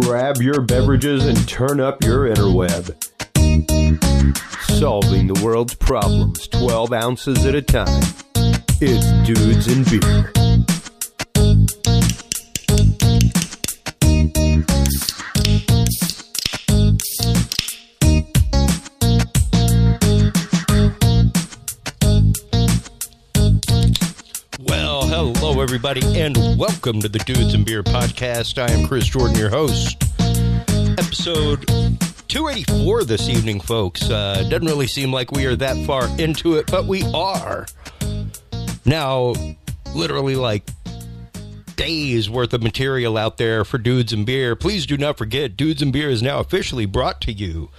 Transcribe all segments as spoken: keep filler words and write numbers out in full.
grab your beverages and turn up your interweb. Solving the world's problems twelve ounces at a time. It's Dudes and Beer. Well, hello everybody, and welcome to the Dudes and Beer podcast. I am Chris Jordan, your host. Episode two eighty-four this evening, folks. Uh, doesn't really seem like we are that far into it, but we are. Now, literally like days worth of material out there for Dudes and Beer. Please do not forget, Dudes and Beer is now officially brought to you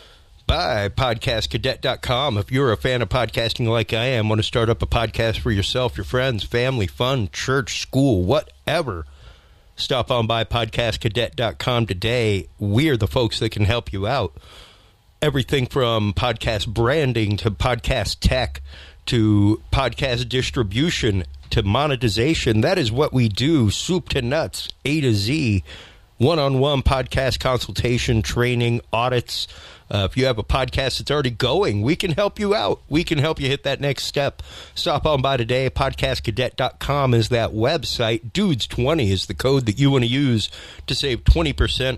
by podcast cadet dot com. If you're a fan of podcasting like I am, want to start up a podcast for yourself, your friends, family, fun, church, school, whatever, stop on by podcast cadet dot com today. We're the folks that can help you out. Everything from podcast branding to podcast tech to podcast distribution to monetization. That is what we do. Soup to nuts, A to Z. One-on-one podcast consultation, training, audits. Uh, if you have a podcast that's already going, we can help you out. We can help you hit that next step. Stop on by today. podcast cadet dot com is that website. Dudes twenty is the code that you want to use to save twenty percent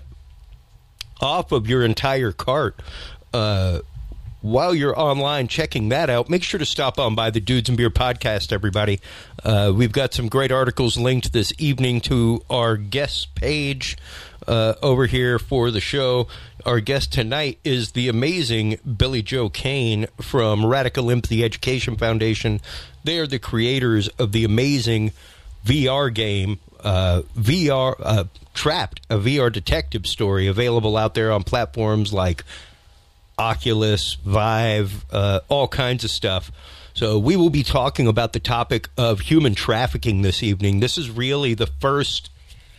off of your entire cart. Uh, while you're online checking that out, make sure to stop on by the Dudes and Beer podcast, everybody. Uh, we've got some great articles linked this evening to our guest page uh, over here for the show. Our guest tonight is the amazing Billy Joe Kane from Radical Empathy Education Foundation. They are the creators of the amazing V R game, uh, V R uh, Trapped, a V R detective story available out there on platforms like Oculus, Vive, uh, all kinds of stuff. So we will be talking about the topic of human trafficking this evening. This is really the first,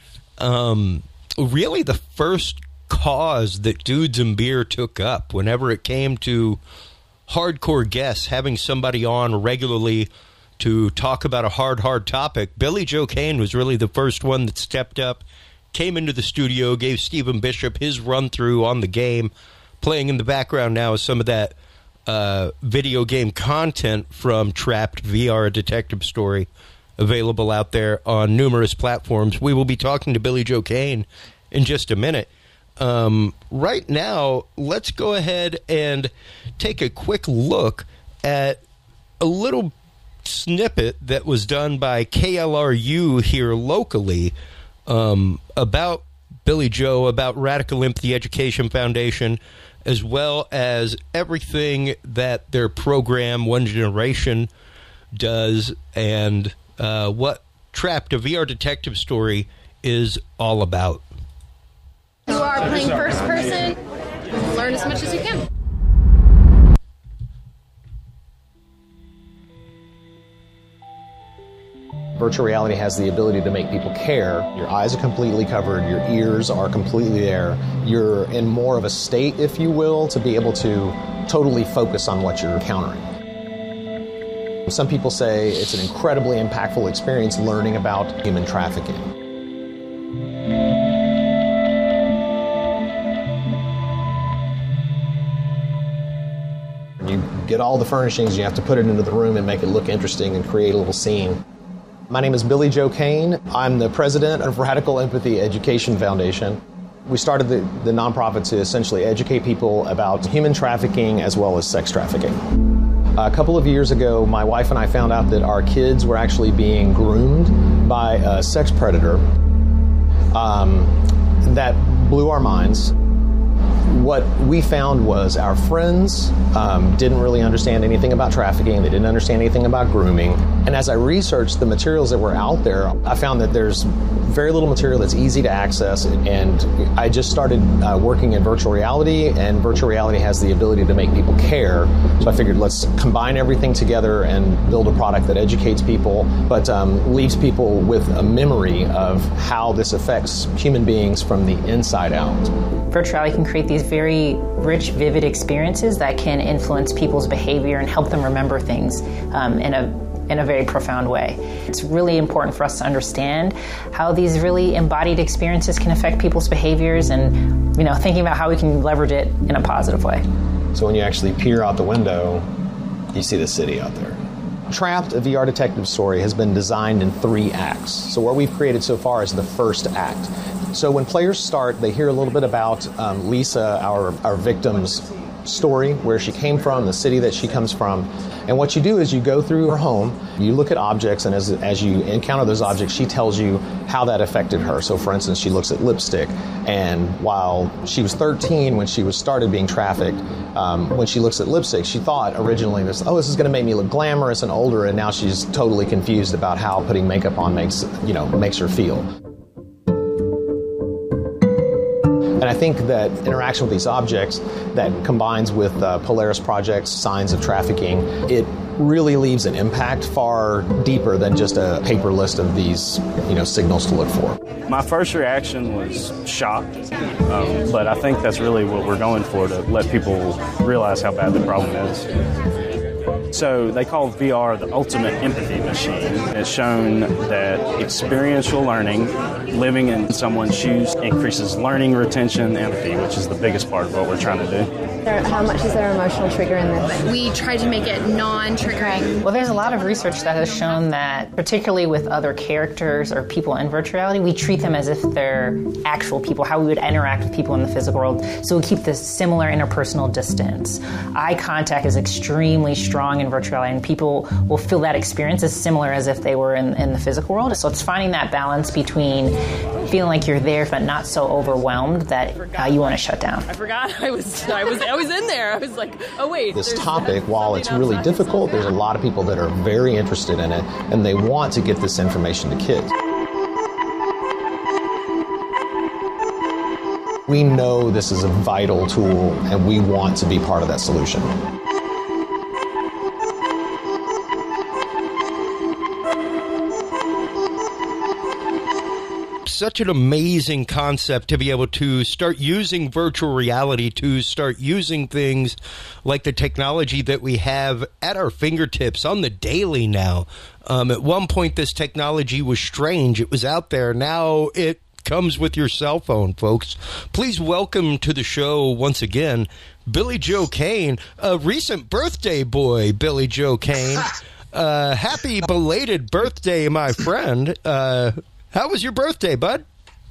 um, really the first cause that Dudes and Beer took up whenever it came to hardcore guests, having somebody on regularly to talk about a hard, hard topic. Billy Joe Kane was really the first one that stepped up, came into the studio, gave Stephen Bishop his run-through on the game. Playing in the background now is some of that uh, video game content from Trapped, V R Detective Story, available out there on numerous platforms. We will be talking to Billy Joe Kane in just a minute. Um, right now, let's go ahead and take a quick look at a little snippet that was done by K L R U here locally um, about Billy Joe, about Radical Empathy Education Foundation, as well as everything that their program, One Generation, does, and uh, what Trapped, a V R detective story, is all about. You are playing first person, learn as much as you can. Virtual reality has the ability to make people care. Your eyes are completely covered, your ears are completely there. You're in more of a state, if you will, to be able to totally focus on what you're encountering. Some people say it's an incredibly impactful experience learning about human trafficking. You get all the furnishings, you have to put it into the room and make it look interesting and create a little scene. My name is Billy Joe Kane. I'm the president of Radical Empathy Education Foundation. We started the, the nonprofit to essentially educate people about human trafficking as well as sex trafficking. A couple of years ago, my wife and I found out that our kids were actually being groomed by a sex predator. Um, that blew our minds. What we found was our friends um, didn't really understand anything about trafficking. They didn't understand anything about grooming. And as I researched the materials that were out there, I found that there's very little material that's easy to access. And I just started uh, working in virtual reality, and virtual reality has the ability to make people care. So I figured let's combine everything together and build a product that educates people, but um, leaves people with a memory of how this affects human beings from the inside out. Virtual reality can create these very rich, vivid experiences that can influence people's behavior and help them remember things um, in a in a very profound way. It's really important for us to understand how these really embodied experiences can affect people's behaviors and, you know, thinking about how we can leverage it in a positive way. So when you actually peer out the window, you see the city out there. Trapped, a V R detective story, has been designed in three acts. So what we've created so far is the first act. So when players start, they hear a little bit about um, Lisa, our, our victim's story, where she came from, the city that she comes from. And what you do is you go through her home, you look at objects, and as, as you encounter those objects, she tells you how that affected her. So for instance, she looks at lipstick, and while she was thirteen when she was started being trafficked, um, when she looks at lipstick, she thought originally this, oh, this is going to make me look glamorous and older, and now she's totally confused about how putting makeup on makes, you know, makes her feel. And I think that interaction with these objects that combines with uh, Polaris Project's signs of trafficking, it really leaves an impact far deeper than just a paper list of these, you know, signals to look for. My first reaction was shock, um, but I think that's really what we're going for, to let people realize how bad the problem is. So they call V R the ultimate empathy machine. It's shown that experiential learning, living in someone's shoes, increases learning, retention, empathy, which is the biggest part of what we're trying to do. How much is there emotional trigger in this? We try to make it non-triggering. Well, there's a lot of research that has shown that, particularly with other characters or people in virtual reality, we treat them as if they're actual people, how we would interact with people in the physical world. So we keep this similar interpersonal distance. Eye contact is extremely strong in virtual reality, and people will feel that experience as similar as if they were in, in the physical world. So it's finding that balance between feeling like you're there but not so overwhelmed that uh, you want to shut down. I forgot I was I was I was in there. I was like, oh wait. This topic, while it's really difficult, there's a lot of people that are very interested in it, and they want to get this information to kids. We know this is a vital tool, and we want to be part of that solution. Such an amazing concept to be able to start using virtual reality, to start using things like the technology that we have at our fingertips on the daily now. Um, at one point, this technology was strange. It was out there. Now it comes with your cell phone, folks. Please welcome to the show once again, Billy Joe Kane, a recent birthday boy, Billy Joe Kane. Uh, happy belated birthday, my friend. Uh, How was your birthday, bud?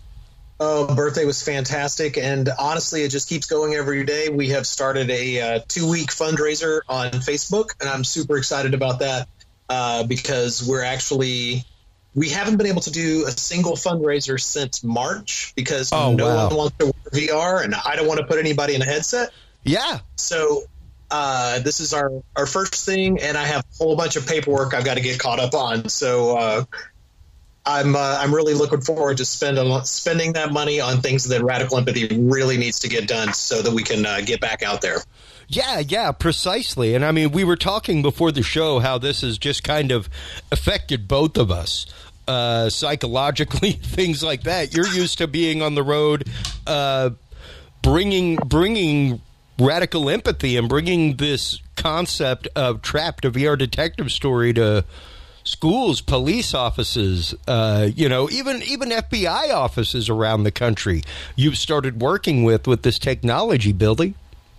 Oh, birthday was fantastic, and honestly, it just keeps going every day. We have started a uh, two-week fundraiser on Facebook, and I'm super excited about that uh, because we're actually we haven't been able to do a single fundraiser since March because oh, no wow. one wants to wear V R, and I don't want to put anybody in a headset. Yeah. So uh, this is our, our first thing, and I have a whole bunch of paperwork I've got to get caught up on. So. Uh, I'm uh, I'm really looking forward to spend a, spending that money on things that Radical Empathy really needs to get done so that we can uh, get back out there. Yeah, yeah, precisely. And I mean, we were talking before the show how this has just kind of affected both of us uh, psychologically, things like that. You're used to being on the road, uh, bringing bringing Radical Empathy and bringing this concept of Trapped, a V R detective story to schools, police offices, uh, you know, even even F B I offices around the country you've started working with with this technology, Billy.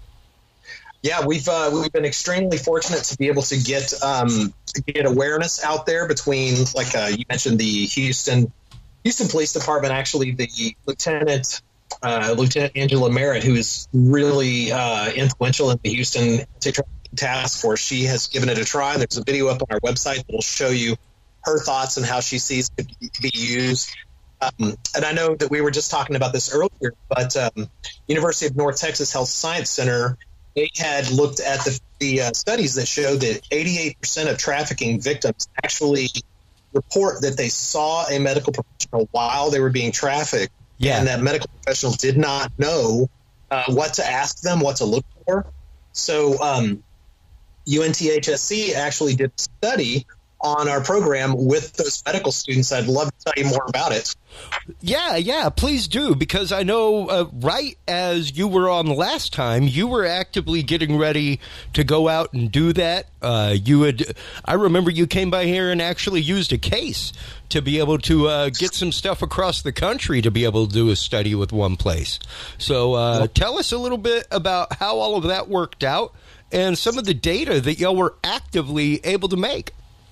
Yeah, we've uh, we've been extremely fortunate to be able to get um, to get awareness out there between, like uh, you mentioned, the Houston Houston Police Department. Actually, the Lieutenant uh, Lieutenant Angela Merritt, who is really uh, influential in the Houston Task Force, she has given it a try. There's a video up on our website that will show you her thoughts and how she sees it to be used. Um, and I know that we were just talking about this earlier, but um, University of North Texas Health Science Center, they had looked at the, the uh, studies that showed that eighty-eight percent of trafficking victims actually report that they saw a medical professional while they were being trafficked, yeah. and that medical professional did not know uh, what to ask them, what to look for. So um, U N T H S C actually did a study on our program with those medical students. I'd love to tell you more about it. Yeah, yeah, please do, because I know uh, right as you were on last time, you were actively getting ready to go out and do that. Uh, you had, I remember you came by here and actually used a case to be able to uh, get some stuff across the country to be able to do a study with one place. So uh, tell us a little bit about how all of that worked out and some of the data that y'all were actively able to make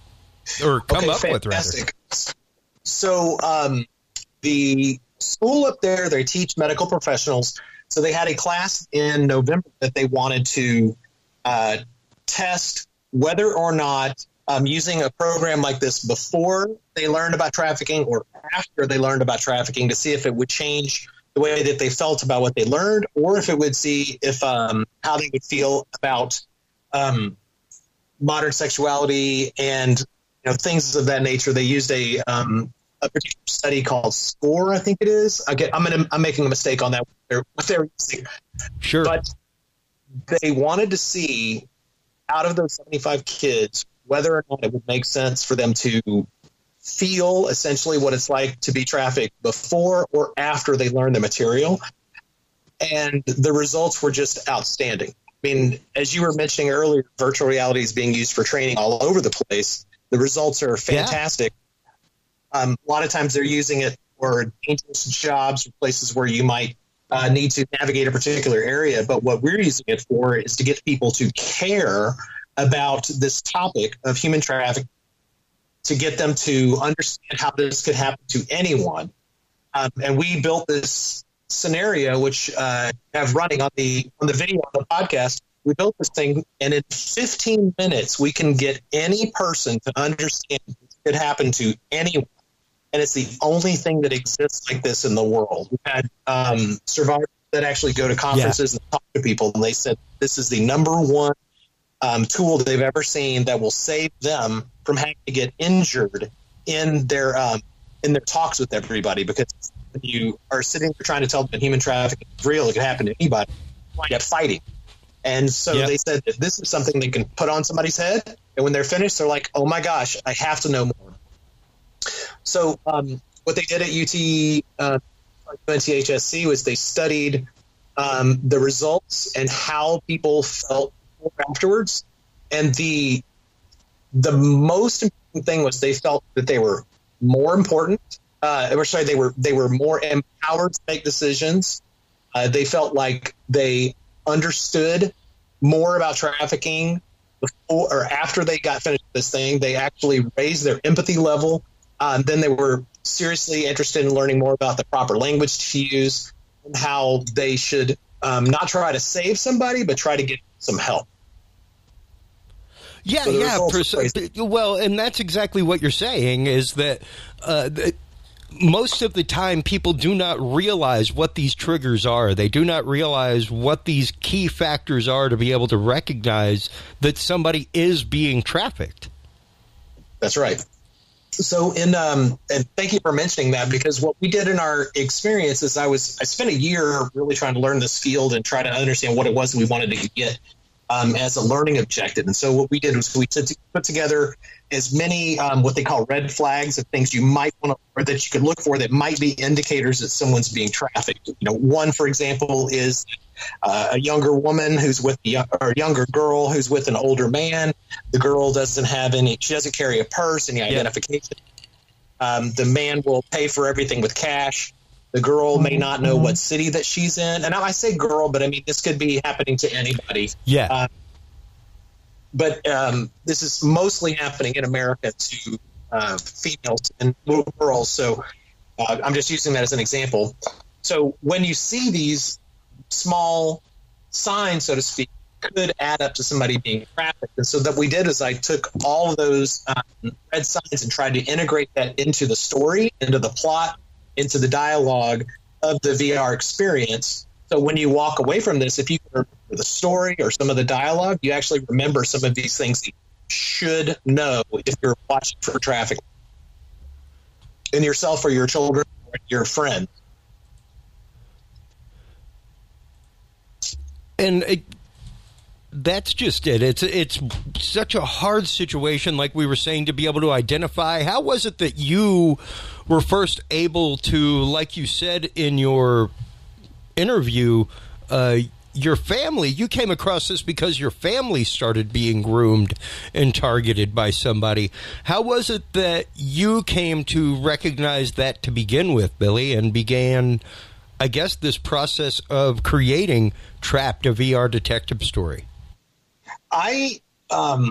or come okay, up fantastic. with, rather. So um, the school up there, they teach medical professionals. So they had a class in November that they wanted to uh, test whether or not um, using a program like this before they learned about trafficking or after they learned about trafficking to see if it would change the way that they felt about what they learned, or if it would see if um, how they would feel about um, modern sexuality and you know things of that nature. They used a um, a particular study called SCORE, I think it is. I get, I'm gonna, I'm making a mistake on that. What they're using, sure, but they wanted to see out of those seventy-five kids whether or not it would make sense for them to feel essentially what it's like to be trafficked before or after they learn the material. And the results were just outstanding. I mean, as you were mentioning earlier, virtual reality is being used for training all over the place. The results are fantastic. Yeah. Um, a lot of times they're using it for dangerous jobs or places where you might uh, need to navigate a particular area. But what we're using it for is to get people to care about this topic of human trafficking, to get them to understand how this could happen to anyone. Um, and we built this scenario, which uh, have running on the on the video on the podcast. We built this thing, and in fifteen minutes, we can get any person to understand this could happen to anyone. And it's the only thing that exists like this in the world. We've had um, survivors that actually go to conferences yeah. and talk to people, and they said this is the number one um, tool that they've ever seen that will save them from having to get injured in their um, in their talks with everybody. Because when you are sitting there trying to tell them that human trafficking is real, it could happen to anybody, you wind up fighting. And so yep. they said that this is something they can put on somebody's head, and when they're finished, they're like, oh my gosh, I have to know more. So um, what they did at U T, uh, U N T H S C was they studied um, the results and how people felt afterwards. And the the most important thing was they felt that they were more important. Uh, or sorry, they were they were more empowered to make decisions. Uh, they felt like they understood more about trafficking before or after they got finished with this thing. They actually raised their empathy level. Um, then they were seriously interested in learning more about the proper language to use and how they should um, not try to save somebody, but try to get some help. Yeah, so yeah. Pers- well, and that's exactly what you're saying is that uh, th- most of the time people do not realize what these triggers are. They do not realize what these key factors are to be able to recognize that somebody is being trafficked. That's right. So in um, and thank you for mentioning that, because what we did in our experience is I was I spent a year really trying to learn this field and try to understand what it was we wanted to get um, as a learning objective. And so what we did was we t- put together as many um, what they call red flags of things you might want to, or that you could look for that might be indicators that someone's being trafficked. You know, one, for example, is uh, a younger woman who's with the or a younger girl who's with an older man. The girl doesn't have any, she doesn't carry a purse, any identification. Yeah. Um, the man will pay for everything with cash. The girl may not know what city that she's in. And I say girl, but I mean, this could be happening to anybody. Yeah. Uh, but um, this is mostly happening in America to uh, females and little girls. So uh, I'm just using that as an example. So when you see these small signs, so to speak, could add up to somebody being trafficked. And so that we did is I took all of those um, red signs and tried to integrate that into the story, into the plot, into the dialogue of the V R experience. So when you walk away from this, if you can remember the story or some of the dialogue, you actually remember some of these things that you should know if you're watching for trafficking in yourself or your children or your friends. And it, that's just it. It's it's such a hard situation, like we were saying, to be able to identify. How was it that you were first able to, like you said in your interview, uh, your family, you came across this because your family started being groomed and targeted by somebody. How was it that you came to recognize that to begin with, Billy, and began, I guess, this process of creating Trapped, a V R detective story? I, um,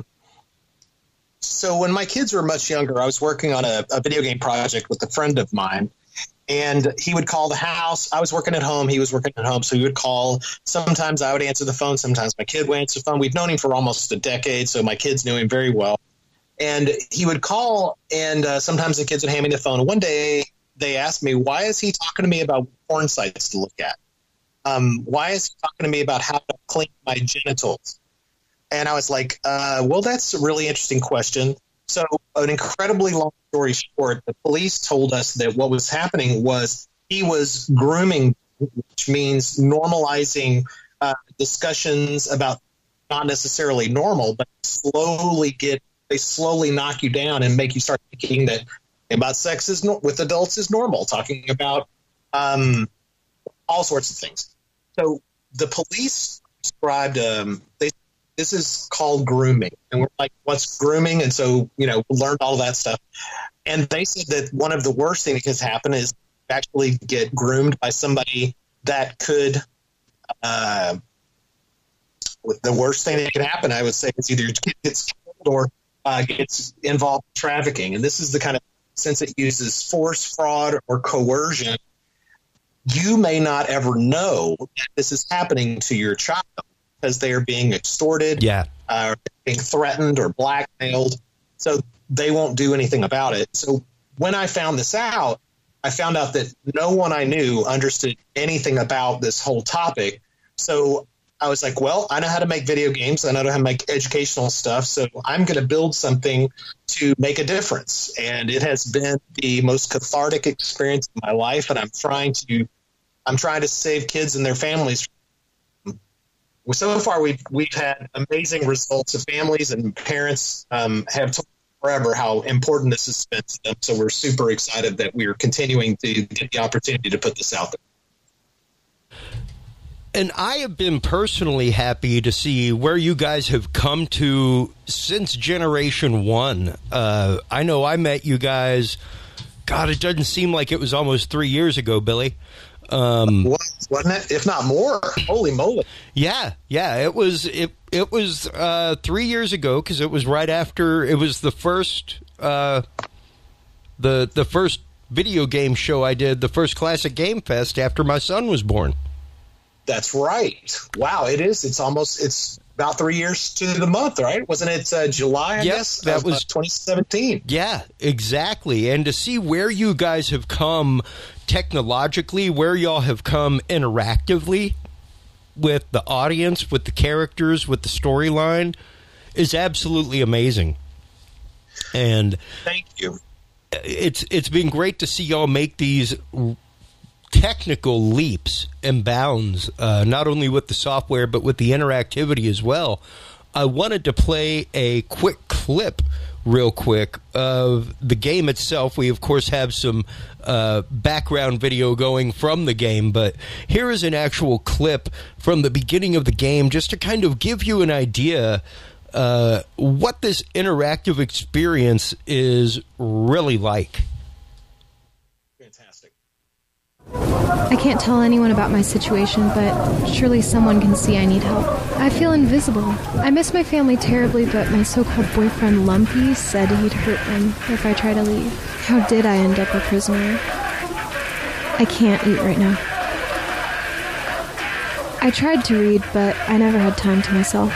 so when my kids were much younger, I was working on a, a video game project with a friend of mine, and he would call the house. I was working at home. He was working at home. So he would call. Sometimes I would answer the phone. Sometimes my kid would answer the phone. We've known him for almost a decade, so my kids knew him very well. And he would call, and uh, sometimes the kids would hand me the phone. And one day they asked me, why is he talking to me about porn sites to look at? Um, why is he talking to me about how to clean my genitals? And I was like, uh, well, that's a really interesting question. So an incredibly long story short, the police told us that what was happening was he was grooming, which means normalizing uh, discussions about not necessarily normal, but slowly get, they slowly knock you down and make you start thinking that about sex is no, with adults is normal, talking about um, all sorts of things. So the police described, um, they this is called grooming. And we're like, what's grooming? And so, you know, we learned all of that stuff. And they said that one of the worst things that can happen is actually get groomed by somebody that could, uh, the worst thing that can happen, I would say, is either gets killed or uh, gets involved in trafficking. And this is the kind of, since it uses force, fraud, or coercion, you may not ever know that this is happening to your child, because they are being extorted, yeah, uh, being threatened or blackmailed. So they won't do anything about it. So when I found this out, I found out that no one I knew understood anything about this whole topic. So I was like, well, I know how to make video games. I know how to make educational stuff. So I'm going to build something to make a difference. And it has been the most cathartic experience of my life. And I'm trying to, I'm trying to save kids and their families. So far, we've we've had amazing results. The families and parents um, have told forever how important this has been to them. So we're super excited that we're continuing to get the opportunity to put this out there. And I have been personally happy to see where you guys have come to since Generation One. Uh, I know I met you guys. God, it doesn't seem like it was almost three years ago, Billy. Um, Wasn't it? If not more. Holy moly. Yeah, yeah. It was it it was uh, three years ago, because it was right after, it was the first uh, the the first video game show I did, the first Classic Game Fest after my son was born. That's right. Wow, it is. It's almost, it's about three years to the month, right? Wasn't it uh, July, I yep, guess? That of, was uh, twenty seventeen. Yeah, exactly. And to see where you guys have come technologically, where y'all have come interactively with the audience, with the characters, with the storyline, is absolutely amazing. And thank you. It's it's been great to see y'all make these technical leaps and bounds, uh, not only with the software, but with the interactivity as well. I wanted to play a quick clip real quick of the game itself. We, of course, have some uh, background video going from the game, but here is an actual clip from the beginning of the game just to kind of give you an idea uh, what this interactive experience is really like. I can't tell anyone about my situation, but surely someone can see I need help. I feel invisible. I miss my family terribly, but my so-called boyfriend Lumpy said he'd hurt them if I try to leave. How did I end up a prisoner? I can't eat right now. I tried to read, but I never had time to myself.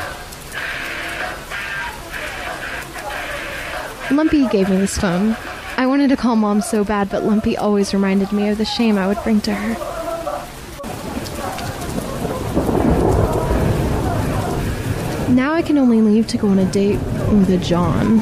Lumpy gave me this phone. I wanted to call Mom so bad, but Lumpy always reminded me of the shame I would bring to her. Now I can only leave to go on a date with a John.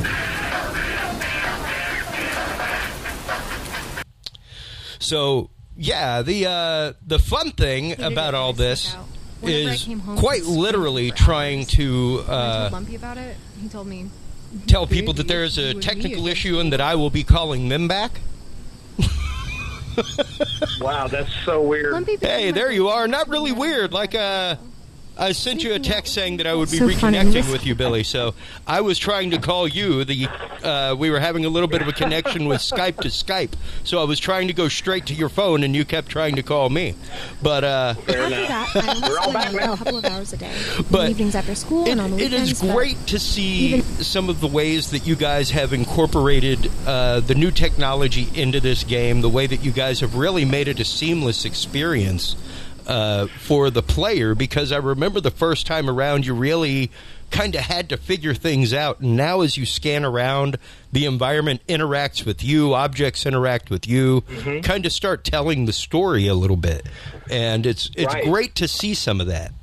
So yeah, the uh, the fun thing He did about get all my this stick out. Whenever I is came home, quite he was literally screaming for trying hours. to When I uh, told Lumpy about it, he told me, tell people that there is You a and me technical against issue and that I will be calling them back. Wow, that's so weird. Lumpy became Hey, my there you best are. friend. Not really weird. Like, uh, I sent you a text saying that I would be So funny. reconnecting with you, Billy. So I was trying to call you. The uh, we were having a little bit of a connection with Skype to Skype. So I was trying to go straight to your phone, and you kept trying to call me. But uh, After that, I only We're all spent back another now. couple of hours a day. In But the evenings after school it, and on the it weekends. is but great to see even- some of the ways that you guys have incorporated uh, the new technology into this game, the way that you guys have really made it a seamless experience uh, for the player, because I remember the first time around you really kind of had to figure things out, and now as you scan around, the environment interacts with you, objects interact with you, Mm-hmm. kind of start telling the story a little bit, and it's it's Right. great to see some of that.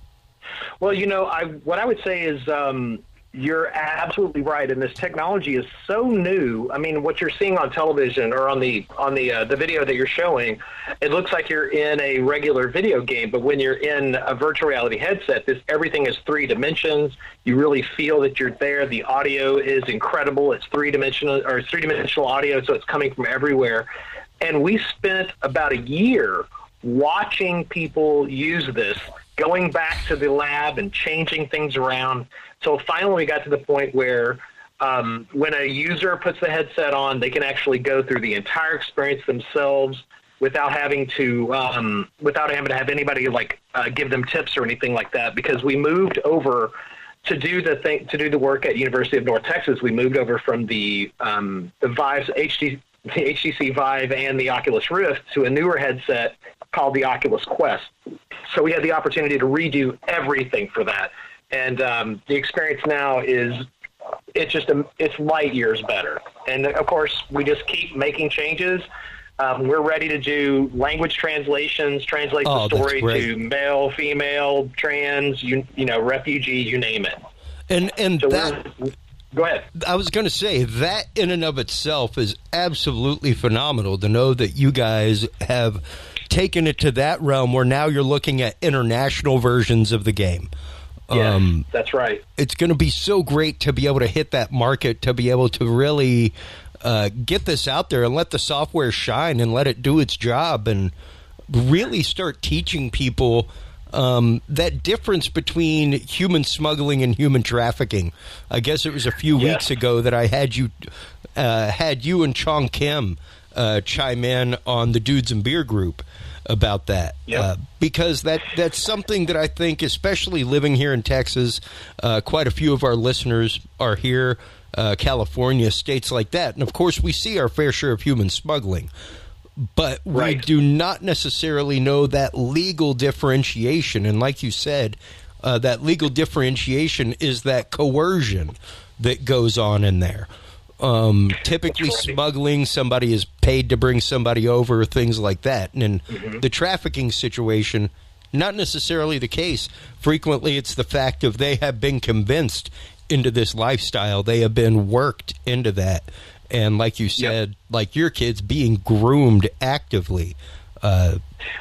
Well, you know, I what I would say is um, you're absolutely right, and this technology is so new. I mean, what you're seeing on television or on the on the uh, the video that you're showing, it looks like you're in a regular video game. But when you're in a virtual reality headset, this everything is three dimensions. You really feel that you're there. The audio is incredible. It's three dimensional or three dimensional audio, so it's coming from everywhere. And we spent about a year watching people use this, going back to the lab and changing things around. So finally we got to the point where um, when a user puts the headset on, they can actually go through the entire experience themselves without having to um, without having to have anybody like uh, give them tips or anything like that. Because we moved over to do the thing to do the work at University of North Texas. We moved over from the um, the Vive H D, the H T C Vive and the Oculus Rift to a newer headset called the Oculus Quest. So we had the opportunity to redo everything for that. And um, the experience now is, it's just, a, it's light years better. And of course, we just keep making changes. Um, we're ready to do language translations, translate Oh, the that's story great. to male, female, trans, you, you know, refugee, you name it. And and So that we're, go ahead. I was going to say that in and of itself is absolutely phenomenal to know that you guys have taken it to that realm where now you're looking at international versions of the game. Yes, Um, that's right. it's going to be so great to be able to hit that market, to be able to really uh, get this out there and let the software shine and let it do its job and really start teaching people um, that difference between human smuggling and human trafficking. I guess it was a few Yes. weeks ago that I had you uh, had you and Chong Kim uh, chime in on the Dudes and Beer group about that. Yep. Uh, because that that's something that I think, especially living here in Texas, uh, quite a few of our listeners are here, uh, California, states like that. And, of course, we see our fair share of human smuggling. But we Right. do not necessarily know that legal differentiation. And like you said, uh, that legal differentiation is that coercion that goes on in there. Um, typically That's right. smuggling, somebody is paid to bring somebody over, things like that. And in Mm-hmm. the trafficking situation, not necessarily the case. Frequently, it's the fact of they have been convinced into this lifestyle. They have been worked into that. And like you said, like your kids being groomed actively. Uh,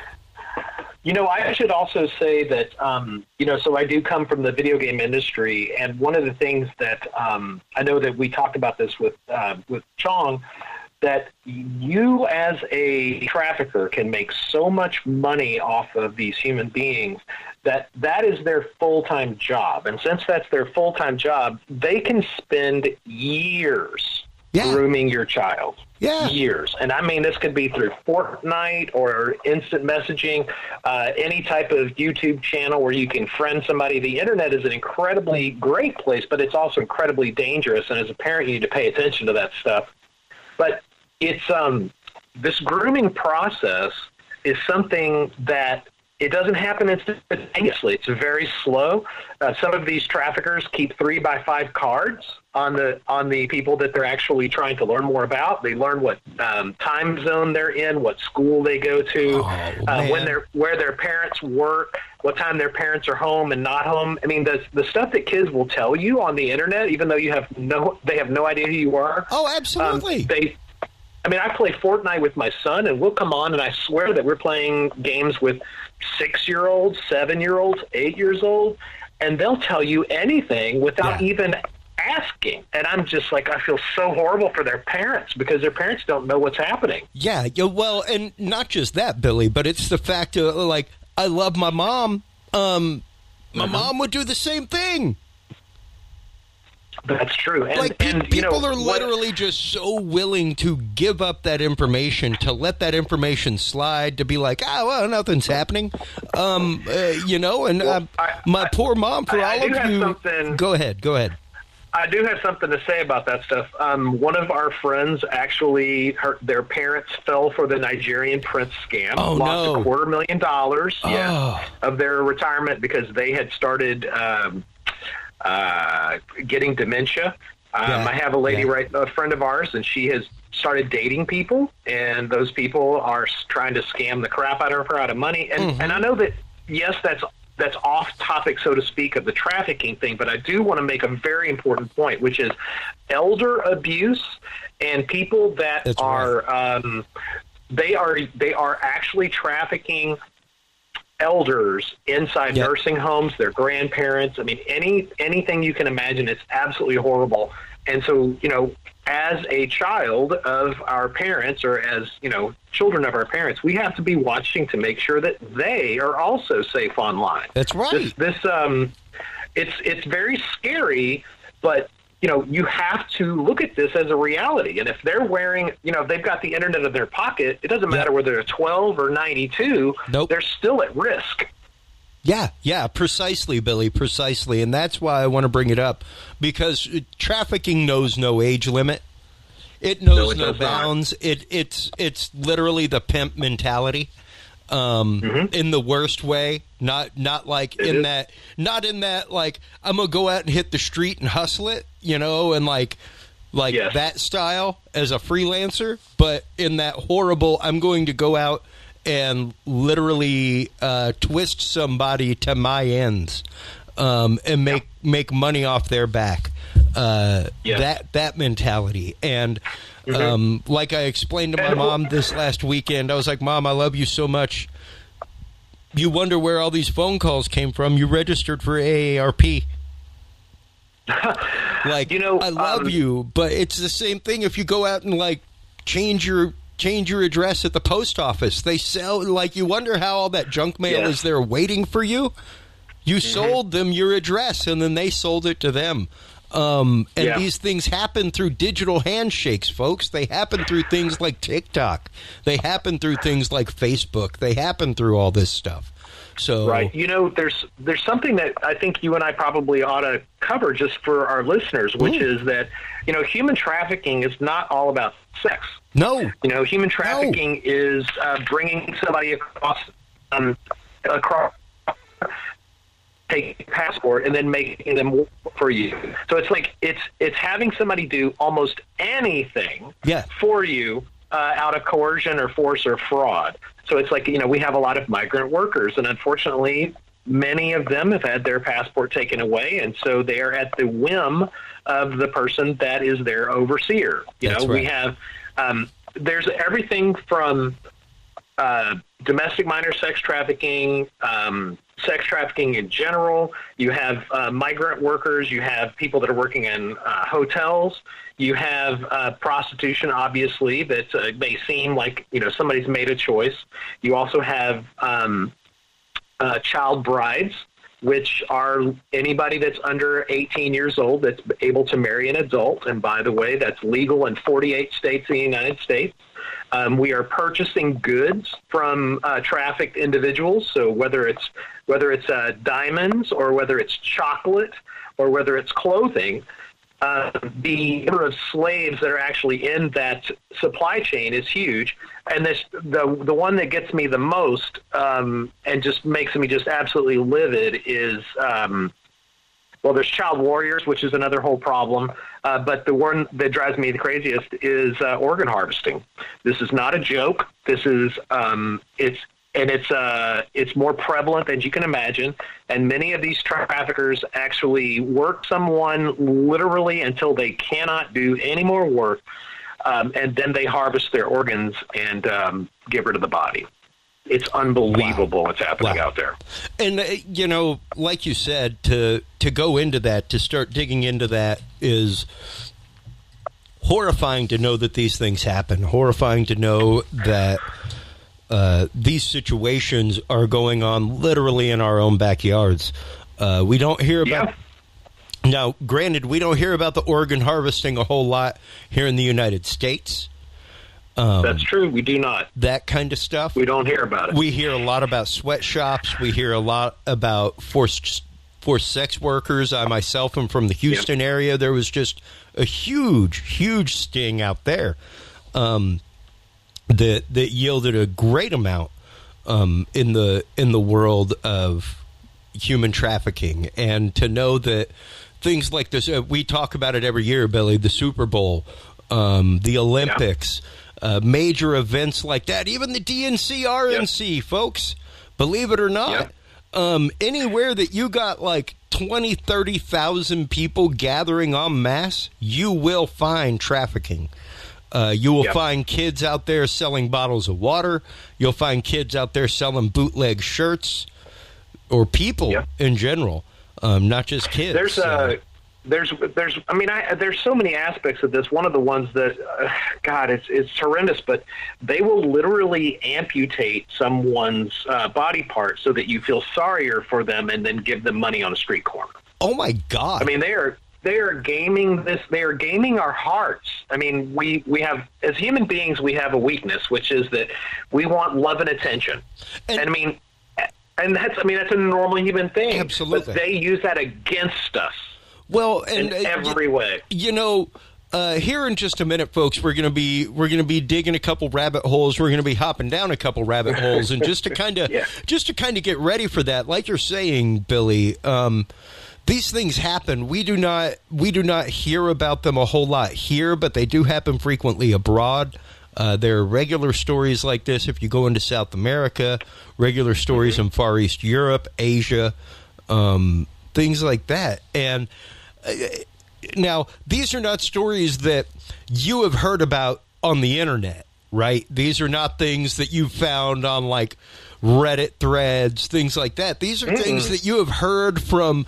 You know, I should also say that, um, you know, so I do come from the video game industry, and one of the things that um, I know that we talked about this with uh, with Chong, that you as a trafficker can make so much money off of these human beings that that is their full-time job. And since that's their full-time job, they can spend years Yeah. grooming your child. Yeah. Years. And I mean, this could be through Fortnite or instant messaging, uh, any type of YouTube channel where you can friend somebody. The internet is an incredibly great place, but it's also incredibly dangerous. And as a parent, you need to pay attention to that stuff. But it's um, this grooming process is something that it doesn't happen instantaneously. It's very slow. Uh, some of these traffickers keep three by five cards on the on the people that they're actually trying to learn more about. They learn what um, time zone they're in, what school they go to, Oh, uh, when man. they're where their parents work, what time their parents are home and not home. I mean, the the stuff that kids will tell you on the internet, even though you have no, they have no idea who you are. oh, Um, absolutely. they I mean, I play Fortnite with my son, and we'll come on, and I swear that we're playing games with six-year-olds, seven-year-olds, eight years old, and they'll tell you anything without yeah. even asking. And I'm just like, I feel so horrible for their parents because their parents don't know what's happening. Yeah, yeah, well, and not just that, Billy, but it's the fact of, like, I love my mom. Um, my mm-hmm. mom would do the same thing. That's true. And, like, pe- and, people you know, are literally what, just so willing to give up that information, to let that information slide, to be like, oh, well, nothing's happening. Um, uh, you know, and well, uh, I, my I, poor mom, for I, all I of you. Go ahead, go ahead. I do have something to say about that stuff. Um, one of our friends actually, her, their parents fell for the Nigerian prince scam. Oh, lost no. a quarter million dollars Oh. yeah, of their retirement because they had started um, uh, getting dementia. Um, Yeah. I have a lady, Yeah. right, a friend of ours, and she has started dating people, and those people are s- trying to scam the crap out of her out of money. And, Mhm. and I know that, yes, that's that's off topic, so to speak, of the trafficking thing, but I do want to make a very important point, which is elder abuse and people that That's are right. um, they are they are actually trafficking elders inside Yep. nursing homes, their grandparents. I mean, any anything you can imagine. It's absolutely horrible. And so, you know, as a child of our parents, or as, you know, children of our parents, we have to be watching to make sure that they are also safe online. That's right. This, this um, it's it's very scary, but you know, you have to look at this as a reality. And if they're wearing, you know, if they've got the internet in their pocket, it doesn't matter Yeah. whether they're twelve or ninety-two. Nope. They're still at risk. Yeah, yeah, precisely, Billy, precisely. And that's why I want to bring it up, because trafficking knows no age limit. It knows No, it no does not. bounds. It it's it's literally the pimp mentality. Um, Mm-hmm. in the worst way, not not like It in is. that, not in that like I'm gonna go out and hit the street and hustle it, you know, and like like Yes. that style as a freelancer, but in that horrible, I'm going to go out and literally uh, twist somebody to my ends, um, and make make money off their back. Uh, Yes. That that mentality. And Mhm. um, like I explained to my And- mom this last weekend, I was like, Mom, I love you so much. You wonder where all these phone calls came from. You registered for A A R P. Like, You know, I love um, you, but it's the same thing if you go out and like change your change your address at the post office. They sell, like, you wonder how all that junk mail Yes. is there waiting for you. You Mm-hmm. sold them your address, and then they sold it to them. Um, and Yeah. these things happen through digital handshakes, folks. They happen through things like TikTok. They happen through things like Facebook. They happen through all this stuff. So, Right. You know, there's there's something that I think you and I probably ought to cover just for our listeners, which Ooh. is that, you know, human trafficking is not all about sex. no, You know, human trafficking is uh, bringing somebody across um, across take a passport and then making them work for you. So it's like it's it's having somebody do almost anything Yeah. for you uh, out of coercion or force or fraud. So it's like, you know, we have a lot of migrant workers, and unfortunately, many of them have had their passport taken away, and so they are at the whim of the person that is their overseer. You That's know, we right. have um, there's everything from uh, domestic minor sex trafficking, um, sex trafficking in general. You have uh, migrant workers. You have people that are working in uh, hotels. You have uh, prostitution, obviously, that uh, may seem like, you know, somebody's made a choice. You also have um, uh, child brides, which are anybody that's under eighteen years old that's able to marry an adult. And by the way, that's legal in forty-eight states in the United States. Um, we are purchasing goods from uh, trafficked individuals. So whether it's whether it's uh, diamonds or whether it's chocolate or whether it's clothing, uh, the number of slaves that are actually in that supply chain is huge. And this the the one that gets me the most um, and just makes me just absolutely livid is. Um, Well, there's child warriors, which is another whole problem. Uh, but the one that drives me the craziest is uh, organ harvesting. This is not a joke. This is um, it's and it's uh, it's more prevalent than you can imagine. And many of these traffickers actually work someone literally until they cannot do any more work. um, and then they harvest their organs and um, give her to the body. It's unbelievable wow. what's happening wow. out there. And, uh, you know, like you said, to to go into that, to start digging into that is horrifying to know that these things happen, horrifying to know that uh, these situations are going on literally in our own backyards. Uh, we don't hear about... Yeah. Now, granted, we don't hear about the organ harvesting a whole lot here in the United States. Um, That's true. We do not. That kind of stuff. We don't hear about it. We hear a lot about sweatshops. We hear a lot about forced forced sex workers. I myself am from the Houston yep. area. There was just a huge, huge sting out there um, that that yielded a great amount um, in the in the world of human trafficking. And to know that things like this, uh, we talk about it every year, Billy, the Super Bowl, um, the Olympics, yeah. Uh, major events like that, even the D N C R N C, yep. folks, believe it or not, yep. um, anywhere that you got like twenty, thirty thousand people gathering en masse, you will find trafficking. Uh, you will yep. find kids out there selling bottles of water. You'll find kids out there selling bootleg shirts, or people yep. in general, um, not just kids. There's a... Uh... There's, there's, I mean, I, there's so many aspects of this. One of the ones that, uh, God, it's, it's horrendous, but they will literally amputate someone's uh, body part so that you feel sorrier for them and then give them money on a street corner. Oh my God. I mean, they are, they are gaming this, they are gaming our hearts. I mean, we, we have, as human beings, we have a weakness, which is that we want love and attention. And, and I mean, and that's, I mean, that's a normal human thing. Absolutely. But they use that against us. Well, and in every uh, way, you know, uh, here in just a minute, folks, we're gonna be we're gonna be digging a couple rabbit holes. We're gonna be hopping down a couple rabbit holes, and just to kind of yeah. just to kind of get ready for that, like you're saying, Billy, um, these things happen. We do not we do not hear about them a whole lot here, but they do happen frequently abroad. Uh, there are regular stories like this if you go into South America, regular stories mm-hmm. in Far East Europe, Asia, um, things like that, and. Now, these are not stories that you have heard about on the internet, right? These are not things that you've found on, like, Reddit threads, things like that. These are mm-hmm. things that you have heard from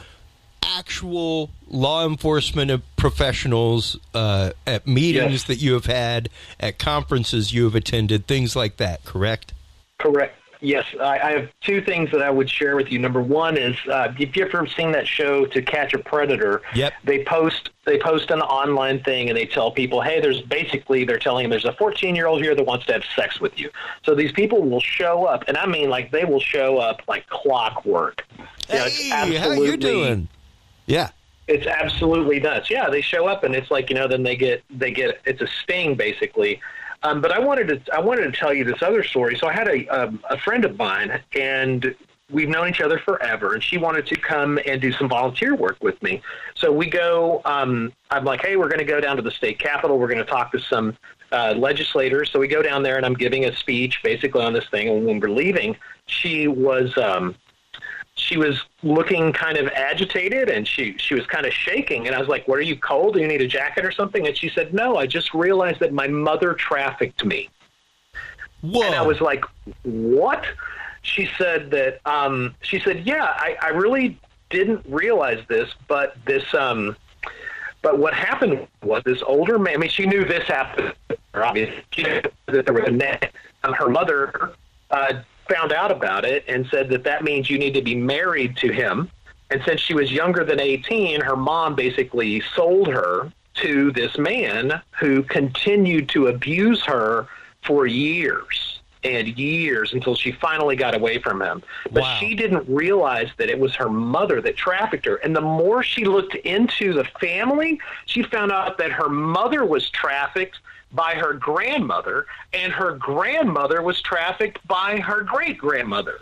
actual law enforcement professionals uh, at meetings yes. that you have had, at conferences you have attended, things like that, correct? Correct. Yes, I, I have two things that I would share with you. Number one is, uh, if you've ever seen that show To Catch a Predator, yep. they post they post an online thing and they tell people, hey, there's basically, they're telling them there's a fourteen-year-old here that wants to have sex with you. So these people will show up, and I mean, like, they will show up like clockwork. Hey, you know, how you doing? Yeah. It's absolutely nuts. Yeah, they show up, and it's like, you know, then they get, they get it's a sting, basically. Um, but I wanted to I wanted to tell you this other story. So I had a um, a friend of mine, and we've known each other forever, and she wanted to come and do some volunteer work with me. So we go. Um, I'm like, hey, we're going to go down to the state capitol. We're going to talk to some uh, legislators. So we go down there, and I'm giving a speech basically on this thing. And when we're leaving, she was. Um, She was looking kind of agitated, and she, she was kind of shaking. And I was like, what, are you cold? Do you need a jacket or something? And she said, no, I just realized that my mother trafficked me. Whoa. And I was like, what? She said that, um, she said, yeah, I, I really didn't realize this, but this, um, but what happened was this older man, I mean, she knew this happened, obviously, she knew that there was a net. Um, her mother, uh, found out about it and said that that means you need to be married to him. And since she was younger than eighteen, her mom basically sold her to this man who continued to abuse her for years and years until she finally got away from him. But wow. she didn't realize that it was her mother that trafficked her. And the more she looked into the family, she found out that her mother was trafficked by her grandmother, and her grandmother was trafficked by her great-grandmother.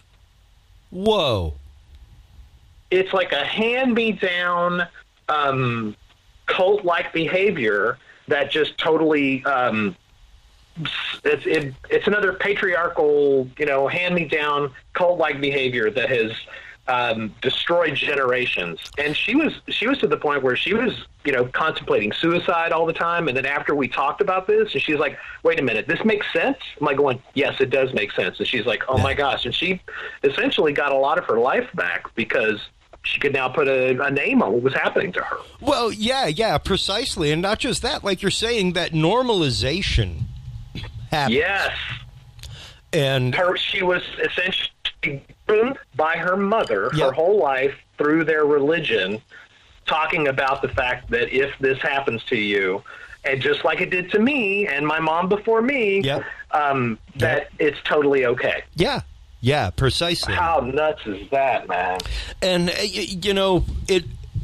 Whoa. It's like a hand-me-down um, cult-like behavior that just totally um, it's, it, it's another patriarchal, you know, hand-me-down cult-like behavior that has um, destroyed generations. And she was she was to the point where she was, you know, contemplating suicide all the time. And then after we talked about this, and she's like, wait a minute, this makes sense? I'm like going, yes, it does make sense. And she's like, oh, my gosh. And she essentially got a lot of her life back because she could now put a, a name on what was happening to her. Well, yeah, yeah, precisely. And not just that, like you're saying, that normalization happens. Yes. And her, she was essentially groomed by her mother Yep. her whole life through their religion, talking about the fact that if this happens to you, and just like it did to me and my mom before me, Yep. um, that Yep. it's totally okay. Yeah, yeah, precisely. How nuts is that, man? And, uh, y- you know, it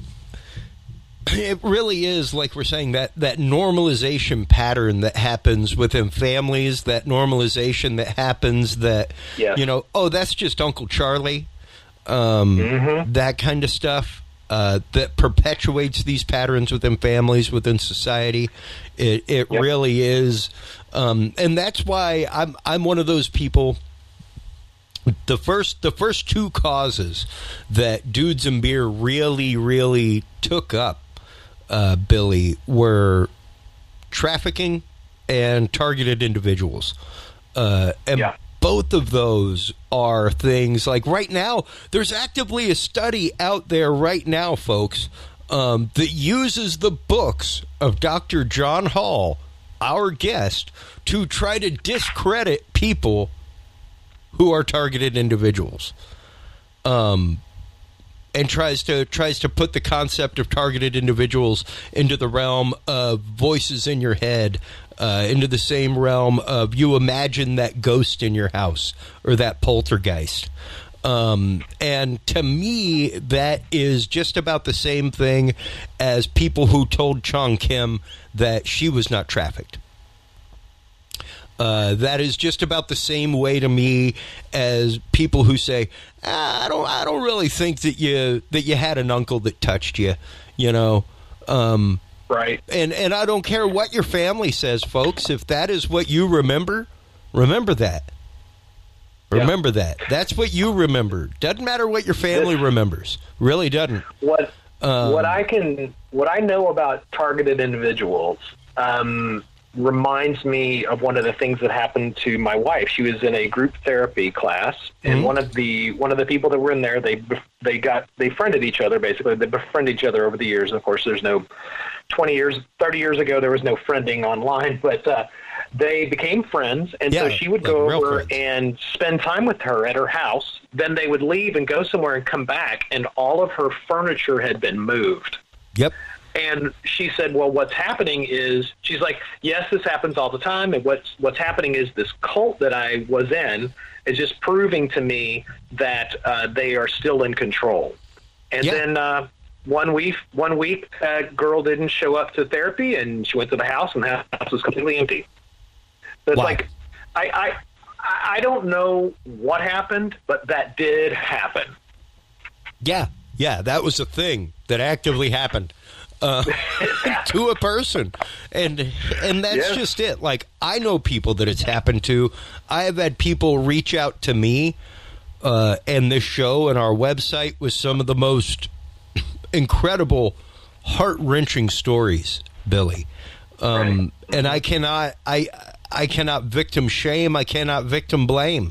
it really is, like we're saying, that, that normalization pattern that happens within families, that normalization that happens that, Yes. you know, oh, that's just Uncle Charlie, um, Mm-hmm. that kind of stuff. Uh, that perpetuates these patterns within families, within society. It it Yep. really is, um, and that's why I'm I'm one of those people. The first the first two causes that Dudes and Beer really really took up, uh, Billy, were trafficking and targeted individuals, uh, and Yeah. both of those are things like right now, there's actively a study out there right now, folks, um, that uses the books of Doctor John Hall, our guest, to try to discredit people who are targeted individuals. Um, and tries to tries to put the concept of targeted individuals into the realm of voices in your head, uh, into the same realm of you imagine that ghost in your house or that poltergeist. Um, and to me, that is just about the same thing as people who told Chong Kim that she was not trafficked. Uh, that is just about the same way to me as people who say, ah, "I don't, I don't really think that you that you had an uncle that touched you," you know. Um, Right. and and I don't care what your family says, folks. If that is what you remember, remember that. Remember that. That's what you remember. Doesn't matter what your family remembers. Really doesn't. What Um, what I can what I know about targeted individuals um, reminds me of one of the things that happened to my wife. She was in a group therapy class, and Mhm. one of the one of the people that were in there, they bef- they got they friended each other. Basically, they befriend each other over the years. And of course, there's no twenty years, thirty years ago, there was no friending online, but uh, they became friends. And so Yeah, she would like go real over friends. and spend time with her at her house. Then they would leave and go somewhere and come back, and all of her furniture had been moved. Yep. And she said, well, what's happening is, she's like, yes, this happens all the time. And what's, what's happening is this cult that I was in is just proving to me that uh, they are still in control. And Yeah. then uh, one week, one week, a girl didn't show up to therapy, and she went to the house, and the house was completely empty. So it's Wow. like, I, I, I don't know what happened, but that did happen. Yeah, yeah, that was a thing that actively happened uh, to a person, and and that's Yes. just it. Like, I know people that it's happened to. I have had people reach out to me, uh, and this show and our website with some of the most incredible, heart wrenching stories, Billy. Um, and I cannot, I, I cannot victim shame. I cannot victim blame.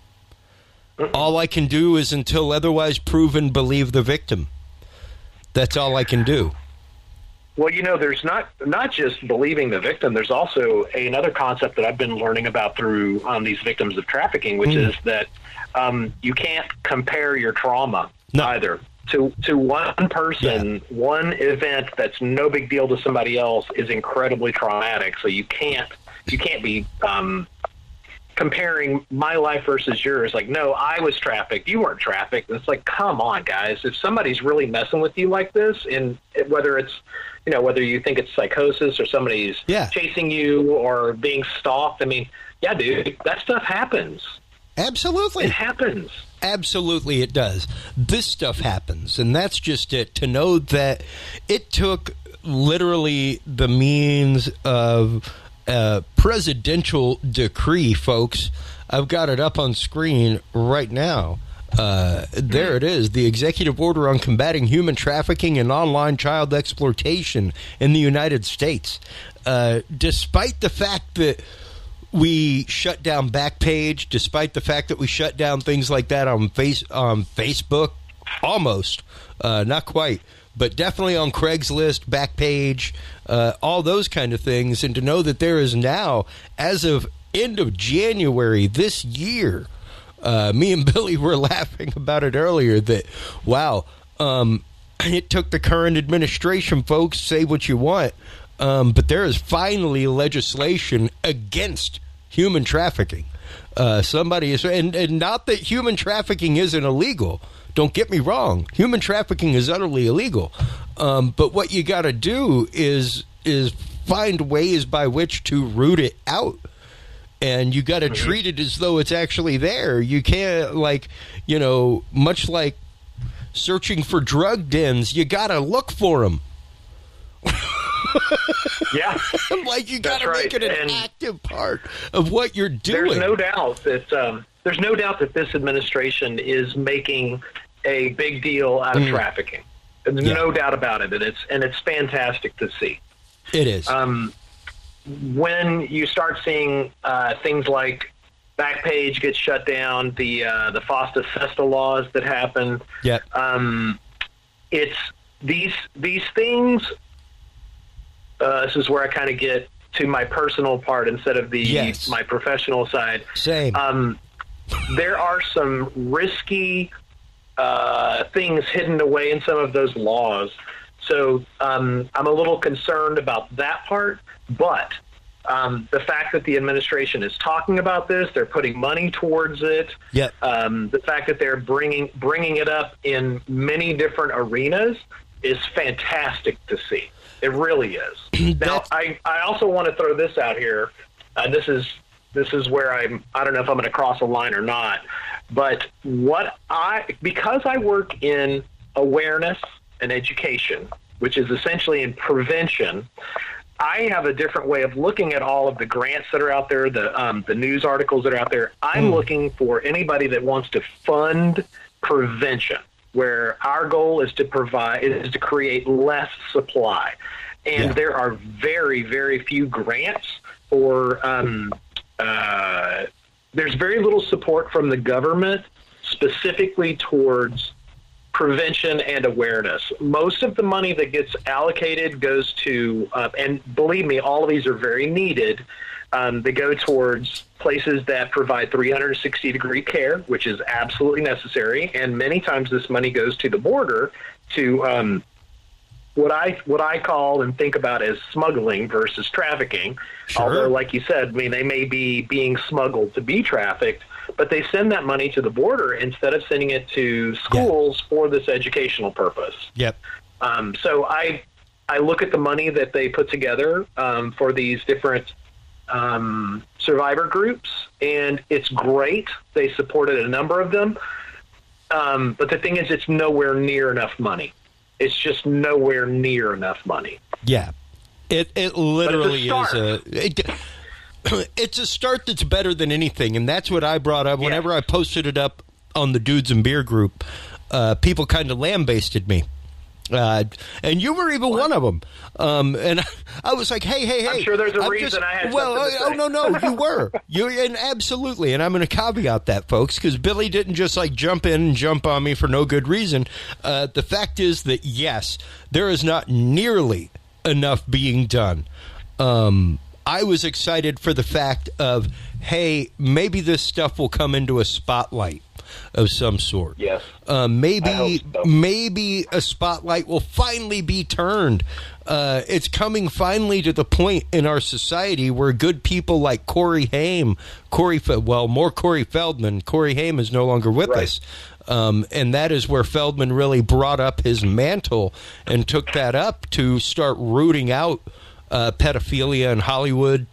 All I can do is, until otherwise proven, believe the victim. That's all I can do. Well, you know, there's not not just believing the victim. There's also a, another concept that I've been learning about through um, these victims of trafficking, which Mm. is that um, you can't compare your trauma No. either to to one person. One event that's no big deal to somebody else is incredibly traumatic. So you can't you can't be um, comparing my life versus yours. Like, no, I was trafficked. You weren't trafficked. It's like, come on, guys. If somebody's really messing with you like this, and it- whether it's, you know, whether you think it's psychosis or somebody's Yeah. chasing you or being stalked, I mean, yeah, dude, that stuff happens. Absolutely. It happens. Absolutely, it does. This stuff happens, and that's just it. To know that it took literally the means of a presidential decree, folks. I've got it up on screen right now. Uh, there it is, the executive order on combating human trafficking and online child exploitation in the United States. Uh, despite the fact that we shut down Backpage, despite the fact that we shut down things like that on face on Facebook, almost, uh, not quite, but definitely on Craigslist, Backpage, uh, all those kind of things, and to know that there is now, as of end of January this year, uh, me and Billy were laughing about it earlier, that, wow, um, it took the current administration, folks, say what you want, um, but there is finally legislation against human trafficking. Uh, somebody is, and, and not that human trafficking isn't illegal. Don't get me wrong. Human trafficking is utterly illegal. Um, but what you got to do is is find ways by which to root it out. And you got to mm-hmm. treat it as though it's actually there. You can't, like, you know, much like searching for drug dens, you got to look for them. Yeah. Like, you got to right. make it an and active part of what you're doing. There's no doubt that um, there's no doubt that this administration is making a big deal out of mm. trafficking. There's yeah. no doubt about it, and it's and it's fantastic to see. It is. Um, when you start seeing uh, things like Backpage gets shut down, the uh, the FOSTA SESTA laws that happen. Yep. Um, it's these these things. Uh, this is where I kind of get to my personal part instead of the yes. my professional side. Same. Um, there are some risky uh, things hidden away in some of those laws. So um, I'm a little concerned about that part. But um, the fact that the administration is talking about this, they're putting money towards it. Yep. Um, the fact that they're bringing bringing it up in many different arenas is fantastic to see. It really is. Now, I, I also want to throw this out here. Uh, this is this is where I'm. I don't know if I'm going to cross a line or not. But what I because I work in awareness and education, which is essentially in prevention, I have a different way of looking at all of the grants that are out there, the um, the news articles that are out there. I'm mm. looking for anybody that wants to fund prevention, where our goal is to provide is to create less supply. And yeah. there are very, very few grants for um, uh, there's very little support from the government specifically towards prevention and awareness. Most of the money that gets allocated goes to, uh, and believe me, all of these are very needed. Um, they go towards places that provide three hundred sixty degree care, which is absolutely necessary. And many times this money goes to the border to um, what I what I call and think about as smuggling versus trafficking. Sure. Although, like you said, I mean, they may be being smuggled to be trafficked, but they send that money to the border instead of sending it to schools yeah. for this educational purpose. Yep. Um, so I I look at the money that they put together um, for these different um, survivor groups, and it's great. They supported a number of them. Um, but the thing is, it's nowhere near enough money. It's just nowhere near enough money. Yeah. It it literally a is a... It, it's a start that's better than anything, and that's what I brought up. Whenever yeah. I posted it up on the Dudes and Beer group, uh, people kind of lambasted me. Uh, and you were even one of them. Um, and I, I was like, hey, hey, hey. I'm sure there's a I'm reason just, I had well, something to oh, say. no, no, you were. You and absolutely. And I'm going to caveat that, folks, because Billy didn't just like jump in and jump on me for no good reason. Uh, the fact is that, yes, there is not nearly enough being done. Um, I was excited for the fact of, hey, maybe this stuff will come into a spotlight of some sort. Yes. Uh, maybe so. maybe a spotlight will finally be turned. Uh, it's coming finally to the point in our society where good people like Corey Haim, Corey, well, more Corey Feldman, Corey Haim is no longer with right. us. Um, and that is where Feldman really brought up his mantle and took that up to start rooting out uh, pedophilia in Hollywood,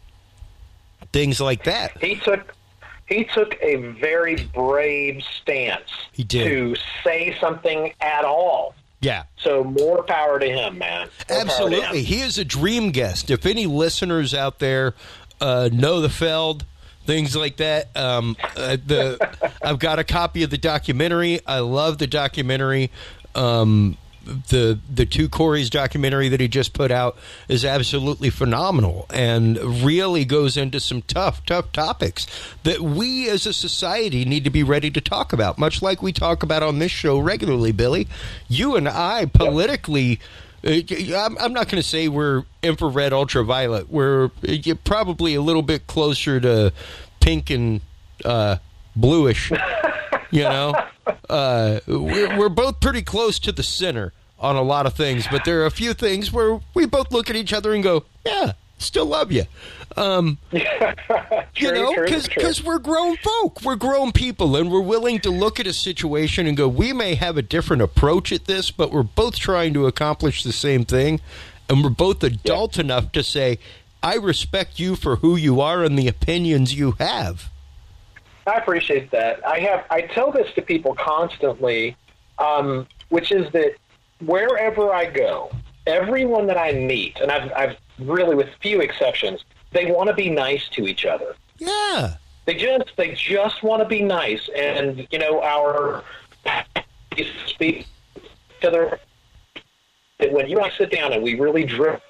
things like that. He took... He took a very brave stance he did. to say something at all. Yeah. So more power to him, man. More Absolutely. Him. He is a dream guest. If any listeners out there uh, know the Feld, things like that. Um, uh, the I've got a copy of the documentary. I love the documentary. Um, the the Two Coreys documentary that he just put out is absolutely phenomenal and really goes into some tough, tough topics that we as a society need to be ready to talk about, much like we talk about on this show regularly, Billy. You and I politically... I'm, I'm not going to say we're infrared ultraviolet. We're uh, probably a little bit closer to pink and uh, bluish, you know? Uh, we're, we're both pretty close to the center on a lot of things, but there are a few things where we both look at each other and go, yeah, still love you. Um, true, you know, because we're grown folk. We're grown people, and we're willing to look at a situation and go, we may have a different approach at this, but we're both trying to accomplish the same thing, and we're both adult yeah. enough to say, I respect you for who you are and the opinions you have. I appreciate that. I have. I tell this to people constantly, um, which is that wherever I go, everyone that I meet, and I've, I've really, with few exceptions, they want to be nice to each other. Yeah. They just they just want to be nice. And, you know, our speak to other, when you and I sit down and we really drill.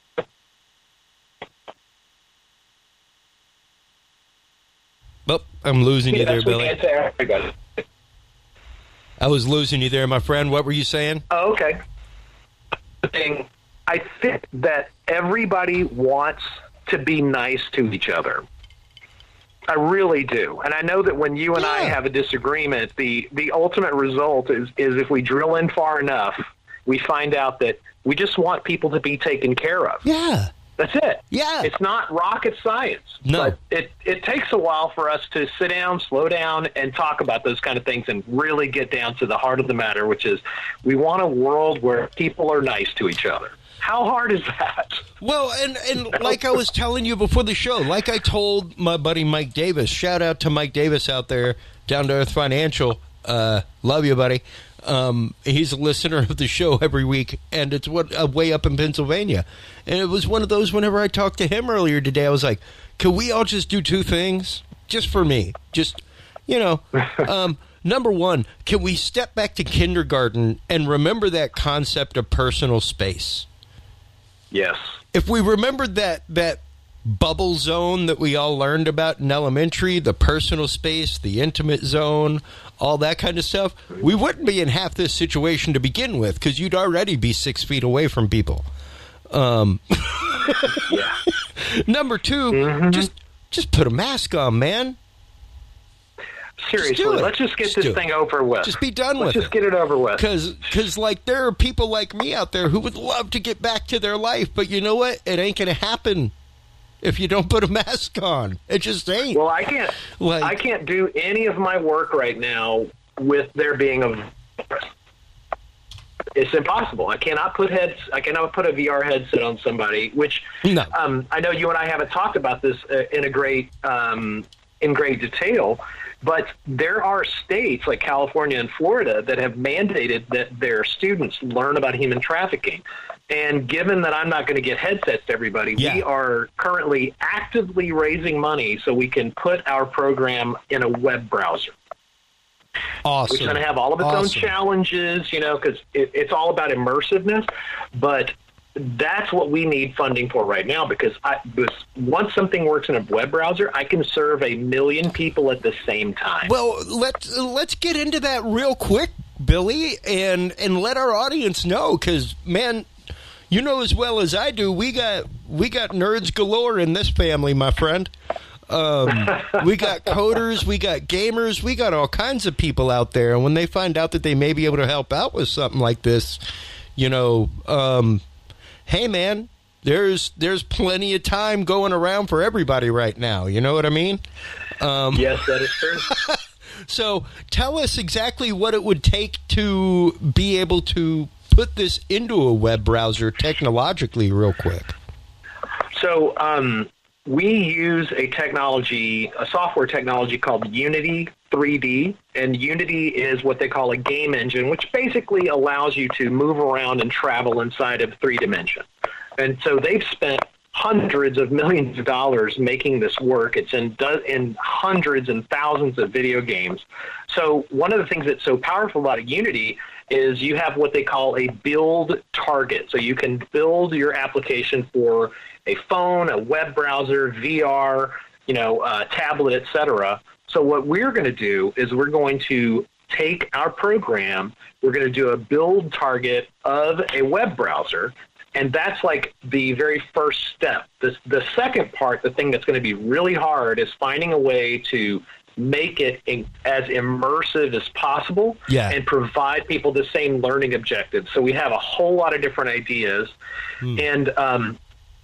Oh, I'm losing you there, Billy. To everybody. I was losing you there, my friend. What were you saying? Oh, okay. Thing, I think that everybody wants to be nice to each other. I really do. And I know that when you and yeah. I have a disagreement, the, the ultimate result is, is if we drill in far enough, we find out that we just want people to be taken care of. Yeah. That's it. Yeah. It's not rocket science. No. But it, it takes a while for us to sit down, slow down, and talk about those kind of things and really get down to the heart of the matter, which is we want a world where people are nice to each other. How hard is that? Well, and, and like I was telling you before the show, like I told my buddy Mike Davis, shout out to Mike Davis out there, Down to Earth Financial. Uh, love you, buddy. Um, he's a listener of the show every week, and it's what uh, way up in Pennsylvania. And it was one of those, whenever I talked to him earlier today, I was like, can we all just do two things? Just for me. Just, you know, um, number one, can we step back to kindergarten and remember that concept of personal space? Yes. If we remembered that that bubble zone that we all learned about in elementary, the personal space, the intimate zone, all that kind of stuff, we wouldn't be in half this situation to begin with because you'd already be six feet away from people. Um, yeah. Number two, mm-hmm. just just put a mask on, man. Seriously, just let's just get just this thing over with. Just be done let's with it. Let's just get it over with. Because, like, there are people like me out there who would love to get back to their life, but you know what? It ain't going to happen if you don't put a mask on. It just ain't. Well, I can't. Like, I can't do any of my work right now with there being a virus. It's impossible. I cannot put heads. I cannot put a V R headset on somebody. Which no. um, I know you and I haven't talked about this uh, in a great um, in great detail. But there are states like California and Florida that have mandated that their students learn about human trafficking. And given that I'm not going to get headsets to everybody, yeah. we are currently actively raising money so we can put our program in a web browser. Awesome. Which is going to have all of its awesome. own challenges, you know, because it, it's all about immersiveness. But that's what we need funding for right now, because I, once something works in a web browser, I can serve a million people at the same time. Well, let's let's get into that real quick, Billy, and and let our audience know, because man, you know as well as I do, we got we got nerds galore in this family, my friend. Um, we got coders, we got gamers, we got all kinds of people out there, and when they find out that they may be able to help out with something like this, you know. Um, Hey, man, there's there's plenty of time going around for everybody right now. You know what I mean? Um, yes, that is true. So tell us exactly what it would take to be able to put this into a web browser technologically real quick. So um, we use a technology, a software technology called Unity three D, and Unity is what they call a game engine, which basically allows you to move around and travel inside of three dimension. And so they've spent hundreds of millions of dollars making this work. It's in do- in hundreds and thousands of video games. So one of the things that's so powerful about Unity is you have what they call a build target. So you can build your application for a phone, a web browser, V R, you know, uh, tablet, et cetera. So what we're going to do is we're going to take our program, we're going to do a build target of a web browser, and that's like the very first step. The, the second part, the thing that's going to be really hard, is finding a way to make it in, as immersive as possible yeah. and provide people the same learning objectives. So we have a whole lot of different ideas. Hmm. And um,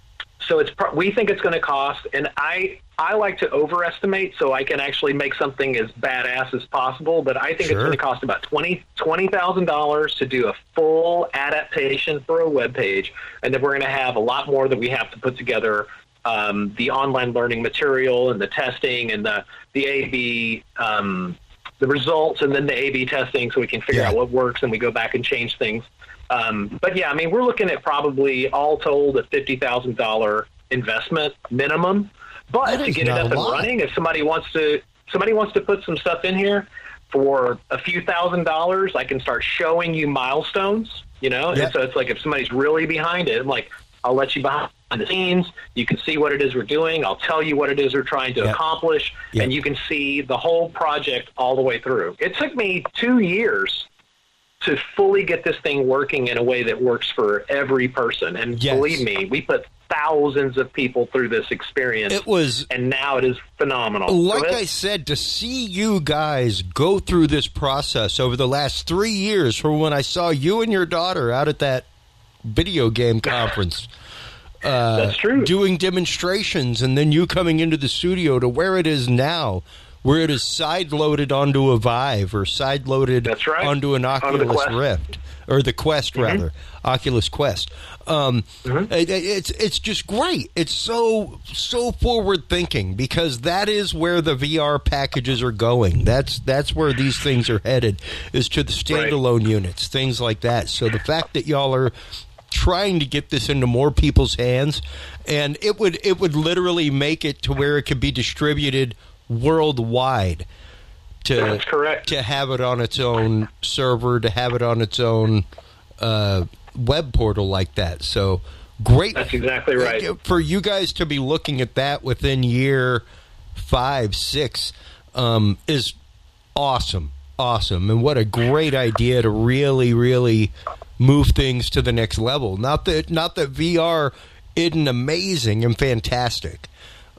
so it's we think it's going to cost, and I I like to overestimate so I can actually make something as badass as possible, but I think sure. it's going to cost about twenty thousand dollars to do a full adaptation for a web page, and then we're going to have a lot more that we have to put together, um, the online learning material and the testing and the, the A B, um, the results, and then the A B testing so we can figure yeah. out what works and we go back and change things. Um, but, yeah, I mean, we're looking at probably all told a fifty thousand dollars investment minimum. But to get it up and running, if somebody wants to somebody wants to put some stuff in here for a few thousand dollars, I can start showing you milestones, you know? Yep. And so it's like if somebody's really behind it, I'm like, I'll let you behind the scenes. You can see what it is we're doing. I'll tell you what it is we're trying to yep. accomplish. Yep. And you can see the whole project all the way through. It took me two years to fully get this thing working in a way that works for every person. And yes. believe me, we put thousands of people through this experience. It was, and now it is phenomenal. Like I said, to see you guys go through this process over the last three years, from when I saw you and your daughter out at that video game conference, uh, that's true, doing demonstrations, and then you coming into the studio to where it is now, where it is side-loaded onto a Vive or side-loaded that's right. onto an Oculus Rift. Or the Quest, mm-hmm. rather, Oculus Quest. Um, mm-hmm. it, it's it's just great. It's so so forward thinking, because that is where the V R packages are going. That's that's where these things are headed, is to the standalone right. units, things like that. So the fact that y'all are trying to get this into more people's hands, and it would it would literally make it to where it could be distributed worldwide. To, That's correct. To have it on its own server, to have it on its own uh, web portal like that. So great. That's exactly right. For you guys to be looking at that within year five, six um, is awesome. Awesome. And what a great idea to really, really move things to the next level. Not that, not that V R isn't amazing and fantastic.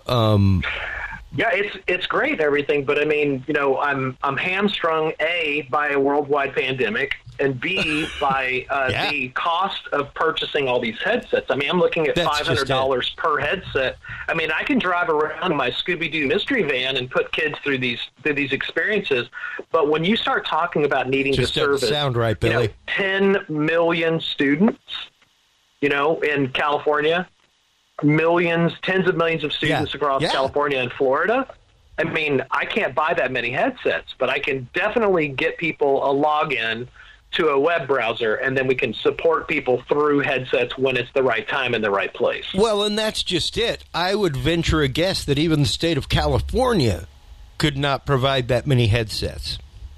Um Yeah, it's it's great and everything, but I mean, you know, I'm I'm hamstrung A by a worldwide pandemic, and B by uh, yeah. the cost of purchasing all these headsets. I mean, I'm looking at five hundred dollars per headset. I mean, I can drive around in my Scooby-Doo mystery van and put kids through these through these experiences, but when you start talking about needing just to service sound right, Billy. You know, ten million students, you know, in California. Millions, tens of millions of students yeah. across yeah. California and Florida. I mean, I can't buy that many headsets, but I can definitely get people a login to a web browser, and then we can support people through headsets when it's the right time and the right place. Well, and that's just it. I would venture a guess that even the state of California could not provide that many headsets.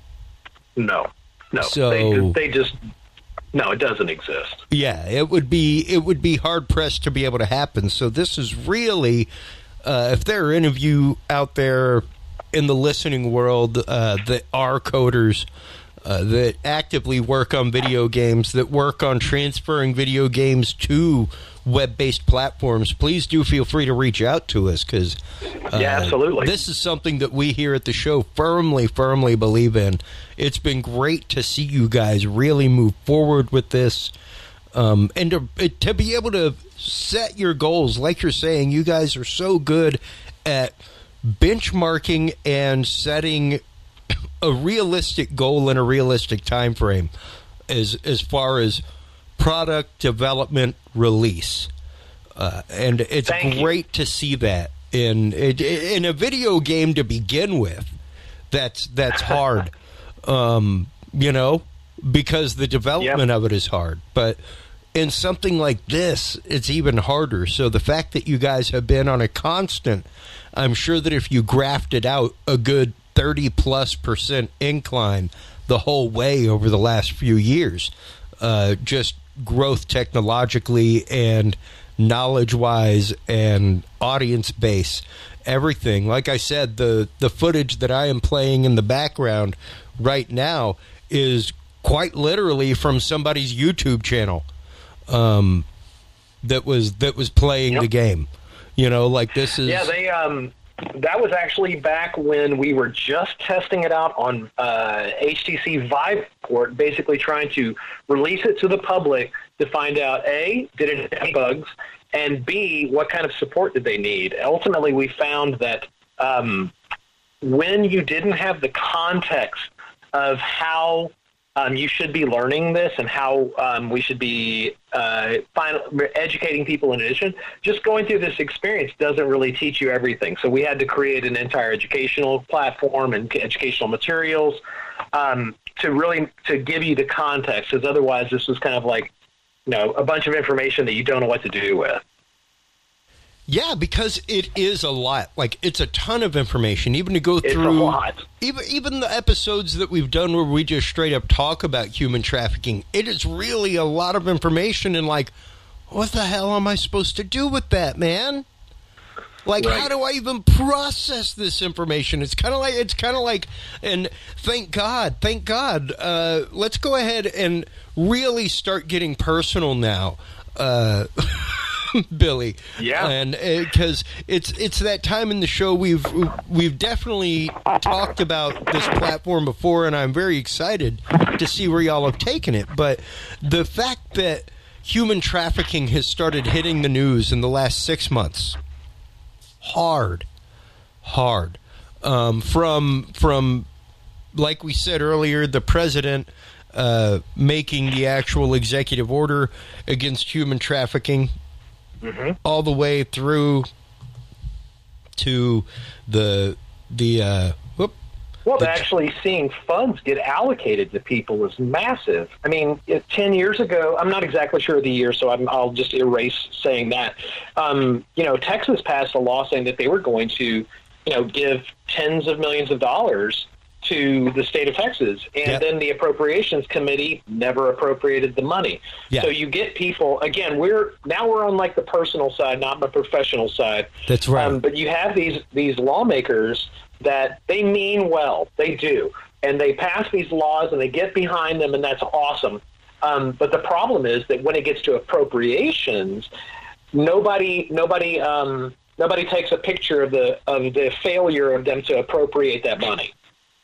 No, no. So, they, they just... No, it doesn't exist. Yeah, it would be it would be hard pressed to be able to happen. So this is really, uh, if there are any of you out there in the listening world uh, that are coders, uh, that actively work on video games, that work on transferring video games to web-based platforms, please do feel free to reach out to us, because uh, yeah, absolutely. This is something that we here at the show firmly, firmly believe in. It's been great to see you guys really move forward with this, um, and to, to be able to set your goals. Like you're saying, you guys are so good at benchmarking and setting a realistic goal in a realistic time frame as as far as product development release, uh, and it's Thank great you. to see that in in a video game to begin with. That's that's hard, um, you know, because the development yep. of it is hard. But in something like this, it's even harder. So the fact that you guys have been on a constant, I'm sure that if you grafted out a good thirty plus percent incline the whole way over the last few years, uh, just growth technologically and knowledge-wise and audience base, everything. Like I said, the, the footage that I am playing in the background right now is quite literally from somebody's YouTube channel um, that was that was playing Yep. the game. You know, like this is... Yeah, they um, that was actually back when we were just testing it out on uh, H T C Vive port, basically trying to release it to the public to find out, A, did it have bugs, and B, what kind of support did they need? Ultimately, we found that um, when you didn't have the context of how um, you should be learning this and how um, we should be uh, final, educating people in addition, just going through this experience doesn't really teach you everything. So we had to create an entire educational platform and educational materials um, to really to give you the context, because otherwise this was kind of like, you know, a bunch of information that you don't know what to do with. Yeah, because it is a lot. Like, it's a ton of information, even to go It's through. a lot. Even, even the episodes that we've done where we just straight up talk about human trafficking, it is really a lot of information. And, like, what the hell am I supposed to do with that, man? Like, Right. how do I even process this information? It's kind of like, it's kind of like, and thank God, thank God. Uh, let's go ahead and really start getting personal now. Uh, Billy, Yeah. and because uh, it's it's that time in the show we've we've definitely talked about this platform before, and I'm very excited to see where y'all have taken it. But the fact that human trafficking has started hitting the news in the last six months, hard, hard, um, from from like we said earlier, the president uh, making the actual executive order against human trafficking. Mm-hmm. All the way through to the the uh, whoop. Well, the, actually seeing funds get allocated to people was massive. I mean, it, ten years ago, I'm not exactly sure of the year, so I'm, I'll just erase saying that. Um, you know, Texas passed a law saying that they were going to, you know, give tens of millions of dollars to the state of Texas, and yep. then the Appropriations Committee never appropriated the money. Yeah. So you get people, again, we're now we're on like the personal side, not the professional side. That's right. Um, but you have these these lawmakers that they mean well, they do, and they pass these laws and they get behind them, and that's awesome. Um, but the problem is that when it gets to appropriations, nobody nobody um, nobody takes a picture of the of the failure of them to appropriate that money.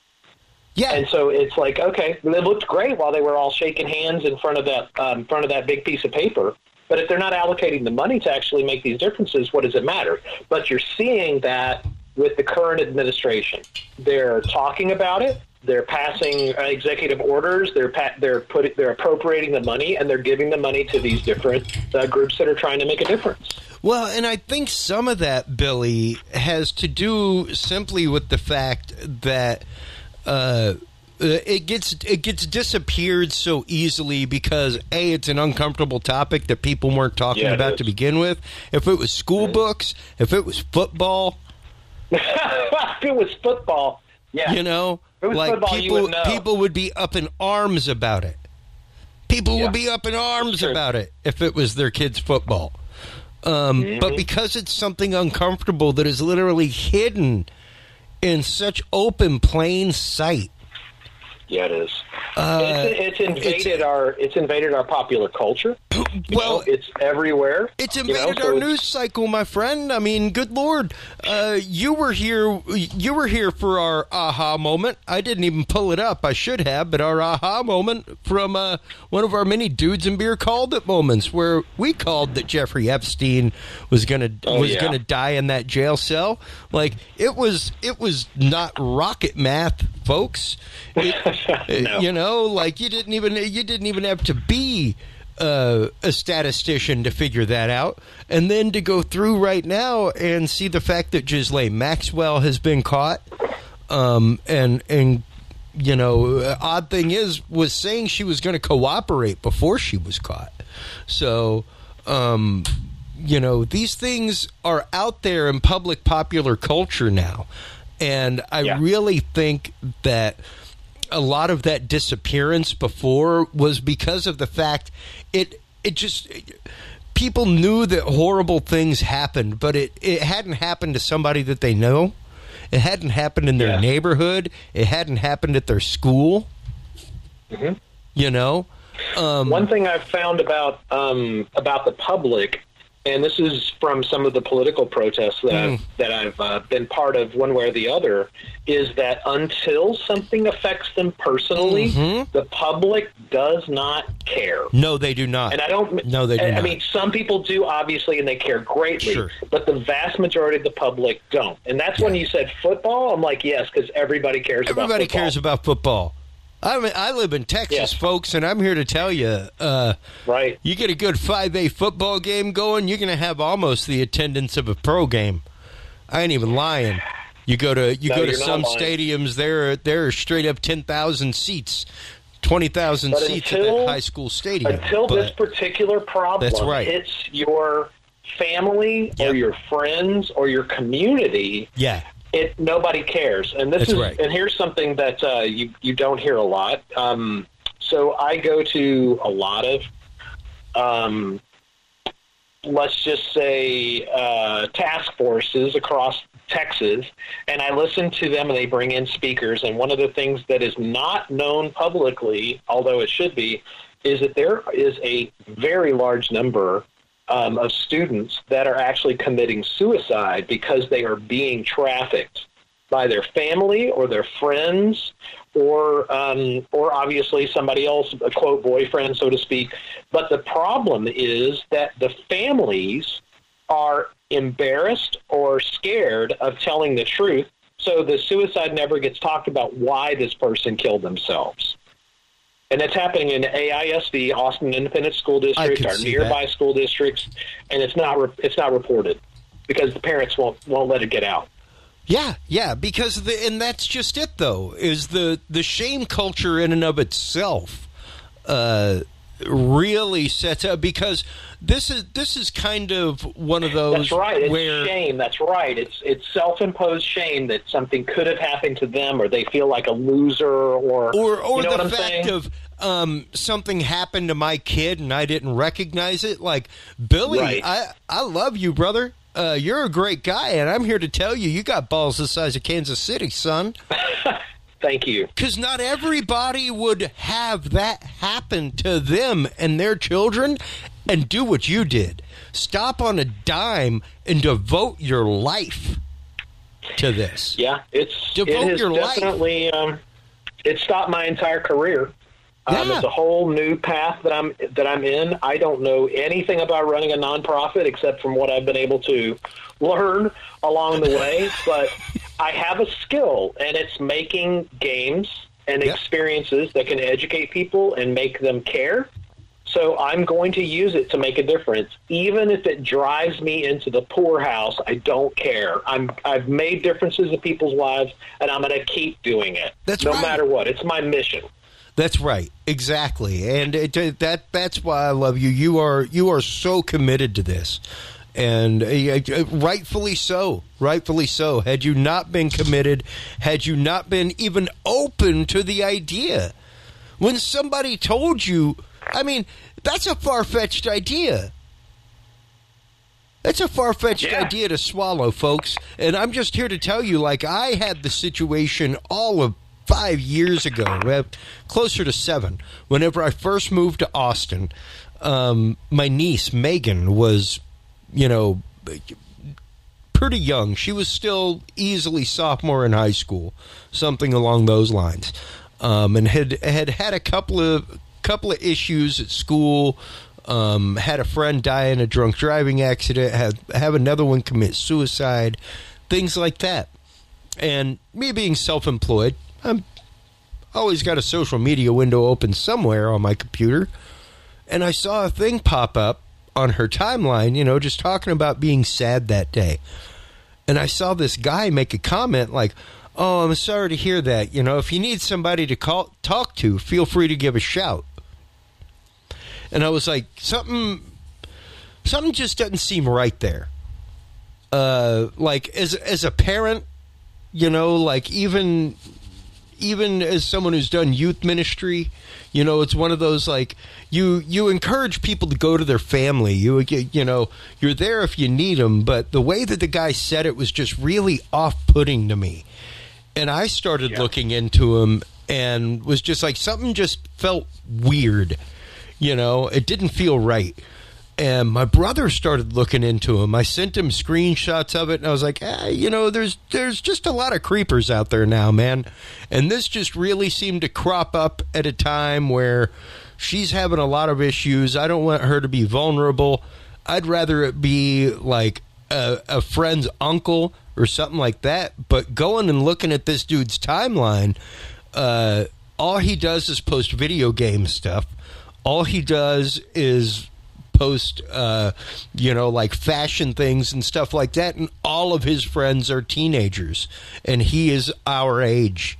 Yeah. And so it's like, okay, they looked great while they were all shaking hands in front of that um, front of that big piece of paper. But if they're not allocating the money to actually make these differences, what does it matter? But you're seeing that with the current administration. They're talking about it. They're passing uh, executive orders. They're pa- they're putting they're appropriating the money, and they're giving the money to these different uh, groups that are trying to make a difference. Well, and I think some of that, Billy, has to do simply with the fact that Uh, it gets it gets disappeared so easily because A, it's an uncomfortable topic that people weren't talking yeah, about to begin with. If it was school mm-hmm. books, if it was football, if it was football, yeah, you know, if it was like football, people you would know. people would be up in arms about it. People yeah. would be up in arms about it if it was their kids' football. Um, mm-hmm. But because it's something uncomfortable that is literally hidden in such open, plain sight. Yeah, it is. Uh, it's, it's invaded it's, our it's invaded our popular culture. You well, know, it's everywhere. It's invaded you know, so our it's, news cycle, my friend. I mean, good Lord, uh, you were here. You were here for our aha moment. I didn't even pull it up. I should have, but our aha moment from uh, one of our many Dudes and Beer called it moments, where we called that Jeffrey Epstein was gonna oh, was yeah. gonna die in that jail cell. Like it was, it was not rocket math, folks. It, no. You know, like you didn't even you didn't even have to be uh, a statistician to figure that out, and then to go through right now and see the fact that Ghislaine Maxwell has been caught, um, and and you know, odd thing is was saying she was going to cooperate before she was caught. So, um, you know, these things are out there in public popular culture now. And I yeah. really think that a lot of that disappearance before was because of the fact it it just people knew that horrible things happened, but it, it hadn't happened to somebody that they know. It hadn't happened in their yeah. neighborhood. It hadn't happened at their school. Mm-hmm. You know, um, one thing I've found about um, about the public, and this is from some of the political protests that mm. I've, that I've uh, been part of, one way or the other, is that until something affects them personally, mm-hmm. the public does not care. No, they do not. And I don't. No, they do I, not. I mean, some people do, obviously, and they care greatly. Sure. But the vast majority of the public don't. And that's yeah. when you said football. I'm like, yes, because everybody cares. Everybody about football. cares about football. I mean, I live in Texas, yes. folks, and I'm here to tell you, uh, right? You get a good five A football game going, you're going to have almost the attendance of a pro game. I ain't even lying. You go to you no, go to some stadiums, there there are straight up ten thousand seats, twenty thousand seats until, at that high school stadium. Until but this particular problem that's right. hits your family yep. or your friends or your community, yeah. It nobody cares, and this That's is right. and here's something that uh, you you don't hear a lot. Um, so I go to a lot of, um, let's just say, uh, task forces across Texas, and I listen to them, and they bring in speakers. And one of the things that is not known publicly, although it should be, is that there is a very large number Um, of students that are actually committing suicide because they are being trafficked by their family or their friends or um, or obviously somebody else, a quote boyfriend, so to speak. But the problem is that the families are embarrassed or scared of telling the truth, so the suicide never gets talked about why this person killed themselves. And that's happening in A I S D, Austin Independent School District, our nearby that. school districts, and it's not re- it's not reported because the parents won't won't let it get out. Yeah, yeah, because the, and that's just it though, is the the shame culture in and of itself uh, really sets up, because this is this is kind of one of those. That's right. It's where, shame. That's right. It's it's self-imposed shame that something could have happened to them, or they feel like a loser, or or, or you know the what I'm fact saying? of um, something happened to my kid and I didn't recognize it. Like, Billy, right. I I love you, brother. Uh, you're a great guy, and I'm here to tell you, you got balls the size of Kansas City, son. Thank you. Because not everybody would have that happen to them and their children and do what you did. Stop on a dime and devote your life to this. Yeah, it's devote it has your definitely um, it stopped my entire career. Yeah. Um, it's a whole new path that I'm that I'm in. I don't know anything about running a nonprofit except from what I've been able to learn along the way. But I have a skill, and it's making games and yep. experiences that can educate people and make them care. So I'm going to use it to make a difference, even if it drives me into the poorhouse. I don't care. I'm I've made differences in people's lives, and I'm going to keep doing it. That's no right. matter what. It's my mission. That's right, exactly, and it, that that's why I love you. You are you are so committed to this, and uh, rightfully so, rightfully so. Had you not been committed, had you not been even open to the idea, when somebody told you, I mean, that's a far-fetched idea. That's a far-fetched yeah. idea to swallow, folks. And I'm just here to tell you, like, I had the situation all of five years ago, closer to seven, whenever I first moved to Austin. Um, my niece, Megan, was, you know, pretty young. She was still easily sophomore in high school, something along those lines, um, and had had had a couple of couple of issues at school. Um, had a friend die in a drunk driving accident. Had have another one commit suicide. Things like that. And me being self-employed, I'm always got a social media window open somewhere on my computer, and I saw a thing pop up on her timeline, you know, just talking about being sad that day. And I saw this guy make a comment like, "Oh, I'm sorry to hear that. You know, if you need somebody to call, talk to, feel free to give a shout." and I was like, something, something just doesn't seem right there. Uh, like as as a parent, you know, like even even as someone who's done youth ministry, you know, it's one of those like you you encourage people to go to their family. You you know, you're there if you need them. But the way that the guy said it was just really off-putting to me. And I started yeah. looking into him and was just like, something just felt weird. You know, it didn't feel right. And my brother started looking into him. I sent him screenshots of it, and I was like, eh, you know, there's there's just a lot of creepers out there now, man. And this just really seemed to crop up at a time where she's having a lot of issues. I don't want her to be vulnerable. I'd rather it be like a, a friend's uncle or something like that. But going and looking at this dude's timeline, uh, all he does is post video game stuff. All he does is post, uh, you know, like fashion things and stuff like that, and all of his friends are teenagers, and he is our age.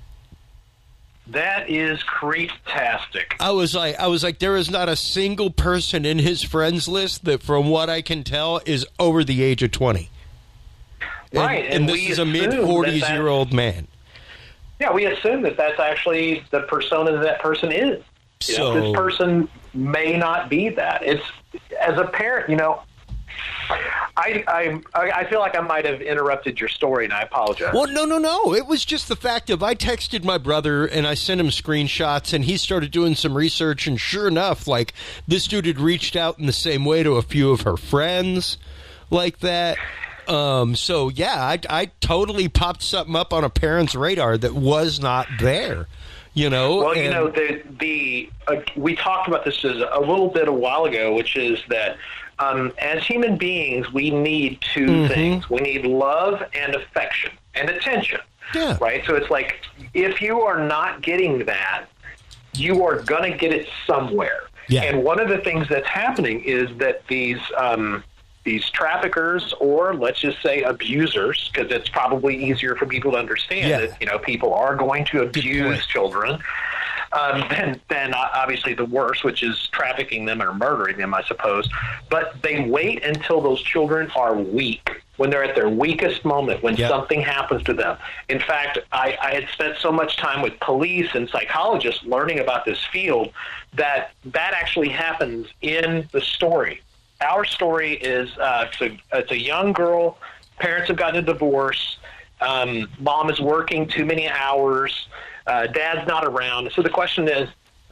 That is creep-tastic. I was like, I was like, there is not a single person in his friends list that, from what I can tell, is over the age of twenty. Right, and, and, and this is a mid forties year old man. Yeah, we assume that that's actually the persona that that person is. You So know, this person may not be that. It's as a parent, you know. I, I I feel like I might have interrupted your story, and I apologize. Well, no, no, no. It was just the fact of I texted my brother, and I sent him screenshots, and he started doing some research, and sure enough, like, this dude had reached out in the same way to a few of her friends like that. Um, so, yeah, I, I totally popped something up on a parent's radar that was not there. You know, well, and, you know, the the uh, we talked about this a little bit a while ago, which is that um, as human beings, we need two mm-hmm. things: we need love and affection and attention. Yeah. Right. So it's like if you are not getting that, you are going to get it somewhere. Yeah. And one of the things that's happening is that these um, these traffickers, or let's just say abusers, because it's probably easier for people to understand yeah. that, you know, people are going to abuse children, um, than, than obviously the worst, which is trafficking them or murdering them, I suppose. But they wait until those children are weak, when they're at their weakest moment, when yeah. something happens to them. In fact, I, I had spent so much time with police and psychologists learning about this field that that actually happens in the story. Our story is uh, it's, a, it's a young girl. Parents have gotten a divorce. Um, mom is working too many hours. Uh, dad's not around. So the question is,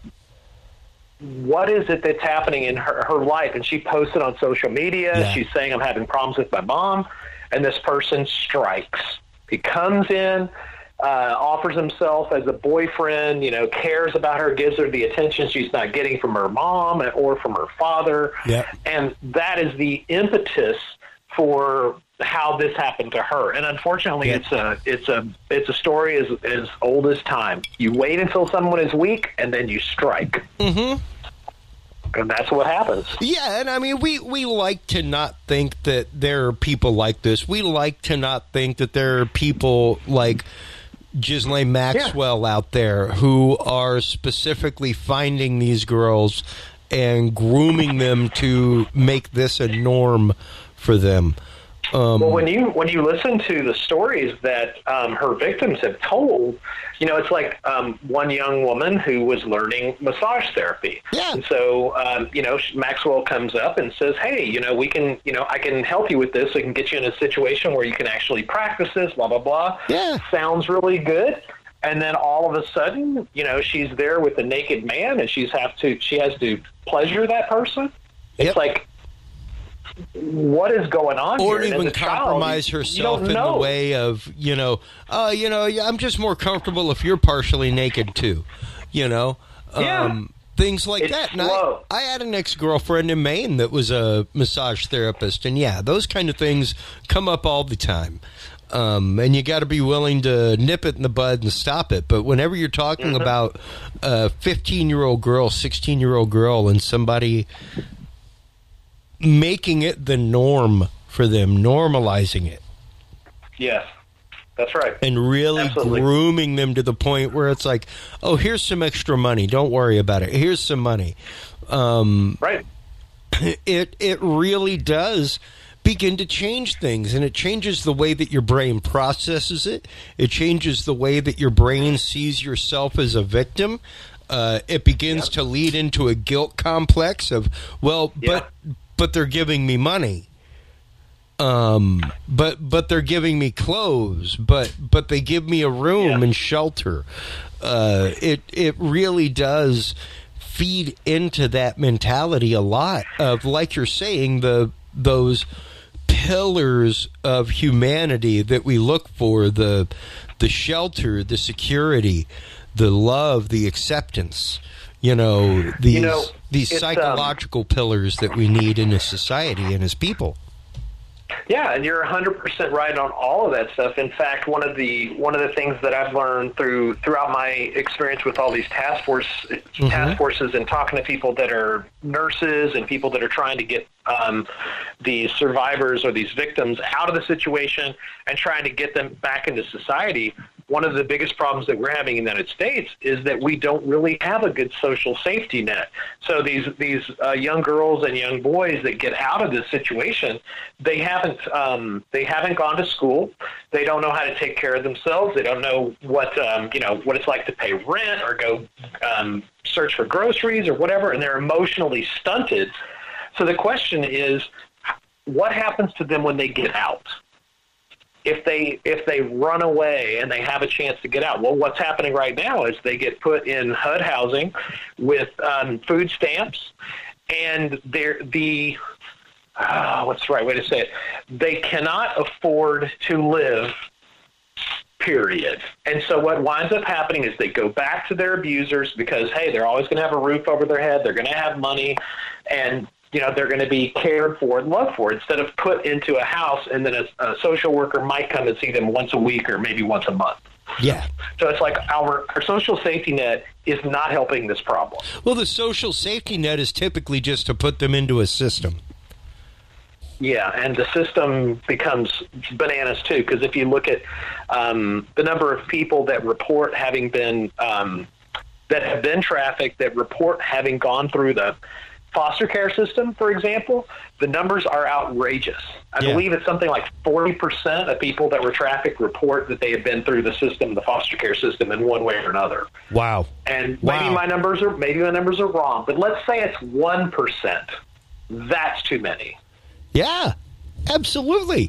what is it that's happening in her, her life? And she posted on social media. Yeah. She's saying, I'm having problems with my mom. And this person strikes. He comes in, uh, offers himself as a boyfriend, you know, cares about her, gives her the attention she's not getting from her mom or from her father. Yeah. And that is the impetus for how this happened to her. And unfortunately, yeah. it's a it's a it's a story as as old as time. You wait until someone is weak, and then you strike. Mm-hmm. And that's what happens. Yeah, and I mean, we, we like to not think that there are people like this. We like to not think that there are people like Ghislaine Maxwell yeah. out there who are specifically finding these girls and grooming them to make this a norm for them. Um, well, when you when you listen to the stories that um, her victims have told, you know, it's like um, one young woman who was learning massage therapy. Yeah. And so, um, you know, Maxwell comes up and says, hey, you know, we can, you know, I can help you with this. I can get you in a situation where you can actually practice this, blah, blah, blah. Yeah. Sounds really good. And then all of a sudden, you know, she's there with a naked man, and she's have to she has to pleasure that person. It's yep. like, what is going on or here? even compromise child, herself in know. the way of, you know, oh, uh, you know, I'm just more comfortable if you're partially naked too, you know, yeah. um, things like it's that. And slow. I, I had an ex-girlfriend in Maine that was a massage therapist, and yeah, those kind of things come up all the time. Um, and you got to be willing to nip it in the bud and stop it. But whenever you're talking mm-hmm. about a fifteen-year-old girl, sixteen-year-old girl, and somebody making it the norm for them, normalizing it. Yes. That's right. And really Absolutely. grooming them to the point where it's like, oh, here's some extra money. Don't worry about it. Here's some money. Um, right. It it really does begin to change things, and it changes the way that your brain processes it. It changes the way that your brain sees yourself as a victim. Uh, it begins yep. to lead into a guilt complex of, well, yeah. but but they're giving me money. Um, but but they're giving me clothes, but but they give me a room yeah. and shelter. Uh, it it really does feed into that mentality a lot of, like you're saying, the those pillars of humanity that we look for, the the shelter, the security, the love, the acceptance. You know, these you know, these psychological um, pillars that we need in a society and as people. Yeah, and you're one hundred percent right on all of that stuff. In fact, one of the one of the things that I've learned through throughout my experience with all these task force mm-hmm. task forces and talking to people that are nurses and people that are trying to get um, these survivors or these victims out of the situation and trying to get them back into society, one of the biggest problems that we're having in the United States is that we don't really have a good social safety net. So these these uh, young girls and young boys that get out of this situation, they haven't um, they haven't gone to school. They don't know how to take care of themselves. They don't know what um, you know what it's like to pay rent or go um, search for groceries or whatever, and they're emotionally stunted. So the question is, what happens to them when they get out? If they if they run away and they have a chance to get out, well, what's happening right now is they get put in H U D housing with um, food stamps, and they're the uh, what's the right way to say it? They cannot afford to live. Period. And so what winds up happening is they go back to their abusers because hey, they're always going to have a roof over their head. They're going to have money, and you know, they're going to be cared for and loved for instead of put into a house and then a, a social worker might come and see them once a week or maybe once a month. Yeah. So it's like our, our social safety net is not helping this problem. Well, the social safety net is typically just to put them into a system. Yeah, and the system becomes bananas too, because if you look at um, the number of people that report having been um, that have been trafficked, that report having gone through the foster care system, for example, the numbers are outrageous. I yeah. believe it's something like forty percent of people that were trafficked report that they have been through the system, the foster care system, in one way or another. Wow. And wow. maybe my numbers are maybe my numbers are wrong, but let's say it's one percent. That's too many. Yeah, absolutely.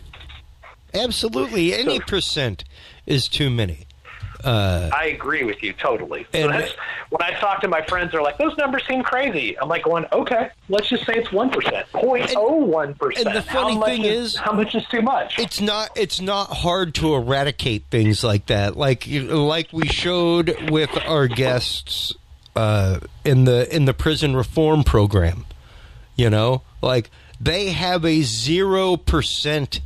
Absolutely. Any so, percent is too many. Uh, I agree with you totally. So and, that's, when I talk to my friends, they're like, those numbers seem crazy. I'm like going, okay, let's just say it's one percent, zero point zero one percent. And the funny how thing is, is, how much is too much? It's not, it's not hard to eradicate things like that. Like, like we showed with our guests uh, in the, in the prison reform program, you know, like they have a zero percent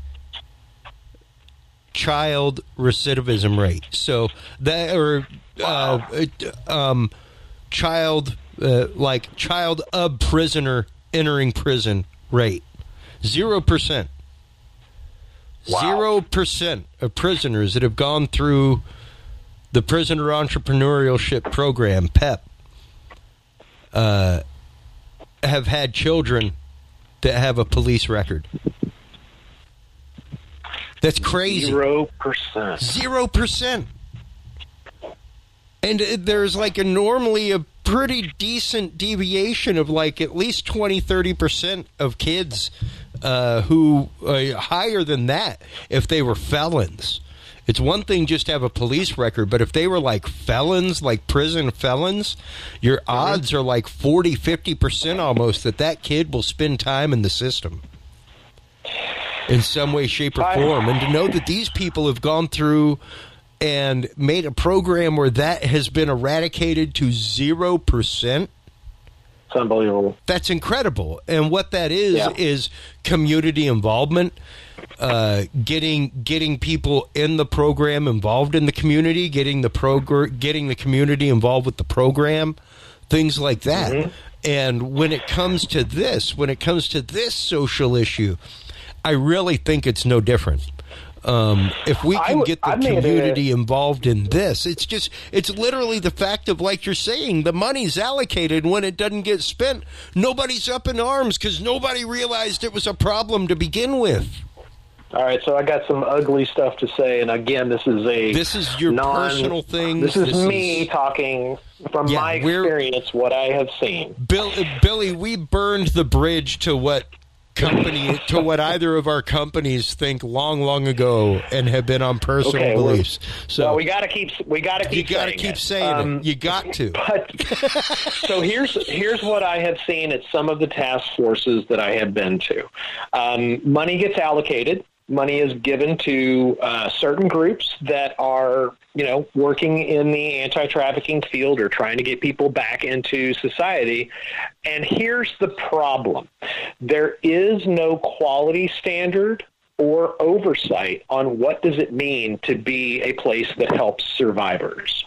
child recidivism rate. So that, or uh, um, child, uh, like child of prisoner entering prison rate, zero percent. Zero percent of prisoners that have gone through the Prisoner Entrepreneurship Program, P E P, uh, have had children that have a police record. That's crazy. Zero percent. Zero percent. And there's like a normally a pretty decent deviation of like at least twenty, thirty percent of kids uh, who uh, higher than that if they were felons. It's one thing just to have a police record, but if they were like felons, like prison felons, your odds are like forty, fifty percent almost that that kid will spend time in the system in some way, shape, or form. And to know that these people have gone through and made a program where that has been eradicated to zero percent. It's unbelievable. That's incredible. And what that is, yeah. is community involvement, uh, getting getting people in the program involved in the community, getting the progr- getting the community involved with the program, things like that. Mm-hmm. And when it comes to this, when it comes to this social issue, I really think it's no different. Um, if we can would, get the I made community a, involved in this, it's just, it's literally the fact of, like you're saying, the money's allocated. When it doesn't get spent, nobody's up in arms because nobody realized it was a problem to begin with. All right, so I got some ugly stuff to say, and again, this is a this is your non, personal thing. This is this me is, talking from yeah, my experience, what I have seen. Bill, Billy, we burned the bridge to what company to what either of our companies think long, long ago, and have been on personal okay, beliefs. So well, we got to keep we got to keep you got to saying keep it. saying um, it. You got to. But so here's here's what I have seen at some of the task forces that I have been to. Um, money gets allocated. Money is given to uh, certain groups that are, you know, working in the anti-trafficking field or trying to get people back into society. And here's the problem. There is no quality standard or oversight on what does it mean to be a place that helps survivors.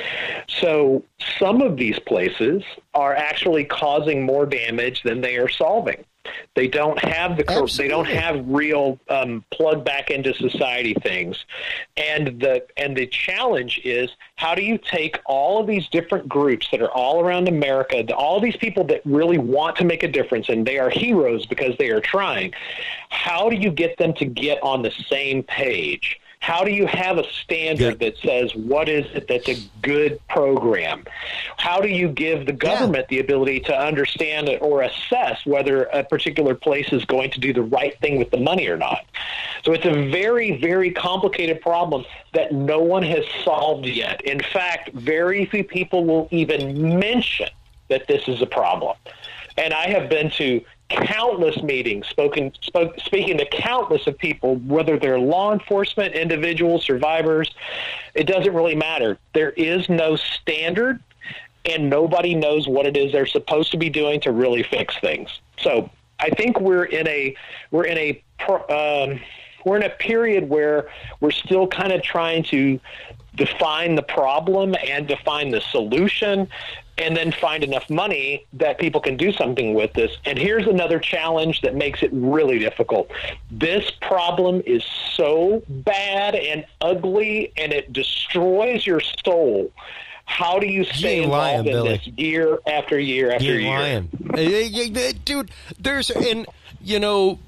So some of these places are actually causing more damage than they are solving. They don't have the Absolutely. they don't have real um, plug back into society things, and the and the challenge is, how do you take all of these different groups that are all around America, all these people that really want to make a difference, and they are heroes because they are trying. How do you get them to get on the same page? How do you have a standard yeah. that says what is it that's a good program? How do you give the government yeah. the ability to understand or assess whether a particular place is going to do the right thing with the money or not? So it's a very, very complicated problem that no one has solved yet. In fact, very few people will even mention that this is a problem. And I have been to countless meetings, spoken, spoke, speaking to countless of people, whether they're law enforcement, individuals, survivors. It doesn't really matter. There is no standard, and nobody knows what it is they're supposed to be doing to really fix things. So I think we're in a we're in a um, we're in a period where we're still kind of trying to define the problem and define the solution, and then find enough money that people can do something with this. And here's another challenge that makes it really difficult. This problem is so bad and ugly, and it destroys your soul. How do you stay involved lying, in Billy. this year after year after You're year? lying. Dude, there's, and, you know,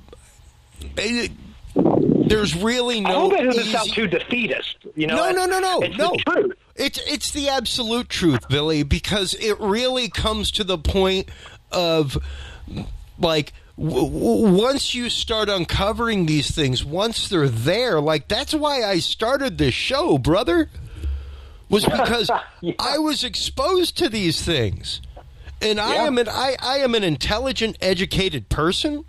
there's really no I hope it doesn't easy... sound too defeatist. You know, no, no, no, no, it's no. the truth. It's it's the absolute truth, Billy, because it really comes to the point of, like, w- w- once you start uncovering these things, once they're there, like, that's why I started this show, brother, was because yeah. I was exposed to these things. And I yeah. am an I, I am an intelligent, educated person.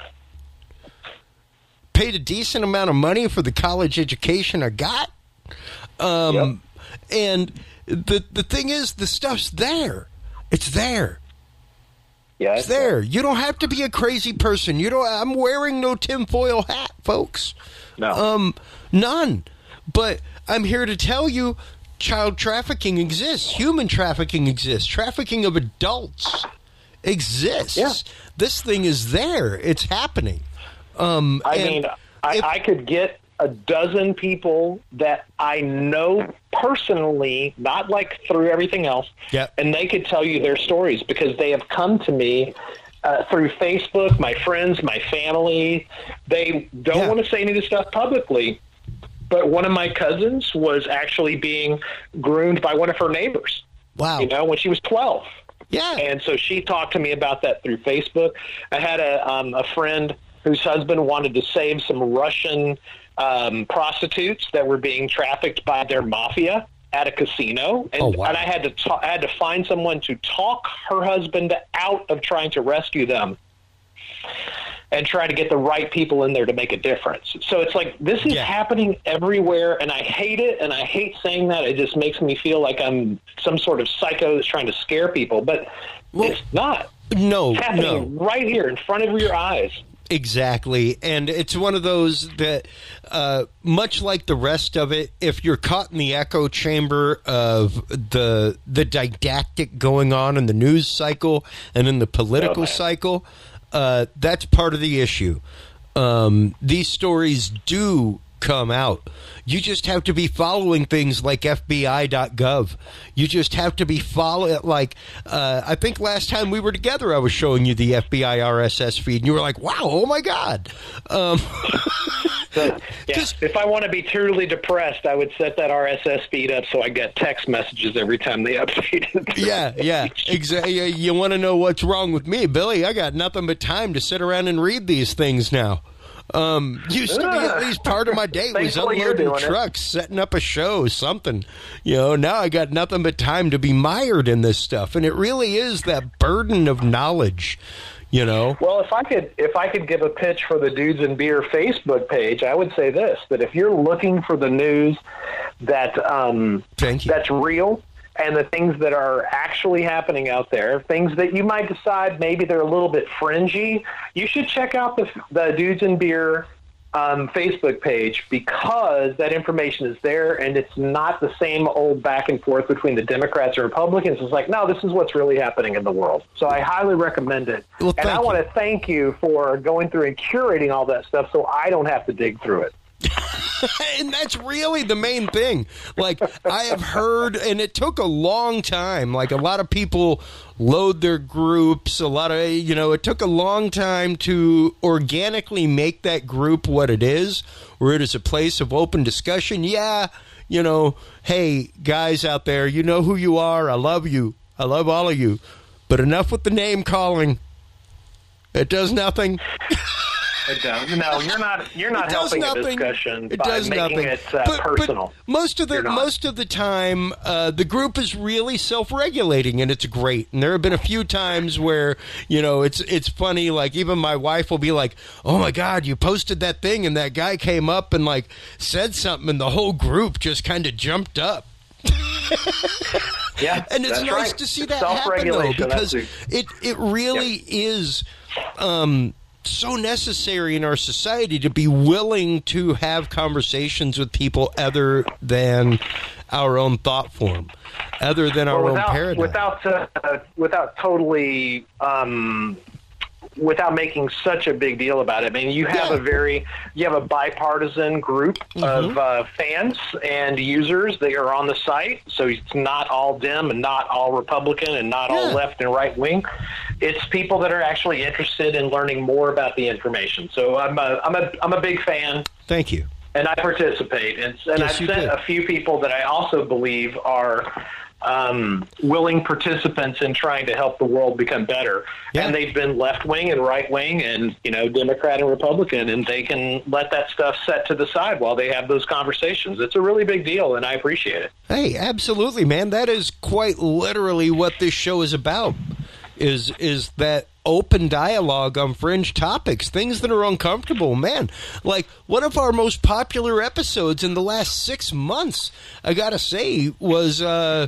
Paid a decent amount of money for the college education I got. Um, yep. And the the thing is, the stuff's there. It's there. Yeah, it's, it's there. there. You don't have to be a crazy person. You don't. I'm wearing no tinfoil hat, folks. No. Um, none. But I'm here to tell you, child trafficking exists. Human trafficking exists. Trafficking of adults exists. Yeah. This thing is there. It's happening. Um, I mean, I, if, I could get a dozen people that I know personally, not like through everything else, yep. and they could tell you their stories because they have come to me uh, through Facebook, my friends, my family. They don't yeah. want to say any of this stuff publicly, but one of my cousins was actually being groomed by one of her neighbors. Wow. You know, when she was twelve. Yeah. And so she talked to me about that through Facebook. I had a, um, a friend whose husband wanted to save some Russian um, prostitutes that were being trafficked by their mafia at a casino, and, oh, wow. and I had to ta- I had to find someone to talk her husband out of trying to rescue them, and try to get the right people in there to make a difference. So it's like this is yeah. happening everywhere, and I hate it, and I hate saying that. It just makes me feel like I'm some sort of psycho that's trying to scare people, but well, it's not. No, it's happening no. right here in front of your eyes. Exactly, and it's one of those that, uh, much like the rest of it, if you're caught in the echo chamber of the the didactic going on in the news cycle and in the political oh, cycle, uh, that's part of the issue. Um, these stories do come out. You just have to be following things like F B I dot gov. You just have to be following, like, uh, I think last time we were together, I was showing you the F B I R S S feed, and you were like, wow, oh my God. Um, so, yeah, if I want to be truly depressed, I would set that R S S feed up so I get text messages every time they update it. Yeah, yeah, exactly. You, you want to know what's wrong with me, Billy? I got nothing but time to sit around and read these things now. Um, used to be at least part of my day was unloading trucks, it. setting up a show, something. You know, now I got nothing but time to be mired in this stuff, and it really is that burden of knowledge. You know. Well, if I could, if I could give a pitch for the Dudes and Beer Facebook page, I would say this: that if you're looking for the news that um, Thank you. that's real. And the things that are actually happening out there, things that you might decide maybe they're a little bit fringy, you should check out the, the Dudes and Beer um, Facebook page, because that information is there, and it's not the same old back and forth between the Democrats and Republicans. It's like, no, this is what's really happening in the world. So I highly recommend it. Well, and I want to thank you for going through and curating all that stuff so I don't have to dig through it. And that's really the main thing. Like, I have heard, and it took a long time. Like, a lot of people load their groups. A lot of, you know, it took a long time to organically make that group what it is, where it is a place of open discussion. Yeah, you know, hey, guys out there, you know who you are. I love you. I love all of you. But enough with the name calling. It does nothing. It does. No, you're not. You're not helping nothing. the discussion it by does making nothing. it uh, but, personal. But most of the most of the time, uh, the group is really self-regulating, and it's great. And there have been a few times where, you know, it's it's funny. Like, even my wife will be like, "Oh my God, you posted that thing, and that guy came up and like said something, and the whole group just kind of jumped up." Yeah, and it's that's nice right. to see It's that happen, though, because it it it really yep. is. Um, so necessary in our society to be willing to have conversations with people other than our own thought form, other than our well, without, own paradigm. Without, uh, without totally, um, without making such a big deal about it. I mean, you have yeah. a very, you have a bipartisan group mm-hmm. of uh, fans and users that are on the site. So it's not all Dem and not all Republican and not yeah. all left and right wing. It's people that are actually interested in learning more about the information. So I'm a, I'm a, I'm a big fan. Thank you. And I participate. And, and yes, I've sent a few people that I also believe are um, willing participants in trying to help the world become better. Yeah. And they've been left wing and right wing and, you know, Democrat and Republican, and they can let that stuff set to the side while they have those conversations. It's a really big deal, and I appreciate it. Hey, absolutely, man. That is quite literally what this show is about. Is is that open dialogue on fringe topics, things that are uncomfortable, man. Like, one of our most popular episodes in the last six months, I gotta say, was uh,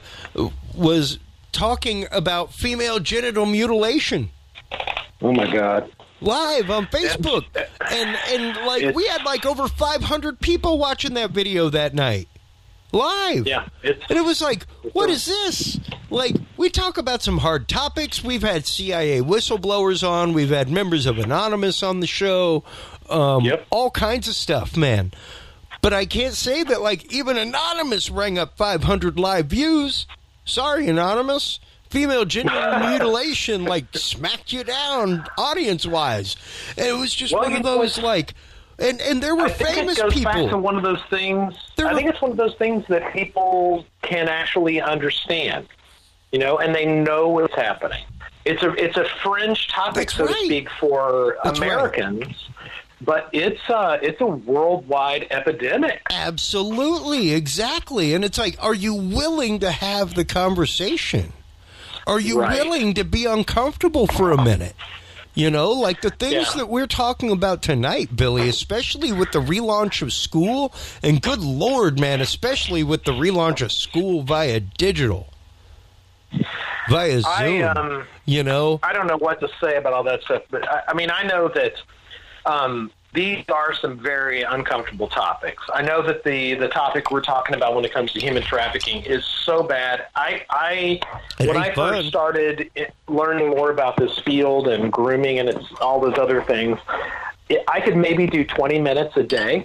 was talking about female genital mutilation. Oh my God! Live on Facebook, and and like it's, we had like over five hundred people watching that video that night. Live. Yeah. It's, and it was like, what is this? Like, we talk about some hard topics. We've had C I A whistleblowers on. We've had members of Anonymous on the show. Um, yep. All kinds of stuff, man. But I can't say that, like, even Anonymous rang up five hundred live views. Sorry, Anonymous. Female genital mutilation, like, smacked you down audience-wise. And it was just well, one of those, like... And and there were I think famous it goes people. Back to one of those things. There I were, think it's one of those things that people can actually understand, you know, and they know what's happening. It's a it's a fringe topic, so right. to speak, for That's Americans, right. but it's uh it's a worldwide epidemic. Absolutely, exactly. And it's like, are you willing to have the conversation? Are you right. willing to be uncomfortable for a minute? You know, like the things yeah. that we're talking about tonight, Billy, especially with the relaunch of school, and good Lord, man, especially with the relaunch of school via digital, via Zoom, I, um, you know? I don't know what to say about all that stuff, but I, I mean, I know that um, these are some very uncomfortable topics. I know that the, the topic we're talking about when it comes to human trafficking is so bad. I, I when I fun. first started learning more about this field and grooming and it's all those other things, it, I could maybe do twenty minutes a day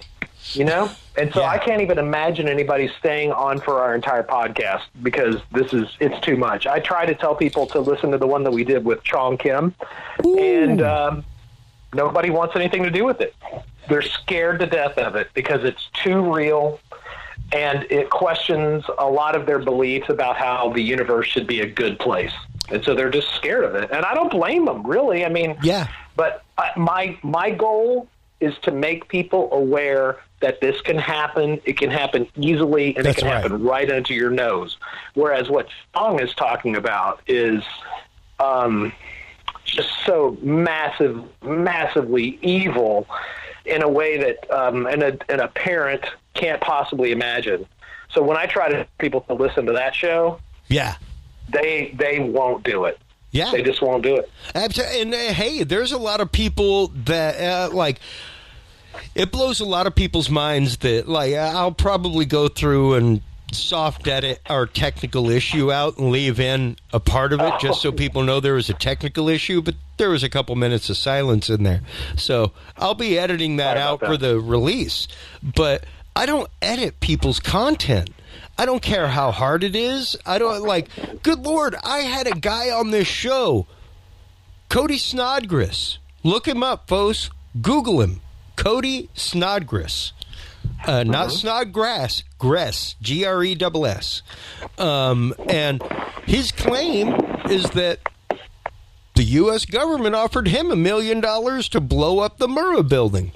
You know? And so Yeah. I can't even imagine anybody staying on for our entire podcast because this is, it's too much. I try to tell people to listen to the one that we did with Chong Kim, Ooh. and um, nobody wants anything to do with it. They're scared to death of it because it's too real, and it questions a lot of their beliefs about how the universe should be a good place. And so they're just scared of it. And I don't blame them, really. I mean, yeah. But my my goal is to make people aware that this can happen. It can happen easily, and That's it can right. happen right under your nose. Whereas what Chong is talking about is um, just so massive, massively evil in a way that um, and a, and a parent can't possibly imagine. So when I try to get people to listen to that show, yeah, they they won't do it. Yeah, they just won't do it. And uh, hey, there's a lot of people that uh, like. It blows a lot of people's minds that, like, I'll probably go through and soft edit our technical issue out and leave in a part of it just so people know there was a technical issue, but there was a couple minutes of silence in there. So I'll be editing that out that. for the release. But I don't edit people's content. I don't care how hard it is. I don't, like, good Lord, I had a guy on this show, Cody Snodgrass. Look him up, folks. Google him. Cody Snodgrass. Uh, not Snodgrass, Gress, G R E S S. Um, and his claim is that the U S government offered him a million dollars to blow up the Murrah building.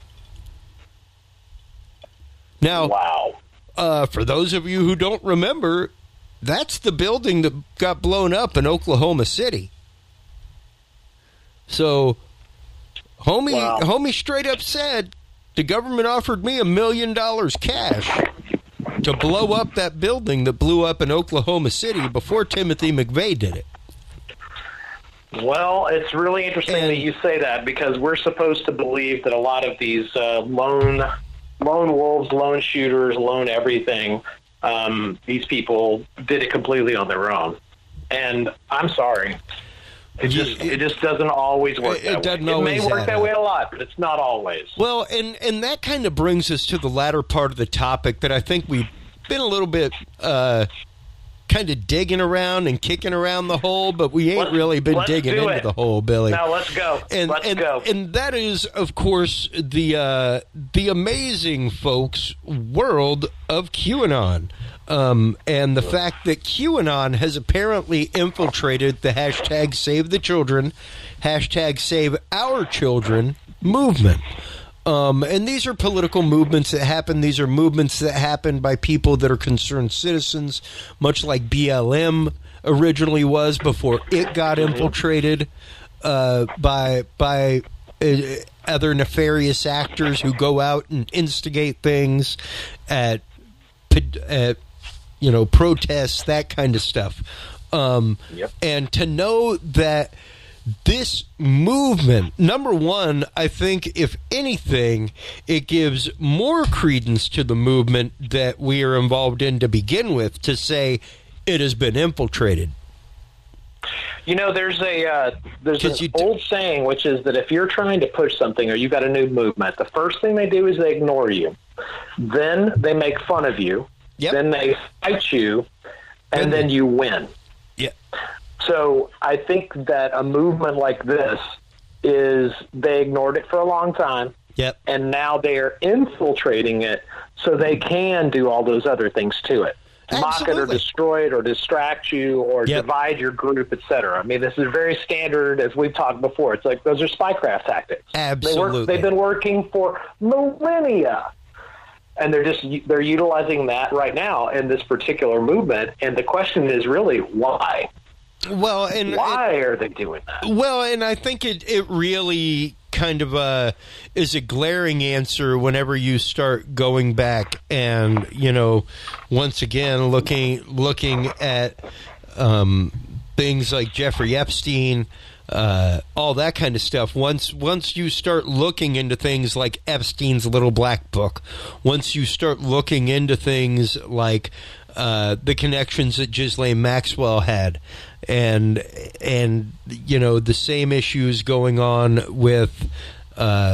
Now, wow. uh, for those of you who don't remember, that's the building that got blown up in Oklahoma City. So... Homie, wow. homie straight up said the government offered me a million dollars cash to blow up that building that blew up in Oklahoma City before Timothy McVeigh did it. Well, it's really interesting and, that you say that because we're supposed to believe that a lot of these uh, lone lone wolves, lone shooters, lone everything, um, these people did it completely on their own. And I'm sorry. It just it just doesn't always work it, that it doesn't way. It may always work that up. way a lot, but it's not always. Well, and, and that kind of brings us to the latter part of the topic that I think we've been a little bit uh, kind of digging around and kicking around the hole, but we ain't let's, really been digging into it. the hole, Billy. Now let's go. And, let's and, go. And that is, of course, the uh, the amazing, folks, world of QAnon. Um, and the fact that QAnon has apparently infiltrated the hashtag Save the Children, hashtag Save Our Children movement. Um, and these are political movements that happen. These are movements that happen by people that are concerned citizens, much like B L M originally was before it got infiltrated uh, by by uh, other nefarious actors who go out and instigate things at at you know, protests, that kind of stuff. Um, yep. And to know that this movement, number one, I think, if anything, it gives more credence to the movement that we are involved in to begin with, to say it has been infiltrated. You know, there's a uh, there's an you d- old saying, which is that if you're trying to push something or you've got a new movement, the first thing they do is they ignore you. Then they make fun of you. Yep. Then they fight you, and and then you win. Yeah. So I think that a movement like this is they ignored it for a long time. Yep. And now they are infiltrating it so they can do all those other things to it. Mock it or destroy it or distract you or yep. divide your group, et cetera. I mean, this is very standard, as we've talked before. It's like those are spycraft tactics. Absolutely. They work, they've been working for millennia. And they're just they're utilizing that right now in this particular movement. And the question is really why? Well, and why it, are they doing that? Well, and I think it it really kind of uh, is a glaring answer whenever you start going back and, you know, once again looking looking at um, things like Jeffrey Epstein. Uh, all that kind of stuff. Once once you start looking into things like Epstein's Little Black Book, once you start looking into things like uh, the connections that Ghislaine Maxwell had, and and you know the same issues going on with uh,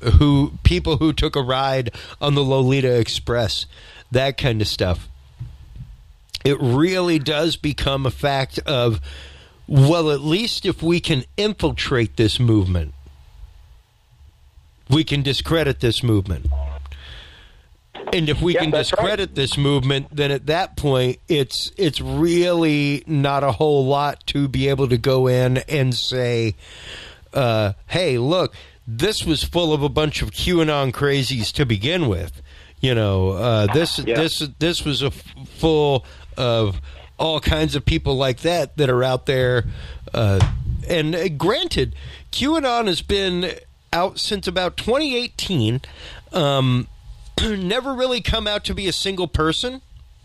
who people who took a ride on the Lolita Express, that kind of stuff. It really does become a fact of, well, at least if we can infiltrate this movement, we can discredit this movement. And if we yeah, can discredit right. this movement, then at that point, it's it's really not a whole lot to be able to go in and say, uh, hey, look, this was full of a bunch of QAnon crazies to begin with. You know, uh, this yeah. this this was a f- full of all kinds of people like that that are out there. Uh, and uh, granted, QAnon has been out since about twenty eighteen. Um, never really come out to be a single person.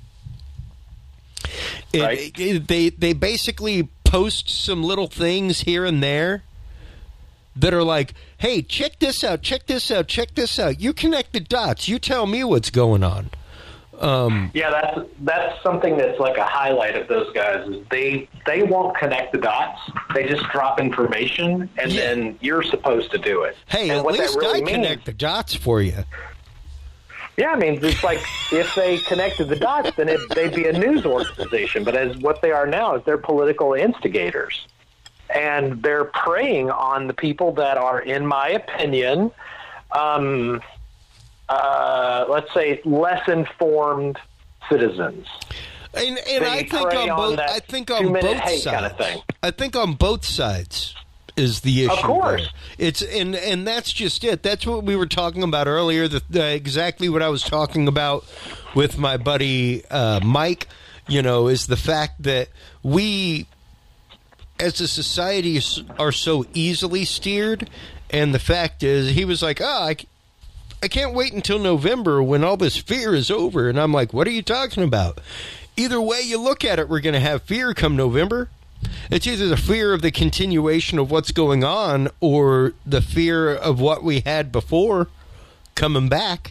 It, right. it, they they basically post some little things here and there that are like, hey, check this out, check this out, check this out. You connect the dots. You tell me what's going on. Um, yeah, that's that's something that's like a highlight of those guys. Is they they won't connect the dots. They just drop information, and yeah. then you're supposed to do it. Hey, and at what least that really I means, connect the dots for you. Yeah, I mean, it's like if they connected the dots, then it, they'd be a news organization. But as what they are now is they're political instigators. And they're preying on the people that are, in my opinion, um, uh, let's say, less informed citizens. And, and I think on both. I think on both sides. Kind of thing. I think on both sides is the issue. Of course, there. It's and and that's just it. That's what we were talking about earlier. The, the, exactly what I was talking about with my buddy uh, Mike. You know, is the fact that we, as a society, are so easily steered, and the fact is, he was like, "Oh, I, I can't wait until November when all this fear is over," and I'm like, "What are you talking about?" Either way you look at it, we're going to have fear come November. It's either the fear of the continuation of what's going on or the fear of what we had before coming back.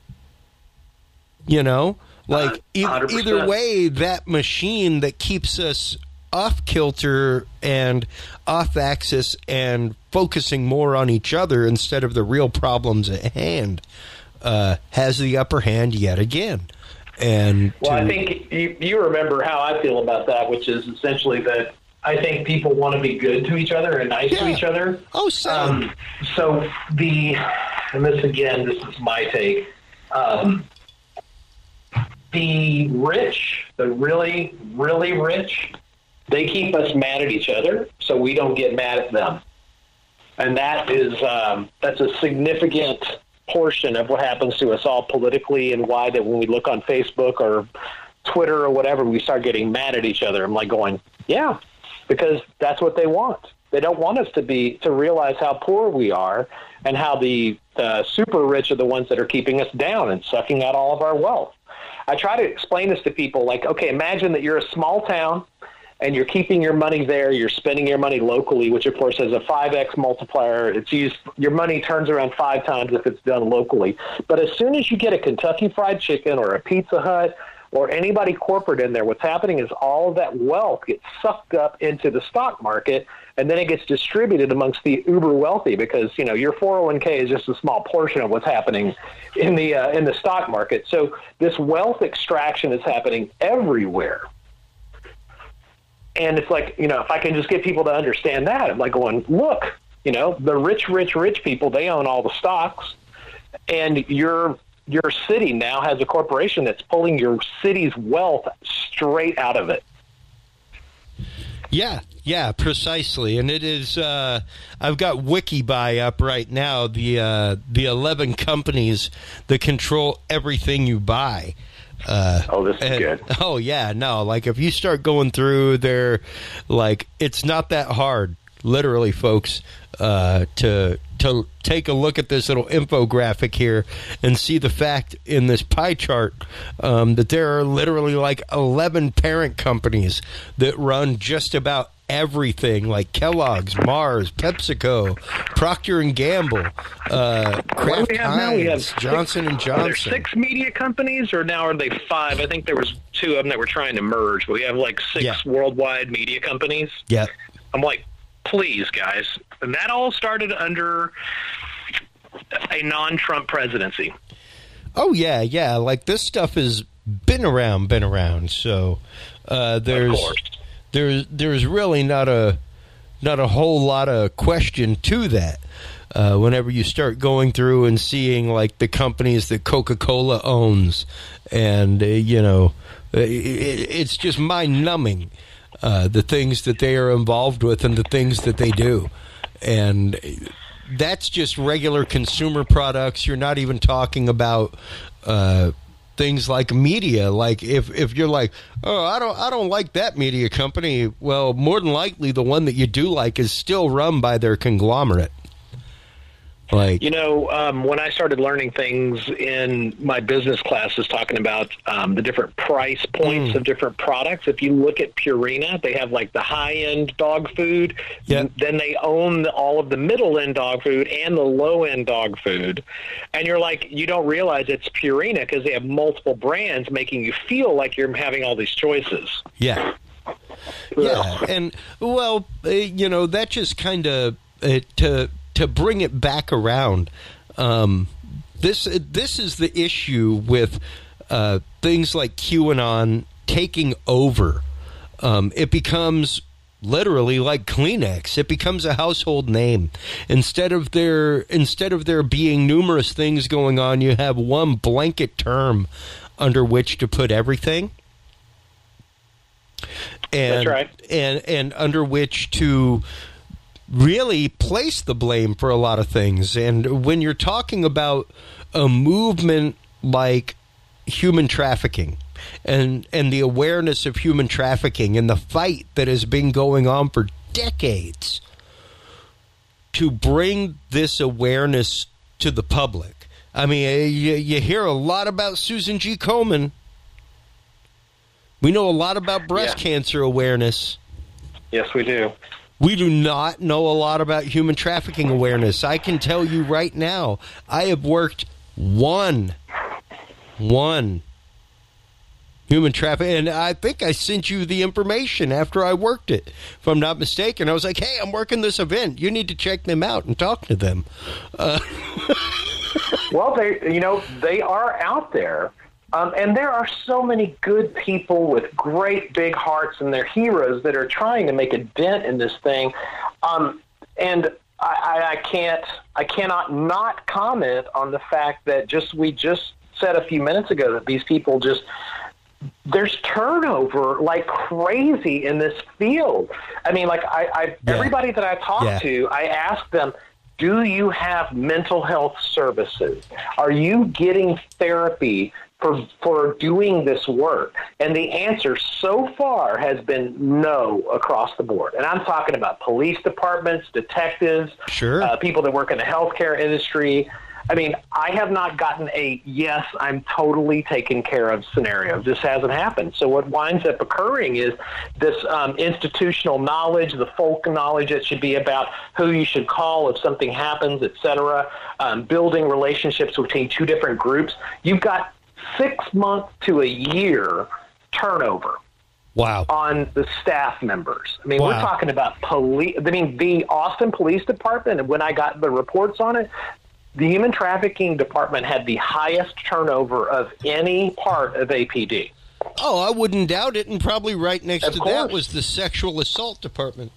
You know? Like, e- either way, that machine that keeps us off kilter and off axis and focusing more on each other instead of the real problems at hand uh, has the upper hand yet again. And well, to, I think you, you remember how I feel about that, which is essentially that I think people want to be good to each other and nice yeah. to each other. Oh, so um, so the and this again, this is my take. Um, the rich, the really, really rich, they keep us mad at each other, so we don't get mad at them, and that is um, that's a significant portion of what happens to us all politically, and why that when we look on Facebook or Twitter or whatever, we start getting mad at each other. I'm like going, yeah, because that's what they want. They don't want us to be to realize how poor we are and how the uh, super rich are the ones that are keeping us down and sucking out all of our wealth. I try to explain this to people like, okay, imagine that you're a small town and you're keeping your money there, you're spending your money locally, which of course has a five X multiplier. It's used, your money turns around five times if it's done locally. But as soon as you get a Kentucky Fried Chicken or a Pizza Hut or anybody corporate in there, what's happening is all of that wealth gets sucked up into the stock market, and then it gets distributed amongst the uber wealthy because, you know, your four oh one k is just a small portion of what's happening in the uh, in the stock market. So this wealth extraction is happening everywhere. And it's like, you know, if I can just get people to understand that, I'm like going, look, you know, the rich, rich, rich people, they own all the stocks, and your your city now has a corporation that's pulling your city's wealth straight out of it. Yeah, yeah, precisely. And it is, uh, I've got WikiBuy up right now, the uh, the eleven companies that control everything you buy. Uh, oh, this is and, good. Oh, yeah, no, like if you start going through there, like it's not that hard, literally, folks, uh, to to take a look at this little infographic here and see the fact in this pie chart um, that there are literally like eleven parent companies that run just about everything, like Kellogg's, Mars, PepsiCo, Procter and Gamble, uh, Kraft Heinz, Johnson and Johnson. Are there six media companies, or now are they five? I think there was two of them that were trying to merge, but we have like six yeah. worldwide media companies. Yeah. I'm like, please, guys. And that all started under a non-Trump presidency. Oh yeah, yeah. Like this stuff has been around, been around. So uh, there's there's there's really not a not a whole lot of question to that. Uh, whenever you start going through and seeing like the companies that Coca-Cola owns, and uh, you know, it, it's just mind-numbing uh, the things that they are involved with and the things that they do, and that's just regular consumer products. You're not even talking about uh, things like media. Like if, if you're like, oh, I don't I don't like that media company. Well, more than likely, the one that you do like is still run by their conglomerate. Like, you know, um, when I started learning things in my business classes, talking about um, the different price points mm. of different products. If you look at Purina, they have like the high end dog food. Yep. Then they own the, all of the middle end dog food and the low end dog food. And you're like, you don't realize it's Purina because they have multiple brands, making you feel like you're having all these choices. Yeah. Yeah. And well, uh, you know, that just kind of uh, to. To bring it back around, um, this this is the issue with uh, things like QAnon taking over. Um, it becomes literally like Kleenex. It becomes a household name. Instead of there instead of there being numerous things going on, you have one blanket term under which to put everything. And, That's right. And and under which to really place the blame for a lot of things. And when you're talking about a movement like human trafficking and and the awareness of human trafficking and the fight that has been going on for decades to bring this awareness to the public. I mean, you, you hear a lot about Susan G. Komen. We know a lot about breast yeah. cancer awareness. Yes, we do. We do not know a lot about human trafficking awareness. I can tell you right now, I have worked one, one human trafficking, and I think I sent you the information after I worked it, if I'm not mistaken. I was like, hey, I'm working this event. You need to check them out and talk to them. Uh, well, they, you know, they are out there. Um, and there are so many good people with great big hearts, and they're heroes that are trying to make a dent in this thing. Um, and I, I can't, I cannot not comment on the fact that just we just said a few minutes ago that these people just there's turnover like crazy in this field. I mean, like I, I yeah. everybody that I talk yeah. to, I ask them, do you have mental health services? Are you getting therapy for for doing this work? And the answer so far has been no across the board. And I'm talking about police departments, detectives, sure. uh, people that work in the healthcare industry. I mean, I have not gotten a yes, I'm totally taken care of scenario. This hasn't happened. So what winds up occurring is this um, institutional knowledge, the folk knowledge that should be about who you should call if something happens, et cetera, um, building relationships between two different groups. You've got six months to a year turnover. Wow. On the staff members. I mean, wow. we're talking about police. I mean, the Austin Police Department, and when I got the reports on it, the Human Trafficking Department had the highest turnover of any part of A P D. Oh, I wouldn't doubt it, and probably right next of to course. that was the Sexual Assault Department.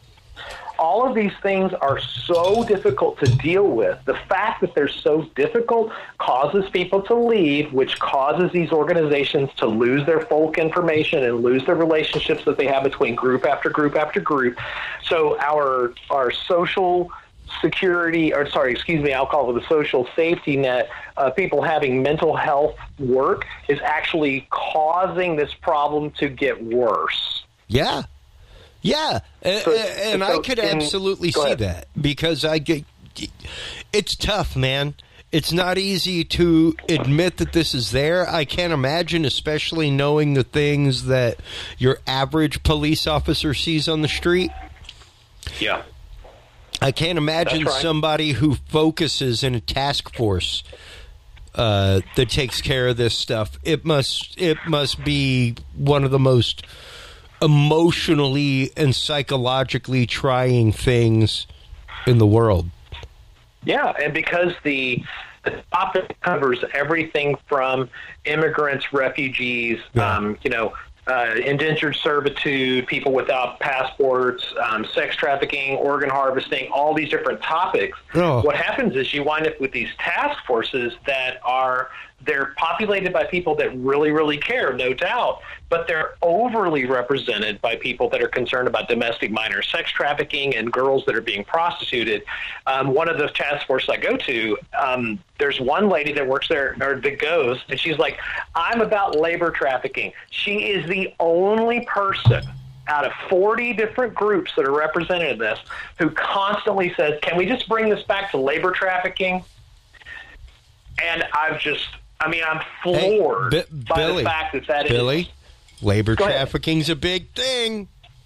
All of these things are so difficult to deal with. The fact that they're so difficult causes people to leave, which causes these organizations to lose their folk information and lose their relationships that they have between group after group after group. So our our social security, or sorry, excuse me, I'll call it the social safety net, uh, people having mental health work is actually causing this problem to get worse. Yeah. Yeah. So, and so I could in, absolutely see ahead. that because I get, it's tough, man. It's not easy to admit that this is there. I can't imagine, especially knowing the things that your average police officer sees on the street. Yeah. I can't imagine right. somebody who focuses in a task force uh, that takes care of this stuff. It must it must be one of the most emotionally and psychologically trying things in the world. Yeah, and because the, the topic covers everything from immigrants, refugees, Yeah. um, you know, uh, indentured servitude, people without passports, um, sex trafficking, organ harvesting, all these different topics. Oh. What happens is you wind up with these task forces that are they're populated by people that really, really care, no doubt, but they're overly represented by people that are concerned about domestic minor sex trafficking and girls that are being prostituted. Um, one of the task forces I go to, um, there's one lady that works there or that goes, and she's like, I'm about labor trafficking. She is the only person out of forty different groups that are represented in this who constantly says, can we just bring this back to labor trafficking? And I've just... I mean, I'm floored hey, B- by Billy, the fact that that Billy, is... labor Go ahead. trafficking's a big thing.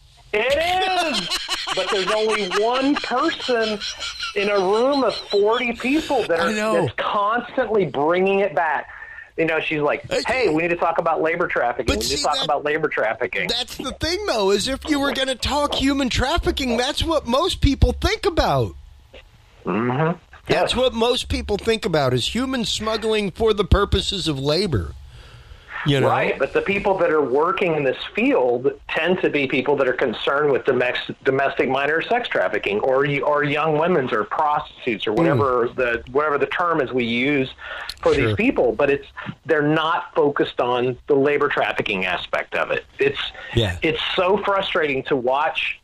It is! But there's only one person in a room of forty people that are I know. that's constantly bringing it back. You know, she's like, hey, we need to talk about labor trafficking. But We need see, to talk that- about labor trafficking. That's the thing, though, is if you were going to talk human trafficking, that's what most people think about. Mm-hmm. That's Yes. what most people think about is human smuggling for the purposes of labor. You know? Right, but the people that are working in this field tend to be people that are concerned with domestic, domestic minor sex trafficking, or or young women's, or prostitutes, or whatever mm. the whatever the term is we use for Sure. these people. But it's they're not focused on the labor trafficking aspect of it. It's Yeah. it's so frustrating to watch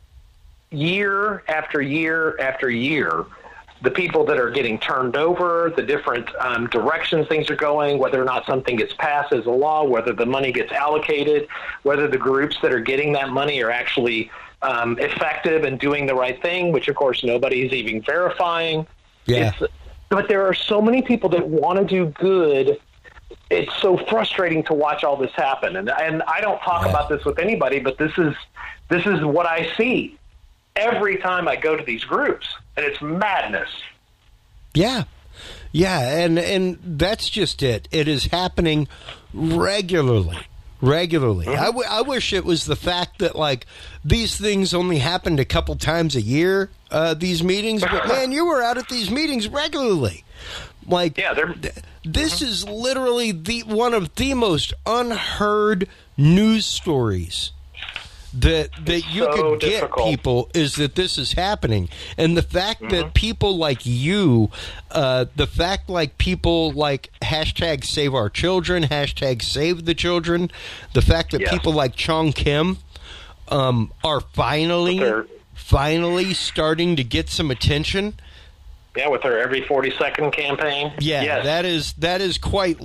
year after year after year. The people that are getting turned over, the different um, directions things are going, whether or not something gets passed as a law, whether the money gets allocated, whether the groups that are getting that money are actually um, effective and doing the right thing, which, of course, nobody is even verifying. Yeah. It's, but there are so many people that want to do good. It's so frustrating to watch all this happen. And, and I don't talk Yeah. about this with anybody, but this is this is what I see every time I go to these groups, and it's madness. Yeah. Yeah, and and that's just it. It is happening regularly. Regularly. I, w- I wish it was the fact that, like, these things only happened a couple times a year, uh, these meetings. But, man, you were out at these meetings regularly. Like, Yeah, they're th- this is literally the one of the most unheard news stories that that you so could get difficult. people is that this is happening, and the fact Mm-hmm. that people like you, uh, the fact like people like hashtag Save Our Children, hashtag Save the Children, the fact that Yes. people like Chong Kim um, are finally They're- finally starting to get some attention. Yeah, with her every forty second campaign. Yeah, yes. that is that is quite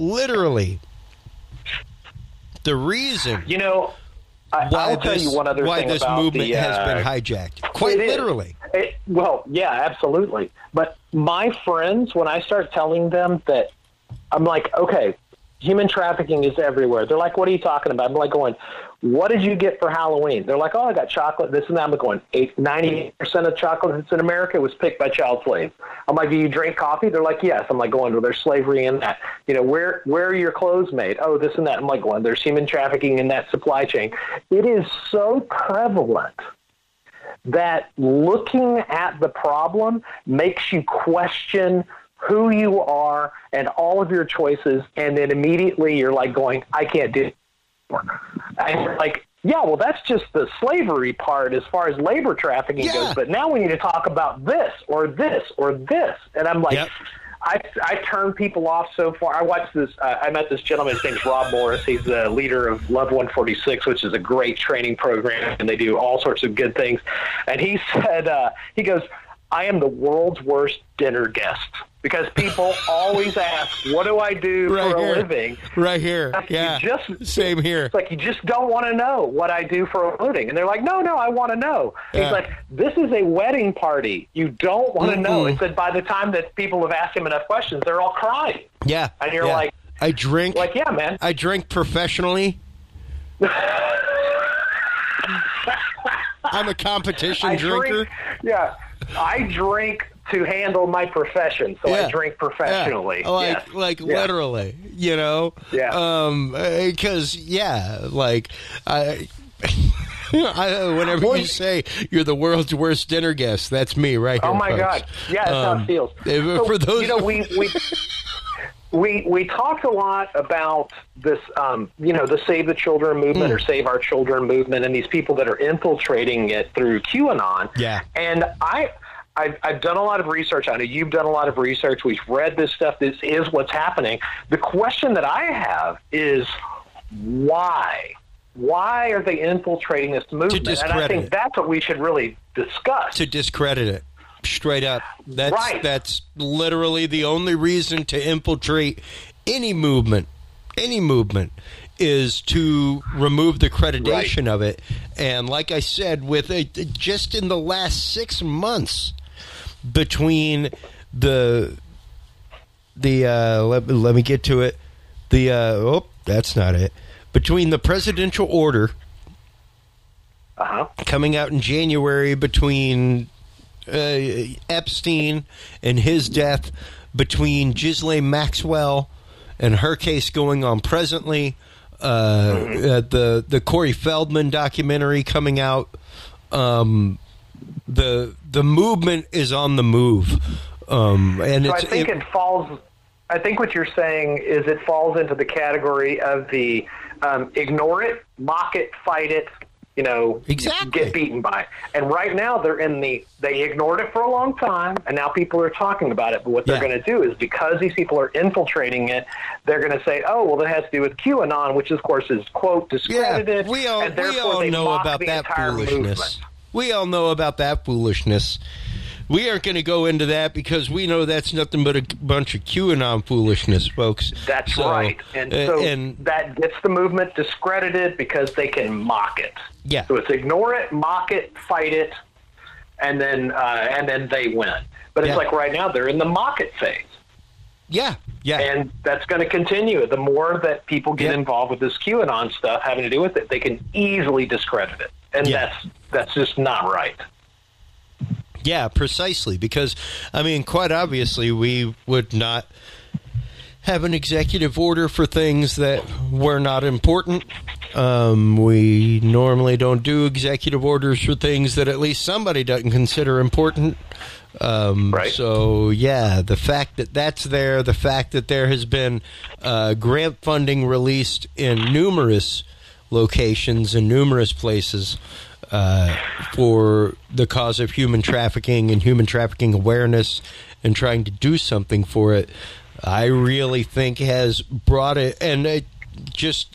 literally the reason You know, I, why I'll tell this, you one other why thing this about movement the, has uh, been hijacked. Quite it is. literally. It, well, yeah, absolutely. But my friends, when I start telling them that, I'm like, okay, human trafficking is everywhere. They're like, what are you talking about? I'm like going, what did you get for Halloween? They're like, oh, I got chocolate, this and that. I'm going, ninety percent of chocolate that's in America was picked by child slaves. I'm like, do you drink coffee? They're like, yes. I'm like, going, well, there's slavery in that. You know, where where are your clothes made? Oh, this and that. I'm like, going, there's human trafficking in that supply chain. It is so prevalent that looking at the problem makes you question who you are and all of your choices, and then immediately you're like going, I can't do it anymore. And you're like, yeah, well, that's just the slavery part as far as labor trafficking Yeah. goes, but now we need to talk about this or this or this. And I'm like, Yep. I, I turn people off so far. I watched this. Uh, I met this gentleman. His name's Rob Morris. He's the leader of Love one forty-six, which is a great training program, and they do all sorts of good things. And he said, uh, he goes, I am the world's worst dinner guest because people always ask, what do I do Right for here. a living? Right here. Like, you Yeah. just- Same here. It's like, you just don't want to know what I do for a living. And they're like, no, no, I want to know. Yeah. He's like, this is a wedding party. You don't want to know. Mm-mm. He said by the time that people have asked him enough questions, they're all crying. Yeah. And you're yeah. like- I drink. Like, yeah, man. I drink professionally. I'm a competition I drinker. drink, yeah, I drink to handle my profession, so Yeah. I drink professionally. Yeah. Like, Yes. like Yeah. literally, you know? Yeah. Um, because, yeah, like, I. I, whenever you say you're the world's worst dinner guest, that's me right here. Oh my folks. God! Yeah, that's um, how it feels. So, for those, you know, we we we we talked a lot about this, um, you know, the Save the Children movement mm. or Save Our Children movement, and these people that are infiltrating it through QAnon. Yeah, and I. I've, I've done a lot of research. I know you've done a lot of research. We've read this stuff. This is what's happening. The question that I have is why? Why are they infiltrating this movement? And I think it. that's what we should really discuss. To discredit it. Straight up. That's, right. That's literally the only reason to infiltrate any movement, any movement, is to remove the accreditation right. of it. And like I said, with a, just in the last six months, between the the uh, let, let me get to it the uh, oh that's not it between the presidential order uh-huh. coming out in January, between uh, Epstein and his death, between Ghislaine Maxwell and her case going on presently, uh, mm-hmm. uh, the the Corey Feldman documentary coming out. Um, the the movement is on the move, um, and so it's, I think it, it falls. I think what you're saying is it falls into the category of the um, ignore it, mock it, fight it, you know, exactly. get beaten by. And right now they're in the they ignored it for a long time, and now people are talking about it. But what they're yeah. going to do is, because these people are infiltrating it, they're going to say, "Oh, well, that has to do with QAnon," which of course is quote discredited. Yeah, we all and we all know about that foolishness. Movement. We all know about that foolishness. We aren't going to go into that because we know that's nothing but a bunch of QAnon foolishness, folks. That's so, right. And uh, so and, that gets the movement discredited because they can mock it. Yeah. So it's ignore it, mock it, fight it, and then uh, and then they win. But it's yeah. like right now they're in the mock it phase. Yeah, yeah. And that's going to continue. The more that people get yep. involved with this QAnon stuff having to do with it, they can easily discredit it. And yeah. that's that's just not right. Yeah, precisely. Because, I mean, quite obviously, we would not have an executive order for things that were not important. Um, we normally don't do executive orders for things that at least somebody doesn't consider important. Um, right. So, yeah, the fact that that's there, the fact that there has been uh, grant funding released in numerous locations in numerous places uh, for the cause of human trafficking and human trafficking awareness and trying to do something for it, I really think has brought it, and it just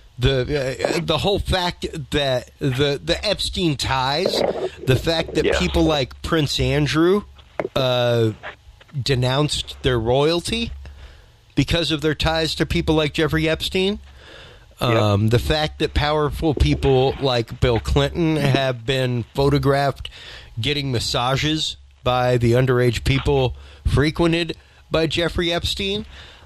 the uh, the whole fact that the the Epstein ties, the fact that yeah. people like Prince Andrew uh, denounced their royalty because of their ties to people like Jeffrey Epstein. Um, yep. The fact that powerful people like Bill Clinton have been photographed getting massages by the underage people frequented by Jeffrey Epstein,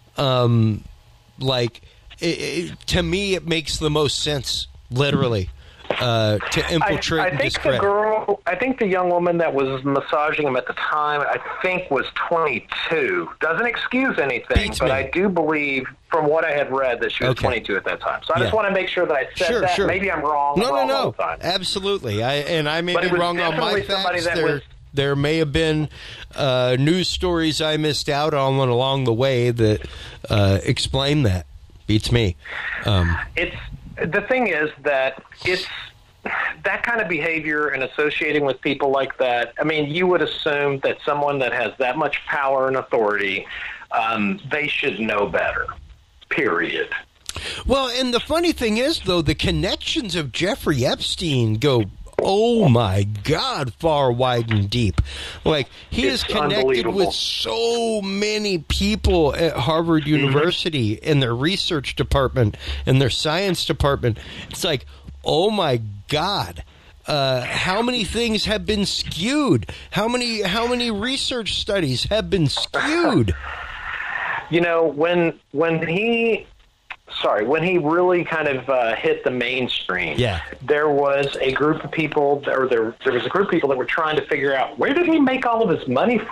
um, like it, it, to me, it makes the most sense, literally, uh, to infiltrate. I, I and think discredit. the girl, I think the young woman that was massaging him at the time, I think was twenty-two. Doesn't excuse anything, Beats but me. I do believe, from what I had read, that she was Okay. twenty-two at that time. So I Yeah. just want to make sure that I said Sure, that. sure. Maybe I'm wrong. No, I'm no, wrong no. all the time. Absolutely. I and I may But be it was wrong on my definitely somebody facts. that There, was- there may have been uh, news stories I missed out on along the way that uh, explain that. Beats me. Um, It's the thing is that it's that kind of behavior and associating with people like that. I mean, you would assume that someone that has that much power and authority, um, they should know better. Period. well, and the funny thing is, though, the connections of Jeffrey Epstein go, oh my God, far, wide, and deep. Like, he It's is connected unbelievable. with so many people at Harvard University in their research department and their science department. It's like, oh my God. Uh, how many things have been skewed? How many how many research studies have been skewed? You know, when when he, sorry, when he really kind of uh, hit the mainstream, Yeah. there was a group of people, or there there was a group of people that were trying to figure out, where did he make all of his money from?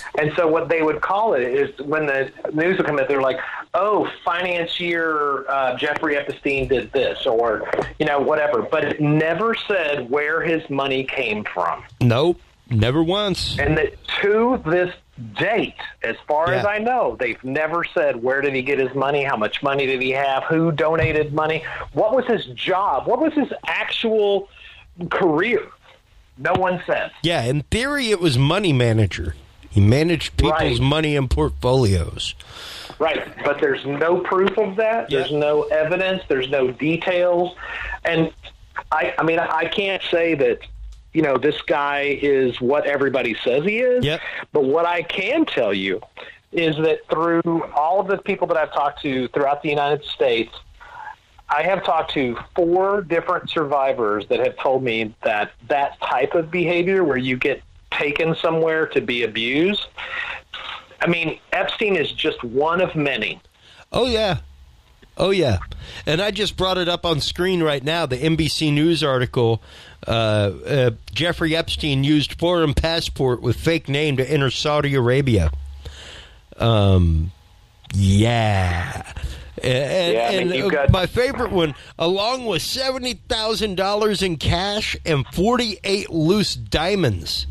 And so what they would call it is when the news would come in, they're like, oh, financier uh, Jeffrey Epstein did this, or, you know, whatever. But it never said where his money came from. Nope, never once. And that to this date, as far Yeah. as I know, they've never said where did he get his money, how much money did he have, who donated money, what was his job, what was his actual career. No one says. Yeah, in theory, it was money manager. He managed people's Right. money and portfolios. Right, but there's no proof of that. Yeah. There's no evidence. There's no details. And I, I mean, I can't say that, you know, this guy is what everybody says he is. Yep. But what I can tell you is that through all of the people that I've talked to throughout the United States, I have talked to four different survivors that have told me that that type of behavior where you get taken somewhere to be abused, I mean, Epstein is just one of many. Oh, yeah. Oh, yeah. And I just brought it up on screen right now, the N B C News article. Uh, uh, Jeffrey Epstein used foreign passport with fake name to enter Saudi Arabia. Um, yeah. And, Yeah, I mean, and you've uh, got- my favorite one, along with seventy thousand dollars in cash and forty-eight loose diamonds.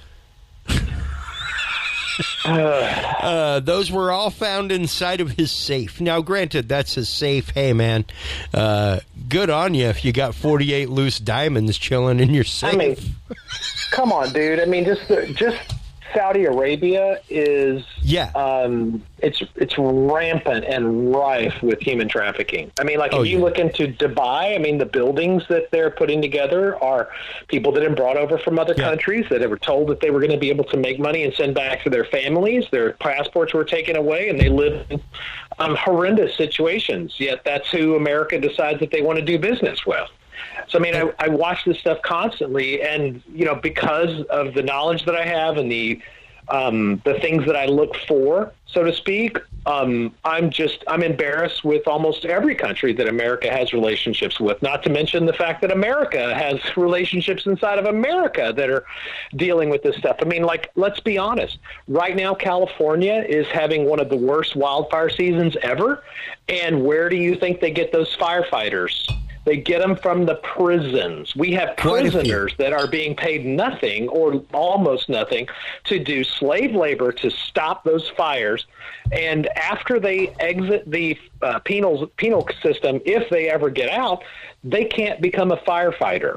Uh, those were all found inside of his safe. Now, granted, that's his safe. Hey, man, uh, good on you if you got forty-eight loose diamonds chilling in your safe. I mean, come on, dude. I mean, just the, just Saudi Arabia is yeah, um, it's it's rampant and rife with human trafficking. I mean, like Oh, if you yeah. look into Dubai, I mean, the buildings that they're putting together are people that have been brought over from other Yeah. countries that were told that they were going to be able to make money and send back to their families. Their passports were taken away, and they live in um, horrendous situations. Yet that's who America decides that they want to do business with. So, I mean, I, I watch this stuff constantly, and, you know, because of the knowledge that I have and the um, the things that I look for, so to speak, um, I'm just, I'm embarrassed with almost every country that America has relationships with, not to mention the fact that America has relationships inside of America that are dealing with this stuff. I mean, like, let's be honest. Right now, California is having one of the worst wildfire seasons ever, and where do you think they get those firefighters? They get them from the prisons. We have Quite a few. prisoners that are being paid nothing or almost nothing to do slave labor to stop those fires. And after they exit the uh, penal penal system, if they ever get out, they can't become a firefighter.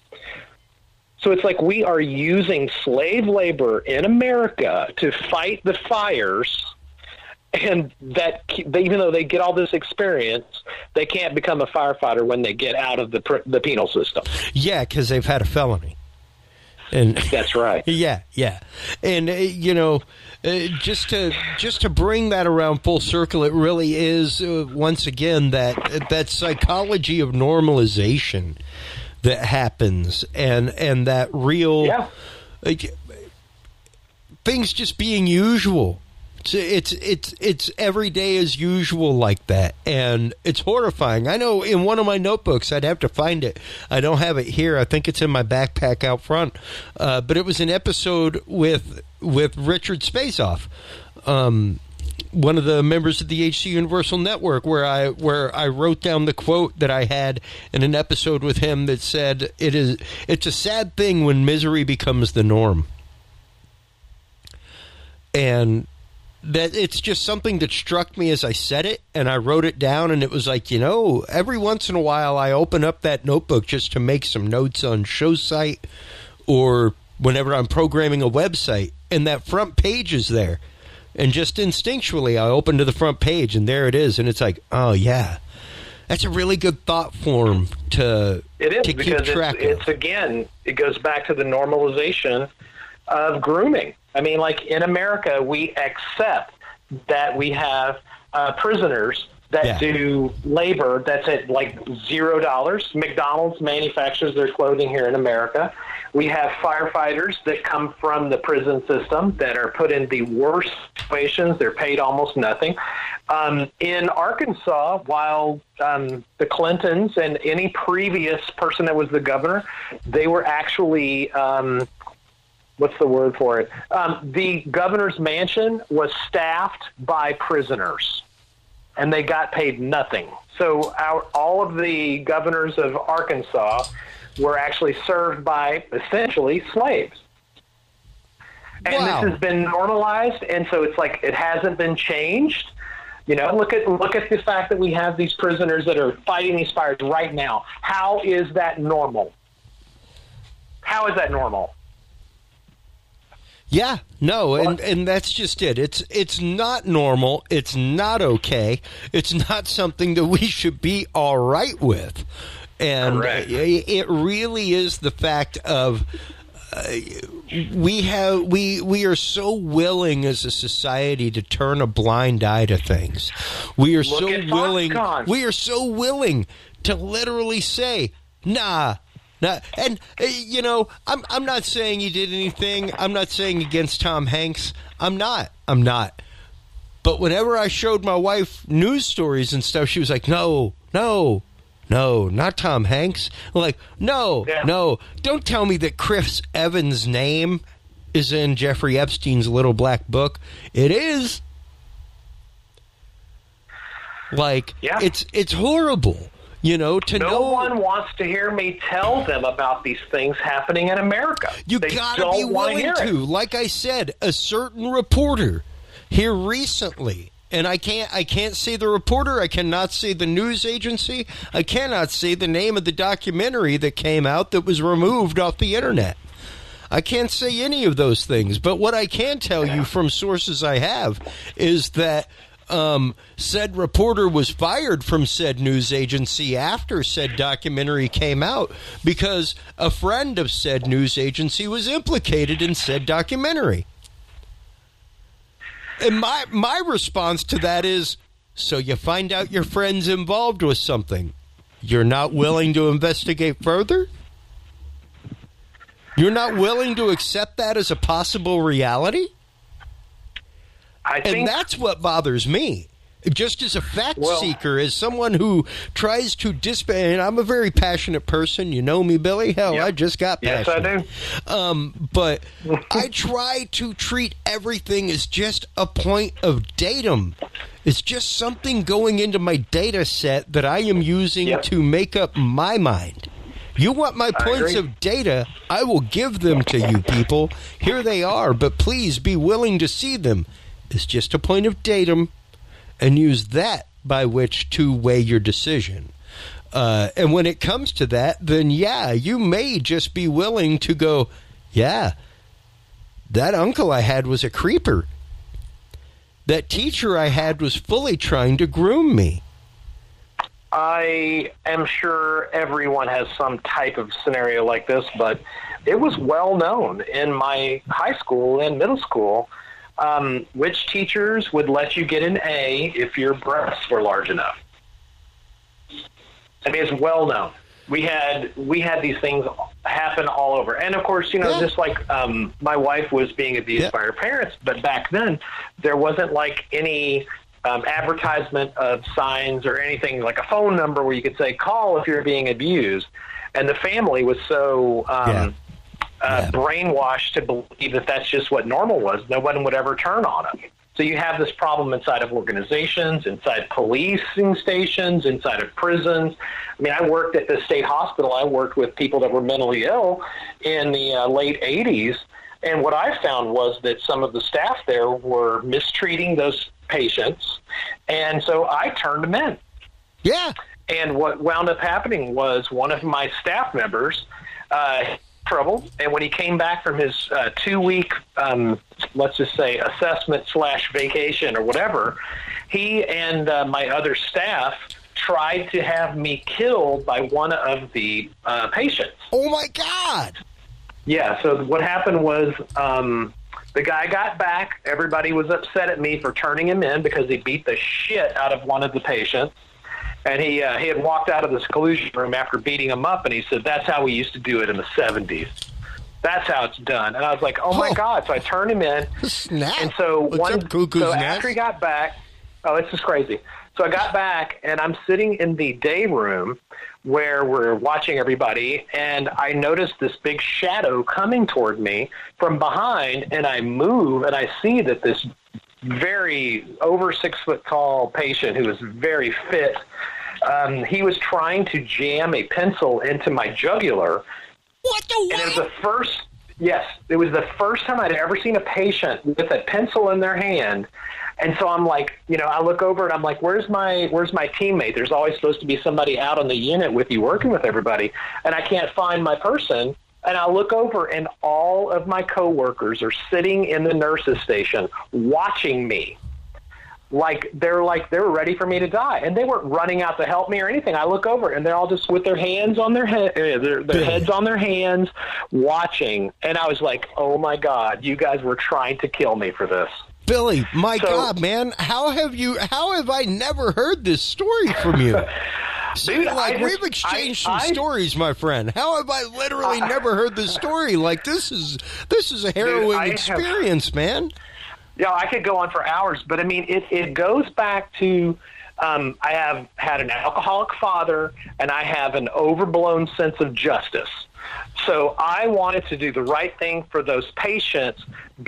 So it's like we are using slave labor in America to fight the fires. And that, even though they get all this experience, they can't become a firefighter when they get out of the pr- the penal system. yeah, because they've had a felony. And That's right. yeah, yeah, and uh, you know, uh, just to just to bring that around full circle, it really is uh, once again that that psychology of normalization that happens, and and that real Yeah. like, things just being usual. It's, it's it's it's every day as usual like that, and it's horrifying. I know in one of my notebooks, I'd have to find it. I don't have it here. I think it's in my backpack out front. Uh, but it was an episode with with Richard Spasoff, um, one of the members of the H C Universal Network, where I where I wrote down the quote that I had in an episode with him that said, "It is it's a sad thing when misery becomes the norm." And that it's just something that struck me as I said it, and I wrote it down, and it was like, you know, every once in a while I open up that notebook just to make some notes on show site or whenever I'm programming a website, and that front page is there. And just instinctually I open to the front page, and there it is, and it's like, oh yeah, that's a really good thought form to, It is to keep because track it's, of. it's, again, it goes back to the normalization of grooming. I mean, like in America, we accept that we have uh, prisoners that Yeah. do labor that's at like zero dollars. McDonald's manufactures their clothing here in America. We have firefighters that come from the prison system that are put in the worst situations. They're paid almost nothing. Um, in Arkansas, while um, the Clintons and any previous person that was the governor, they were actually um, what's the word for it? Um, the governor's mansion was staffed by prisoners, and they got paid nothing. So our, all of the governors of Arkansas were actually served by essentially slaves. And Wow. this has been normalized, and so it's like it hasn't been changed. You know, look at look at the fact that we have these prisoners that are fighting these fires right now. How is that normal? How is that normal? Yeah, no, and, and that's just it. It's it's not normal. It's not okay. It's not something that we should be all right with. And Correct. it really is the fact of uh, we have we we are so willing as a society to turn a blind eye to things. We are Look so at willing. Foxconn. We are so willing to literally say, "Nah." Now, and uh, you know, I'm I'm not saying he did anything. I'm not saying against Tom Hanks. I'm not. I'm not. But whenever I showed my wife news stories and stuff, she was like, "No, no, no, not Tom Hanks." I'm like, "No, Yeah. no, don't tell me that Chris Evans' name is in Jeffrey Epstein's little black book. It is." Like, Yeah. it's it's horrible. You know, to No know one wants to hear me tell them about these things happening in America. You They gotta don't be wanna willing hear to. it. Like I said, a certain reporter here recently, and I can't I can't say the reporter, I cannot say the news agency, I cannot say the name of the documentary that came out that was removed off the internet. I can't say any of those things, but what I can tell you from sources I have is that Um, said reporter was fired from said news agency after said documentary came out because a friend of said news agency was implicated in said documentary. And my my response to that is, so you find out your friend's involved with something. You're not willing to investigate further? You're not willing to accept that as a possible reality? I think And that's what bothers me. Just as a fact Well- seeker, as someone who tries to disp- and I'm a very passionate person. You know me, Billy. Hell, Yep. I just got Yes, I passionate. do. Um, but I try to treat everything as just a point of datum. It's just something going into my data set that I am using Yep. to make up my mind. You want my I points agree. of data, I will give them to you people. Here they are, but please be willing to see them. It's just a point of datum, and use that by which to weigh your decision. Uh, and when it comes to that, then yeah, you may just be willing to go, yeah, that uncle I had was a creeper. That teacher I had was fully trying to groom me. I am sure everyone has some type of scenario like this, but it was well known in my high school and middle school um, which teachers would let you get an A if your breasts were large enough. I mean, it's well known. We had we had these things happen all over, and of course, you know, Yeah. just like um, my wife was being abused Yeah. by her parents, but back then there wasn't like any um, advertisement of signs or anything like a phone number where you could say call if you're being abused, and the family was so um, Yeah. Uh, Yeah. brainwashed to believe that that's just what normal was. No one would ever turn on them. So you have this problem inside of organizations, inside policing stations, inside of prisons. I mean, I worked at the state hospital. I worked with people that were mentally ill in the uh, late eighties. And what I found was that some of the staff there were mistreating those patients. And so I turned them in. Yeah. And what wound up happening was one of my staff members uh, trouble, and when he came back from his uh, two-week, um, let's just say, assessment slash vacation or whatever, he and uh, my other staff tried to have me killed by one of the uh, patients. Oh, my God. Yeah, so what happened was um, the guy got back. Everybody was upset at me for turning him in because he beat the shit out of one of the patients. And he uh, he had walked out of the seclusion room after beating him up, and he said, that's how we used to do it in the seventies. That's how it's done. And I was like, oh, my Oh. God. So I turned him in. Snap. And so, What's one, up, cuckoo's so nest? after he got back, oh, it's just crazy. So I got back, and I'm sitting in the day room where we're watching everybody, and I noticed this big shadow coming toward me from behind, and I move, and I see that this very over six foot tall patient who was very fit, um, he was trying to jam a pencil into my jugular. What the what? And it was the first, yes, it was the first time I'd ever seen a patient with a pencil in their hand. And so I'm like, you know, I look over and I'm like, where's my, where's my teammate? There's always supposed to be somebody out on the unit with you working with everybody. And I can't find my person. And I look over and all of my coworkers are sitting in the nurses station watching me. Like they're like, they were ready for me to die. And they weren't running out to help me or anything. I look over and they're all just with their hands on their head, their, their heads on their hands watching. And I was like, oh my God, you guys were trying to kill me for this. Billy, my so, God, man, how have you, how have I never heard this story from you? Dude, like, just, we've exchanged I, some I, stories, my friend. How have I literally I, never heard this story? Like, this is, this is a harrowing dude, experience, have, man. Yeah, I could go on for hours, but I mean, it, it goes back to, um, I have had an alcoholic father, and I have an overblown sense of justice. So I wanted to do the right thing for those patients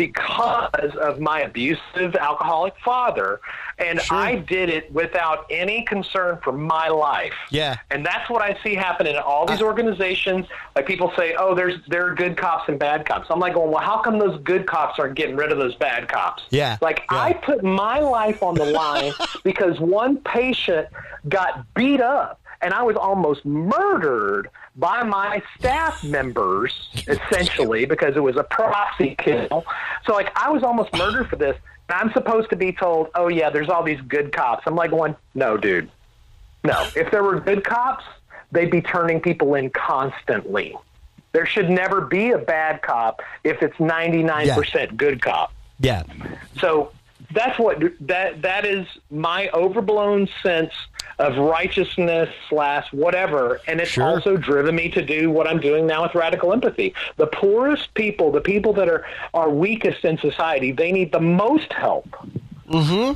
because of my abusive alcoholic father, and sure. I did it without any concern for my life. Yeah. And that's what I see happen in all these organizations. Like people say, oh, there's there are good cops and bad cops. I'm like, well, well, how come those good cops aren't getting rid of those bad cops? Yeah. Like yeah. I put my life on the line because one patient got beat up, and I was almost murdered by my staff members, essentially, because it was a proxy kill. So, like, I was almost murdered for this, and I'm supposed to be told, oh, yeah, there's all these good cops. I'm like going, no, dude. No. If there were good cops, they'd be turning people in constantly. There should never be a bad cop if it's ninety-nine percent yeah. good cop. Yeah. So that's what that that is my overblown sense of righteousness slash whatever, and it's sure. also driven me to do what I'm doing now with Radical Empathy. The poorest people, the people that are, are weakest in society, they need the most help. Mm-hmm.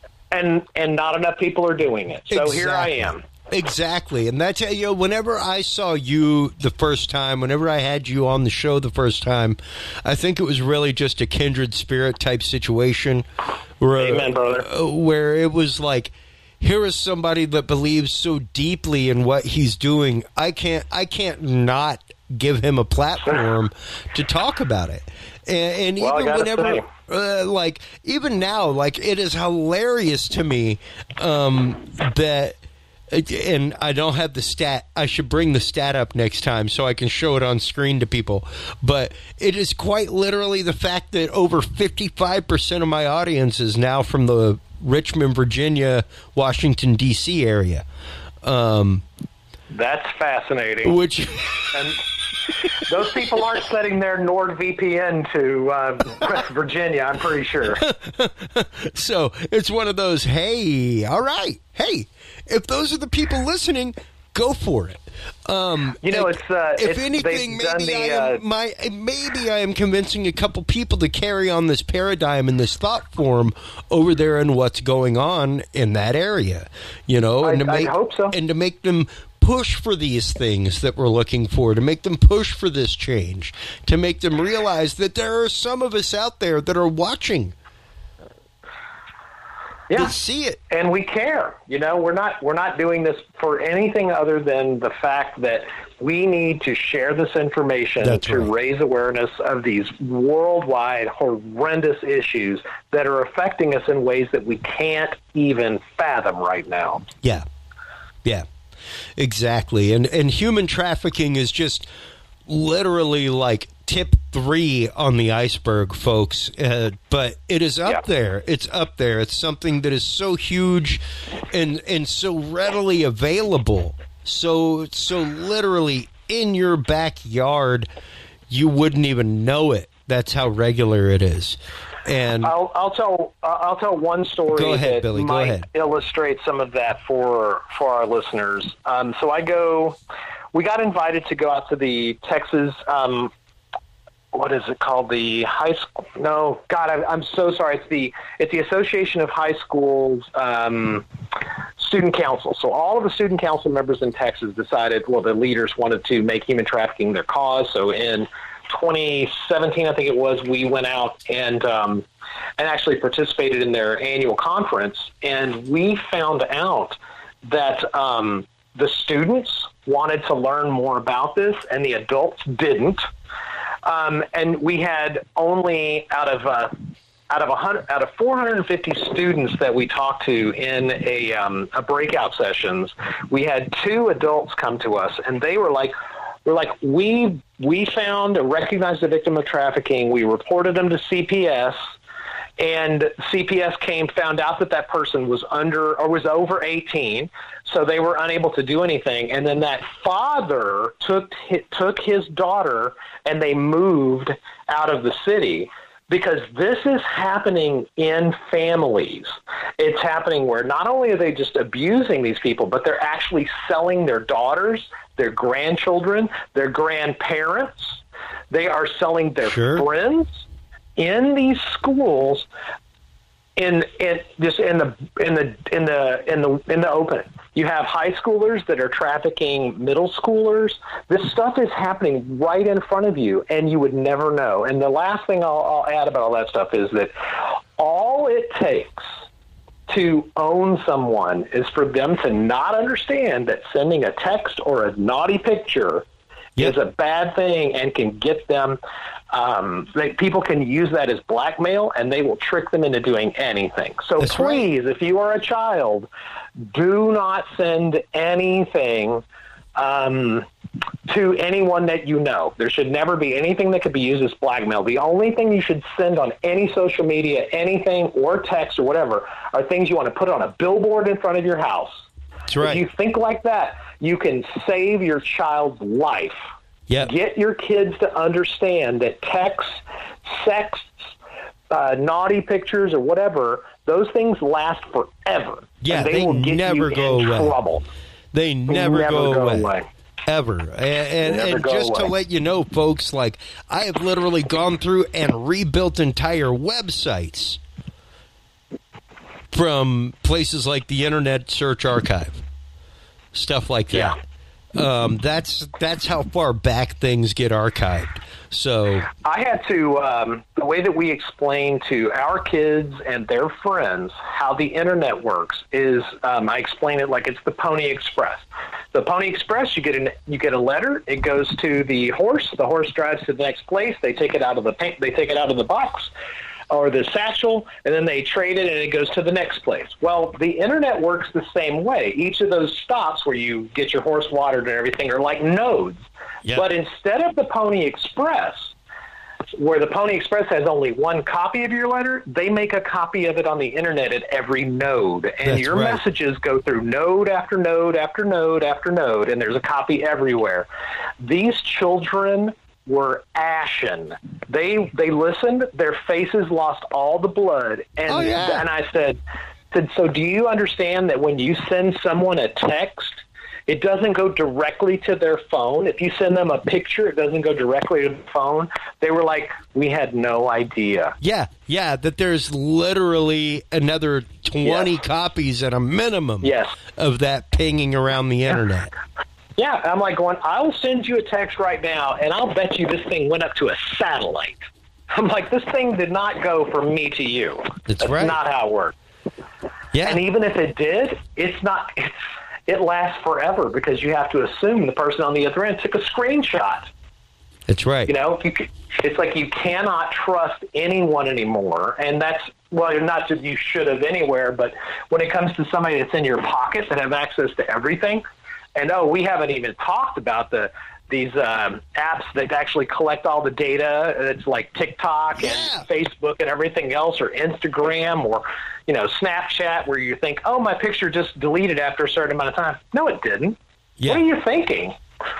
And and not enough people are doing it. So exactly. Here I am. Exactly. And that's, you know, whenever I saw you the first time, whenever I had you on the show the first time, I think it was really just a kindred spirit type situation. Where, Amen, brother. Where it was like, here is somebody that believes so deeply in what he's doing. I can't, I can't not give him a platform to talk about it. And, and well, even whenever, uh, like, even now, like, it is hilarious to me um, that, and I don't have the stat. I should bring the stat up next time so I can show it on screen to people. But it is quite literally the fact that over fifty-five percent of my audience is now from the Richmond, Virginia, Washington, D C area. Um, That's fascinating. Which and those people aren't setting their NordVPN to uh, Virginia, I'm pretty sure. So it's one of those, hey, all right, hey, if those are the people listening, go for it. Um, you know, it's uh, if it's, anything, maybe the, I am, uh, my maybe I am convincing a couple people to carry on this paradigm and this thought form over there and what's going on in that area. You know, and I, to make I hope so. and to make them push for these things that we're looking for, to make them push for this change, to make them realize that there are some of us out there that are watching. Yeah, see it, and we care. You know, we're not we're not doing this for anything other than the fact that we need to share this information That's to right. raise awareness of these worldwide horrendous issues that are affecting us in ways that we can't even fathom right now. Yeah, yeah, exactly. And and human trafficking is just literally like tip three on the iceberg, folks. Uh, but it is up yep. there. It's up there. It's something that is so huge and and so readily available. So so literally in your backyard, you wouldn't even know it. That's how regular it is. And I'll, I'll tell I'll tell one story go ahead, that Billy. Go might ahead. illustrate some of that for for our listeners. Um, so I go. We got invited to go out to the Texas um, what is it called? The high school? No, God, I, I'm so sorry. It's the it's the Association of High Schools um, Student Council. So all of the student council members in Texas decided, well, the leaders wanted to make human trafficking their cause. So in twenty seventeen, I think it was, we went out and um, and actually participated in their annual conference, and we found out that um, the students wanted to learn more about this, and the adults didn't. Um, and we had only out of uh, out of a hundred, out of four hundred fifty students that we talked to in a, um, a breakout sessions, we had two adults come to us, and they were like, "We're like we we found and recognized the victim of trafficking. We reported them to C P S." And C P S came, found out that that person was under or was over eighteen, so they were unable to do anything. And then that father took took his daughter, and they moved out of the city, because this is happening in families. It's happening where not only are they just abusing these people, but they're actually selling their daughters, their grandchildren, their grandparents. They are selling their Sure. friends in these schools, in in just in the in the in the in the in the open. You have high schoolers that are trafficking middle schoolers. This stuff is happening right in front of you, and you would never know. And the last thing I'll, I'll add about all that stuff is that all it takes to own someone is for them to not understand that sending a text or a naughty picture Yep. is a bad thing and can get them. Um, they, people can use that as blackmail, and they will trick them into doing anything. So That's please, if you are a child, do not send anything um, to anyone that you know. There should never be anything that could be used as blackmail. The only thing you should send on any social media, anything or text or whatever, are things you want to put on a billboard in front of your house. That's right. If you think like that, you can save your child's life. Yep. Get your kids to understand that texts, sexts, uh, naughty pictures, or whatever, those things last forever. Yeah, and they, they will get never you go in away. trouble. They never, never go, go away. away. Ever. And, and, Never and go just to away. let you know, folks, like, I have literally gone through and rebuilt entire websites from places like the Internet Search Archive. Stuff like that. Yeah. Um, that's that's how far back things get archived. So I had to, um, the way that we explain to our kids and their friends how the internet works is, um, I explain it like it's the Pony Express. The Pony Express, you get an, you get a letter. It goes to the horse. The horse drives to the next place. They take it out of the they take it out of the box or the satchel, and then they trade it, and it goes to the next place. Well, the internet works the same way. Each of those stops where you get your horse watered and everything are like nodes. Yep. But instead of the Pony Express, where the Pony Express has only one copy of your letter, they make a copy of it on the internet at every node. And That's your right. messages go through node after node after node after node, and there's a copy everywhere. These children were ashen. They they listened, their faces lost all the blood. And Oh, yeah. and I said, said, so do you understand that when you send someone a text, it doesn't go directly to their phone? If you send them a picture, it doesn't go directly to the phone. They were like, we had no idea. yeah, yeah, that there's literally another twenty Yes. copies at a minimum Yes. of that pinging around the internet. Yeah, I'm like going, I'll send you a text right now, and I'll bet you this thing went up to a satellite. I'm like, this thing did not go from me to you. That's right. not how it works. Yeah. And even if it did, it's not. It's it lasts forever because you have to assume the person on the other end took a screenshot. That's right. You know, you, c- it's like you cannot trust anyone anymore, and that's well, not that you should have anywhere, but when it comes to somebody that's in your pocket that have access to everything, and oh, we haven't even talked about the these um, apps that actually collect all the data. It's like TikTok Yeah. and Facebook and everything else, or Instagram, or you know, Snapchat, where you think, oh, my picture just deleted after a certain amount of time. No, it didn't. Yeah. What are you thinking?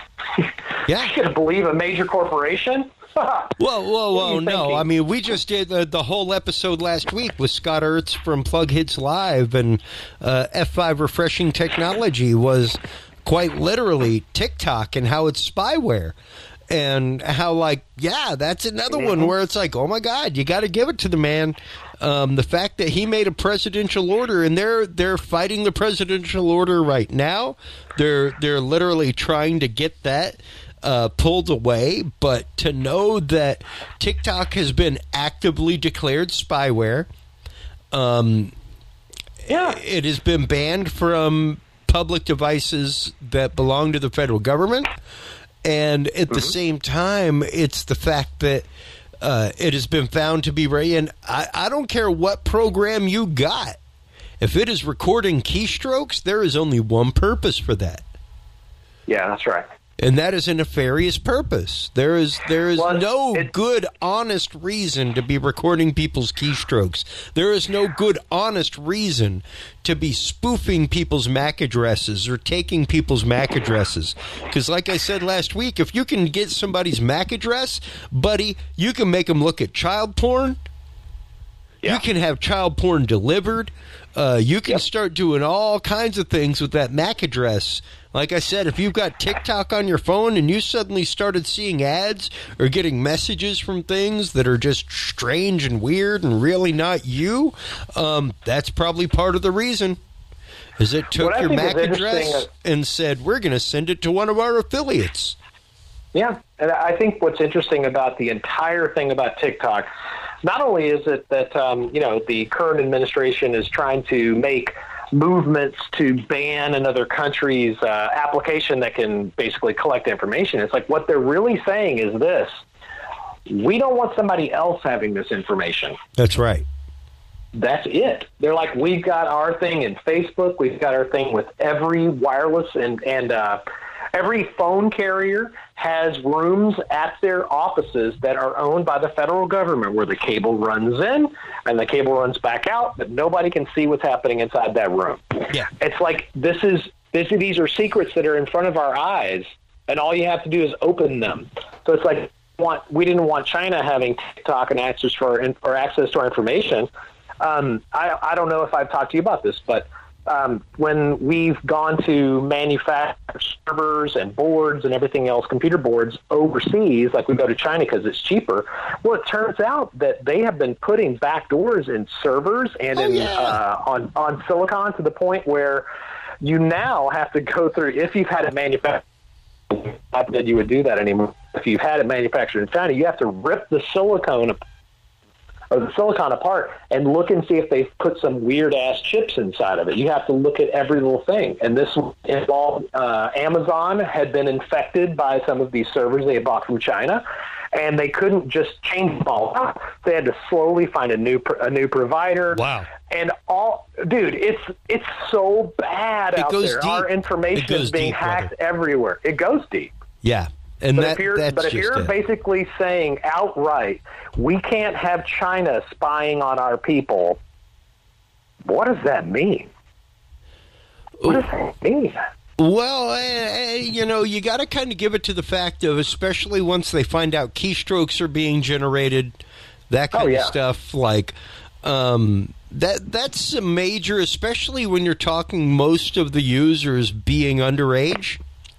Yeah. You could believe a major corporation? Whoa, whoa, whoa, you no. thinking? I mean, we just did the, the whole episode last week with Scott Ertz from Plug Hits Live, and uh, F five Refreshing Technology was quite literally TikTok and how it's spyware. and how, like, yeah, that's another mm-hmm. one where it's like, oh my God, you got to give it to the man. Um, the fact that he made a presidential order, and they're they're fighting the presidential order right now. They're they're literally trying to get that uh, pulled away. But to know that TikTok has been actively declared spyware, um, yeah, it has been banned from public devices that belong to the federal government. And at mm-hmm. the same time, it's the fact that uh, it has been found to be right. And I, I don't care what program you got. If it is recording keystrokes, there is only one purpose for that. Yeah, that's right. And that is a nefarious purpose. There is there is well, no it, good, honest reason to be recording people's keystrokes. There is no good, honest reason to be spoofing people's M A C addresses or taking people's M A C addresses. Because like I said last week, if you can get somebody's M A C address, buddy, you can make them look at child porn. Yeah. You can have child porn delivered. Uh, you can yep. start doing all kinds of things with that M A C address. Like I said, if you've got TikTok on your phone and you suddenly started seeing ads or getting messages from things that are just strange and weird and really not you, um, that's probably part of the reason. Is it took your M A C address and said, we're going to send it to one of our affiliates. Yeah, and I think what's interesting about the entire thing about TikTok, not only is it that, um, you know, the current administration is trying to make movements to ban another country's uh, application that can basically collect information. It's like what they're really saying is this: we don't want somebody else having this information. That's right. That's it. They're like, we've got our thing in Facebook. We've got our thing with every wireless and, and uh, every phone carrier has rooms at their offices that are owned by the federal government where the cable runs in and the cable runs back out, but nobody can see what's happening inside that room. Yeah. It's like this is this, these are secrets that are in front of our eyes, and all you have to do is open them. So it's like want, we didn't want China having TikTok and access for or access to our information. Um, I, I don't know if I've talked to you about this, but Um, when we've gone to manufacture servers and boards and everything else, computer boards overseas, like we go to China because it's cheaper, well, it turns out that they have been putting backdoors in servers and oh, in, yeah. uh, on, on silicon to the point where you now have to go through, if you've had it manufactured, not that you would do that anymore. If you've had it manufactured in China, you have to rip the silicone or the silicon apart and look and see if they've put some weird-ass chips inside of it. You have to look at every little thing. And this involved uh, Amazon had been infected by some of these servers they had bought from China, and they couldn't just change them all out. They had to slowly find a new a new provider. Wow. And all, dude, it's it's so bad it out goes there. Deep. Our information is being deep, hacked brother. everywhere. It goes deep. Yeah. And but that, if you're, that's but if you're it. basically saying outright, we can't have China spying on our people, what does that mean? What does that mean? Well, uh, you know, you got to kind of give it to the fact of, especially once they find out keystrokes are being generated, that kind oh, yeah. of stuff, like... Um, that that's a major, especially when you're talking most of the users being underage.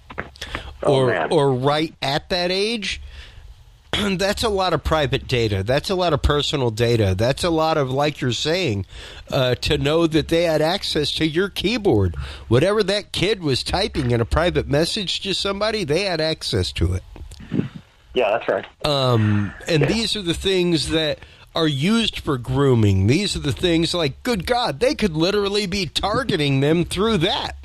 Or oh, or right at that age. That's a lot of private data. That's a lot of personal data. That's a lot of, like you're saying, uh, to know that they had access to your keyboard. Whatever that kid was typing in a private message to somebody, they had access to it. Yeah, that's right. Um, and yeah. these are the things that are used for grooming. These are the things like, good God, they could literally be targeting them through that.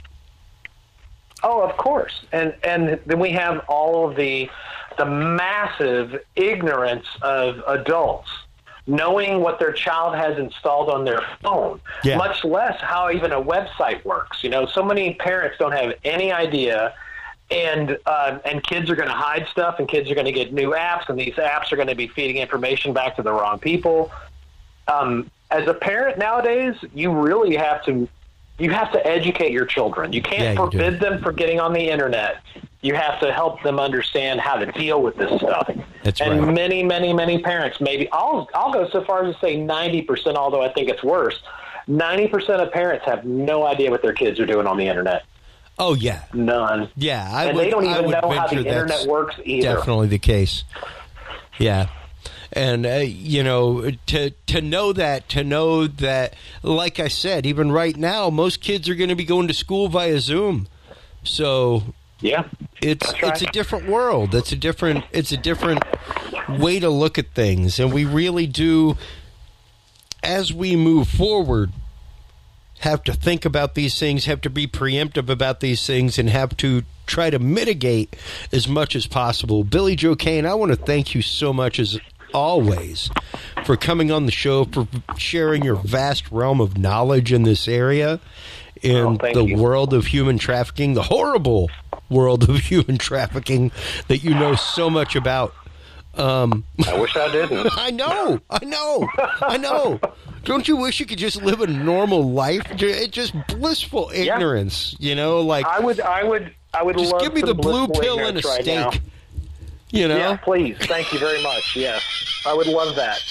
Oh, of course. And and then we have all of the the massive ignorance of adults knowing what their child has installed on their phone, yeah. much less how even a website works. You know, so many parents don't have any idea, and uh, and kids are going to hide stuff, and kids are going to get new apps, and these apps are going to be feeding information back to the wrong people. Um, as a parent nowadays, you really have to You have to educate your children. You can't yeah, you forbid do. them from getting on the internet. You have to help them understand how to deal with this stuff. That's and right. many, many, many parents, maybe I'll I'll go so far as to say ninety percent, although I think it's worse. ninety percent of parents have no idea what their kids are doing on the internet. Oh, yeah. None. Yeah. I and would, they don't I even would know how the venture that's internet works either. Definitely the case. Yeah. And, uh, you know, to to know that, to know that, like I said, even right now, most kids are going to be going to school via Zoom. So yeah, it's that's right. it's a different world. It's a different it's a different way to look at things. And we really do, as we move forward, have to think about these things, have to be preemptive about these things, and have to try to mitigate as much as possible. Billy Joe Kane, I want to thank you so much as always for coming on the show, for sharing your vast realm of knowledge in this area, in oh, the you. world of human trafficking, the horrible world of human trafficking that you know so much about. Um, I wish I didn't. I know, I know, I know. Don't you wish you could just live a normal life? It's just blissful ignorance, yeah. you know. Like I would, I would, I would just love give me the blue pill and a right steak. Now. You know? Yeah, please. Thank you very much. Yes, I would love that.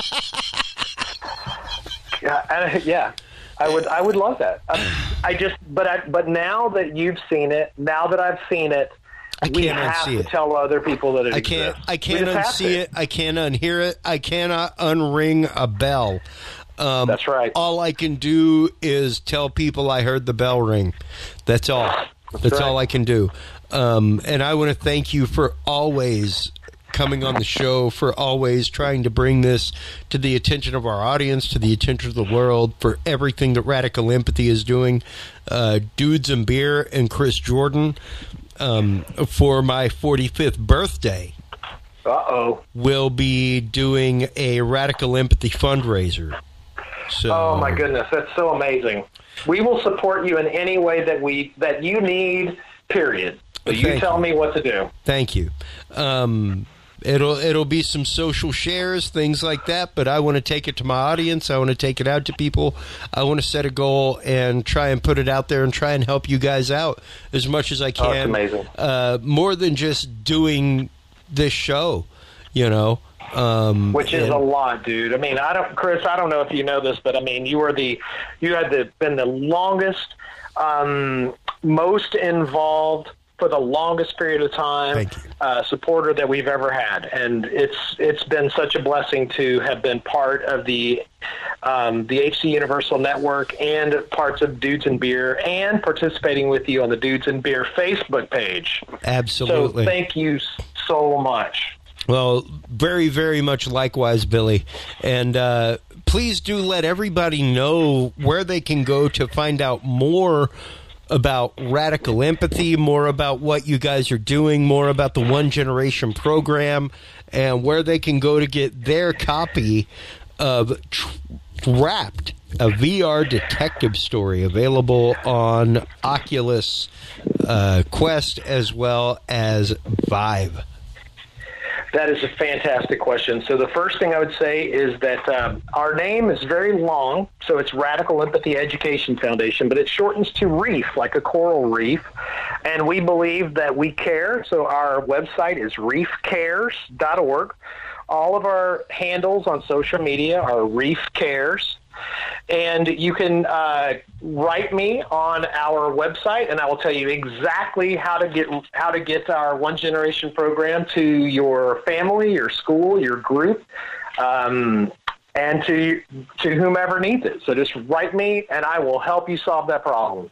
yeah, I, yeah, I would. I would love that. I, I just, but I, but now that you've seen it, now that I've seen it, I we can't have unsee to it. tell other people that it I can't. exists. I can't unsee it. I can't unhear it. I cannot unring a bell. Um, That's right. All I can do is tell people I heard the bell ring. That's all. That's, That's right. all I can do. Um, and I want to thank you for always coming on the show, for always trying to bring this to the attention of our audience, to the attention of the world, for everything that Radical Empathy is doing. Uh, Dudes and Beer and Chris Jordan, um, for my forty-fifth birthday, Uh-oh. will be doing a Radical Empathy fundraiser. So, oh, my goodness. That's so amazing. We will support you in any way that we that you need, period. So you Thank tell you. me what to do. Thank you. Um, it'll it'll be some social shares, things like that, but I want to take it to my audience. I want to take it out to people. I want to set a goal and try and put it out there and try and help you guys out as much as I can. Oh, it's amazing. Uh, more than just doing this show, you know. Um, Which is and, a lot, dude. I mean, I don't, Chris, I don't know if you know this, but I mean, you were the, you had the, been the longest, um, most involved for the longest period of time, uh, supporter that we've ever had. And it's, it's been such a blessing to have been part of the, um, the H C Universal Network and parts of Dudes and Beer, and participating with you on the Dudes and Beer Facebook page. Absolutely. So thank you so much. Well, very, very much likewise, Billy. And uh, please do let everybody know where they can go to find out more about Radical Empathy, more about what you guys are doing, more about the One Generation program, and where they can go to get their copy of Trapped, a V R detective story available on Oculus uh, Quest as well as Vive. That is a fantastic question. So the first thing I would say is that um, our name is very long, so it's Radical Empathy Education Foundation, but it shortens to REEF, like a coral reef, and we believe that we care, so our website is reef cares dot org. All of our handles on social media are Reef Cares. And you can uh, write me on our website, and I will tell you exactly how to get how to get our One Generation program to your family, your school, your group, um, and to to whomever needs it. So just write me, and I will help you solve that problem.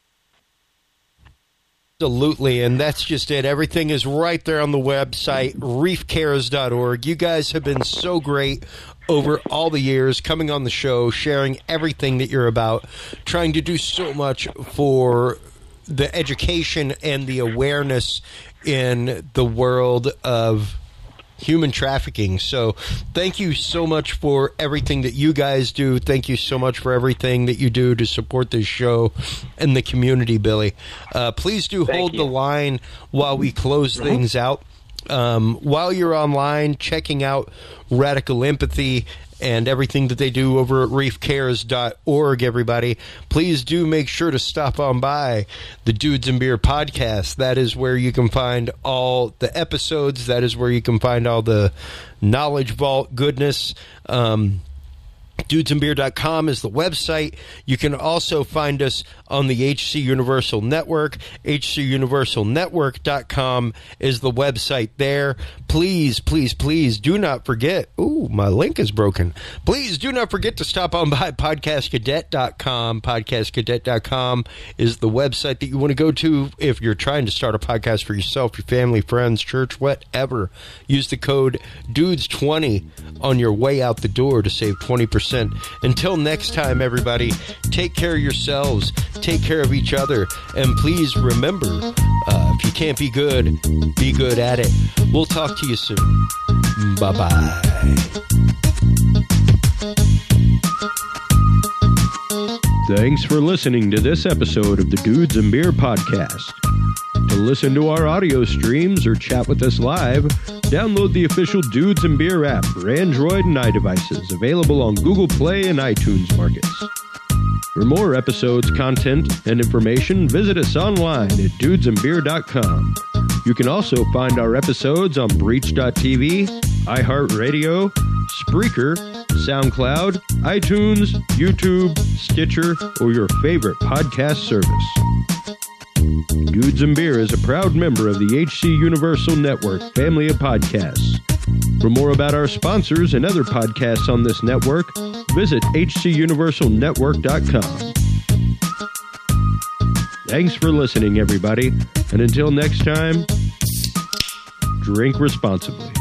Absolutely, and that's just it. Everything is right there on the website, reef cares dot org. You guys have been so great over all the years, coming on the show, sharing everything that you're about, trying to do so much for the education and the awareness in the world of human trafficking. So thank you so much for everything that you guys do. Thank you so much for everything that you do to support this show and the community, Billy. Uh, please do Thank hold you. the line while we close mm-hmm. things out. Um, while you're online checking out Radical Empathy and everything that they do over at reef cares dot org, everybody, please do make sure to stop on by the Dudes and Beer podcast. That is where you can find all the episodes. That is where you can find all the Knowledge Vault goodness. Um, dudes and beer dot com is the website. You can also find us on the H C Universal Network. H C Universal Network dot com is the website there. Please, please, please do not forget. Ooh, my link is broken. Please do not forget to stop on by podcast cadet dot com. podcast cadet dot com is the website that you want to go to if you're trying to start a podcast for yourself, your family, friends, church, whatever. Use the code dudes twenty on your way out the door to save twenty percent. Until next time, everybody, take care of yourselves, take care of each other, and please remember, uh, if you can't be good, be good at it. We'll talk to you soon. Bye-bye. Thanks for listening to this episode of the Dudes and Beer Podcast. To listen to our audio streams or chat with us live, download the official Dudes and Beer app for Android and iDevices, available on Google Play and iTunes markets. For more episodes, content, and information, visit us online at dudes and beer dot com. You can also find our episodes on breach dot t v, iHeartRadio, Spreaker, SoundCloud, iTunes, YouTube, Stitcher, or your favorite podcast service. Dudes and Beer is a proud member of the H C Universal Network family of podcasts. For more about our sponsors and other podcasts on this network, visit H C Universal Network dot com. Thanks for listening, everybody, and until next time, drink responsibly.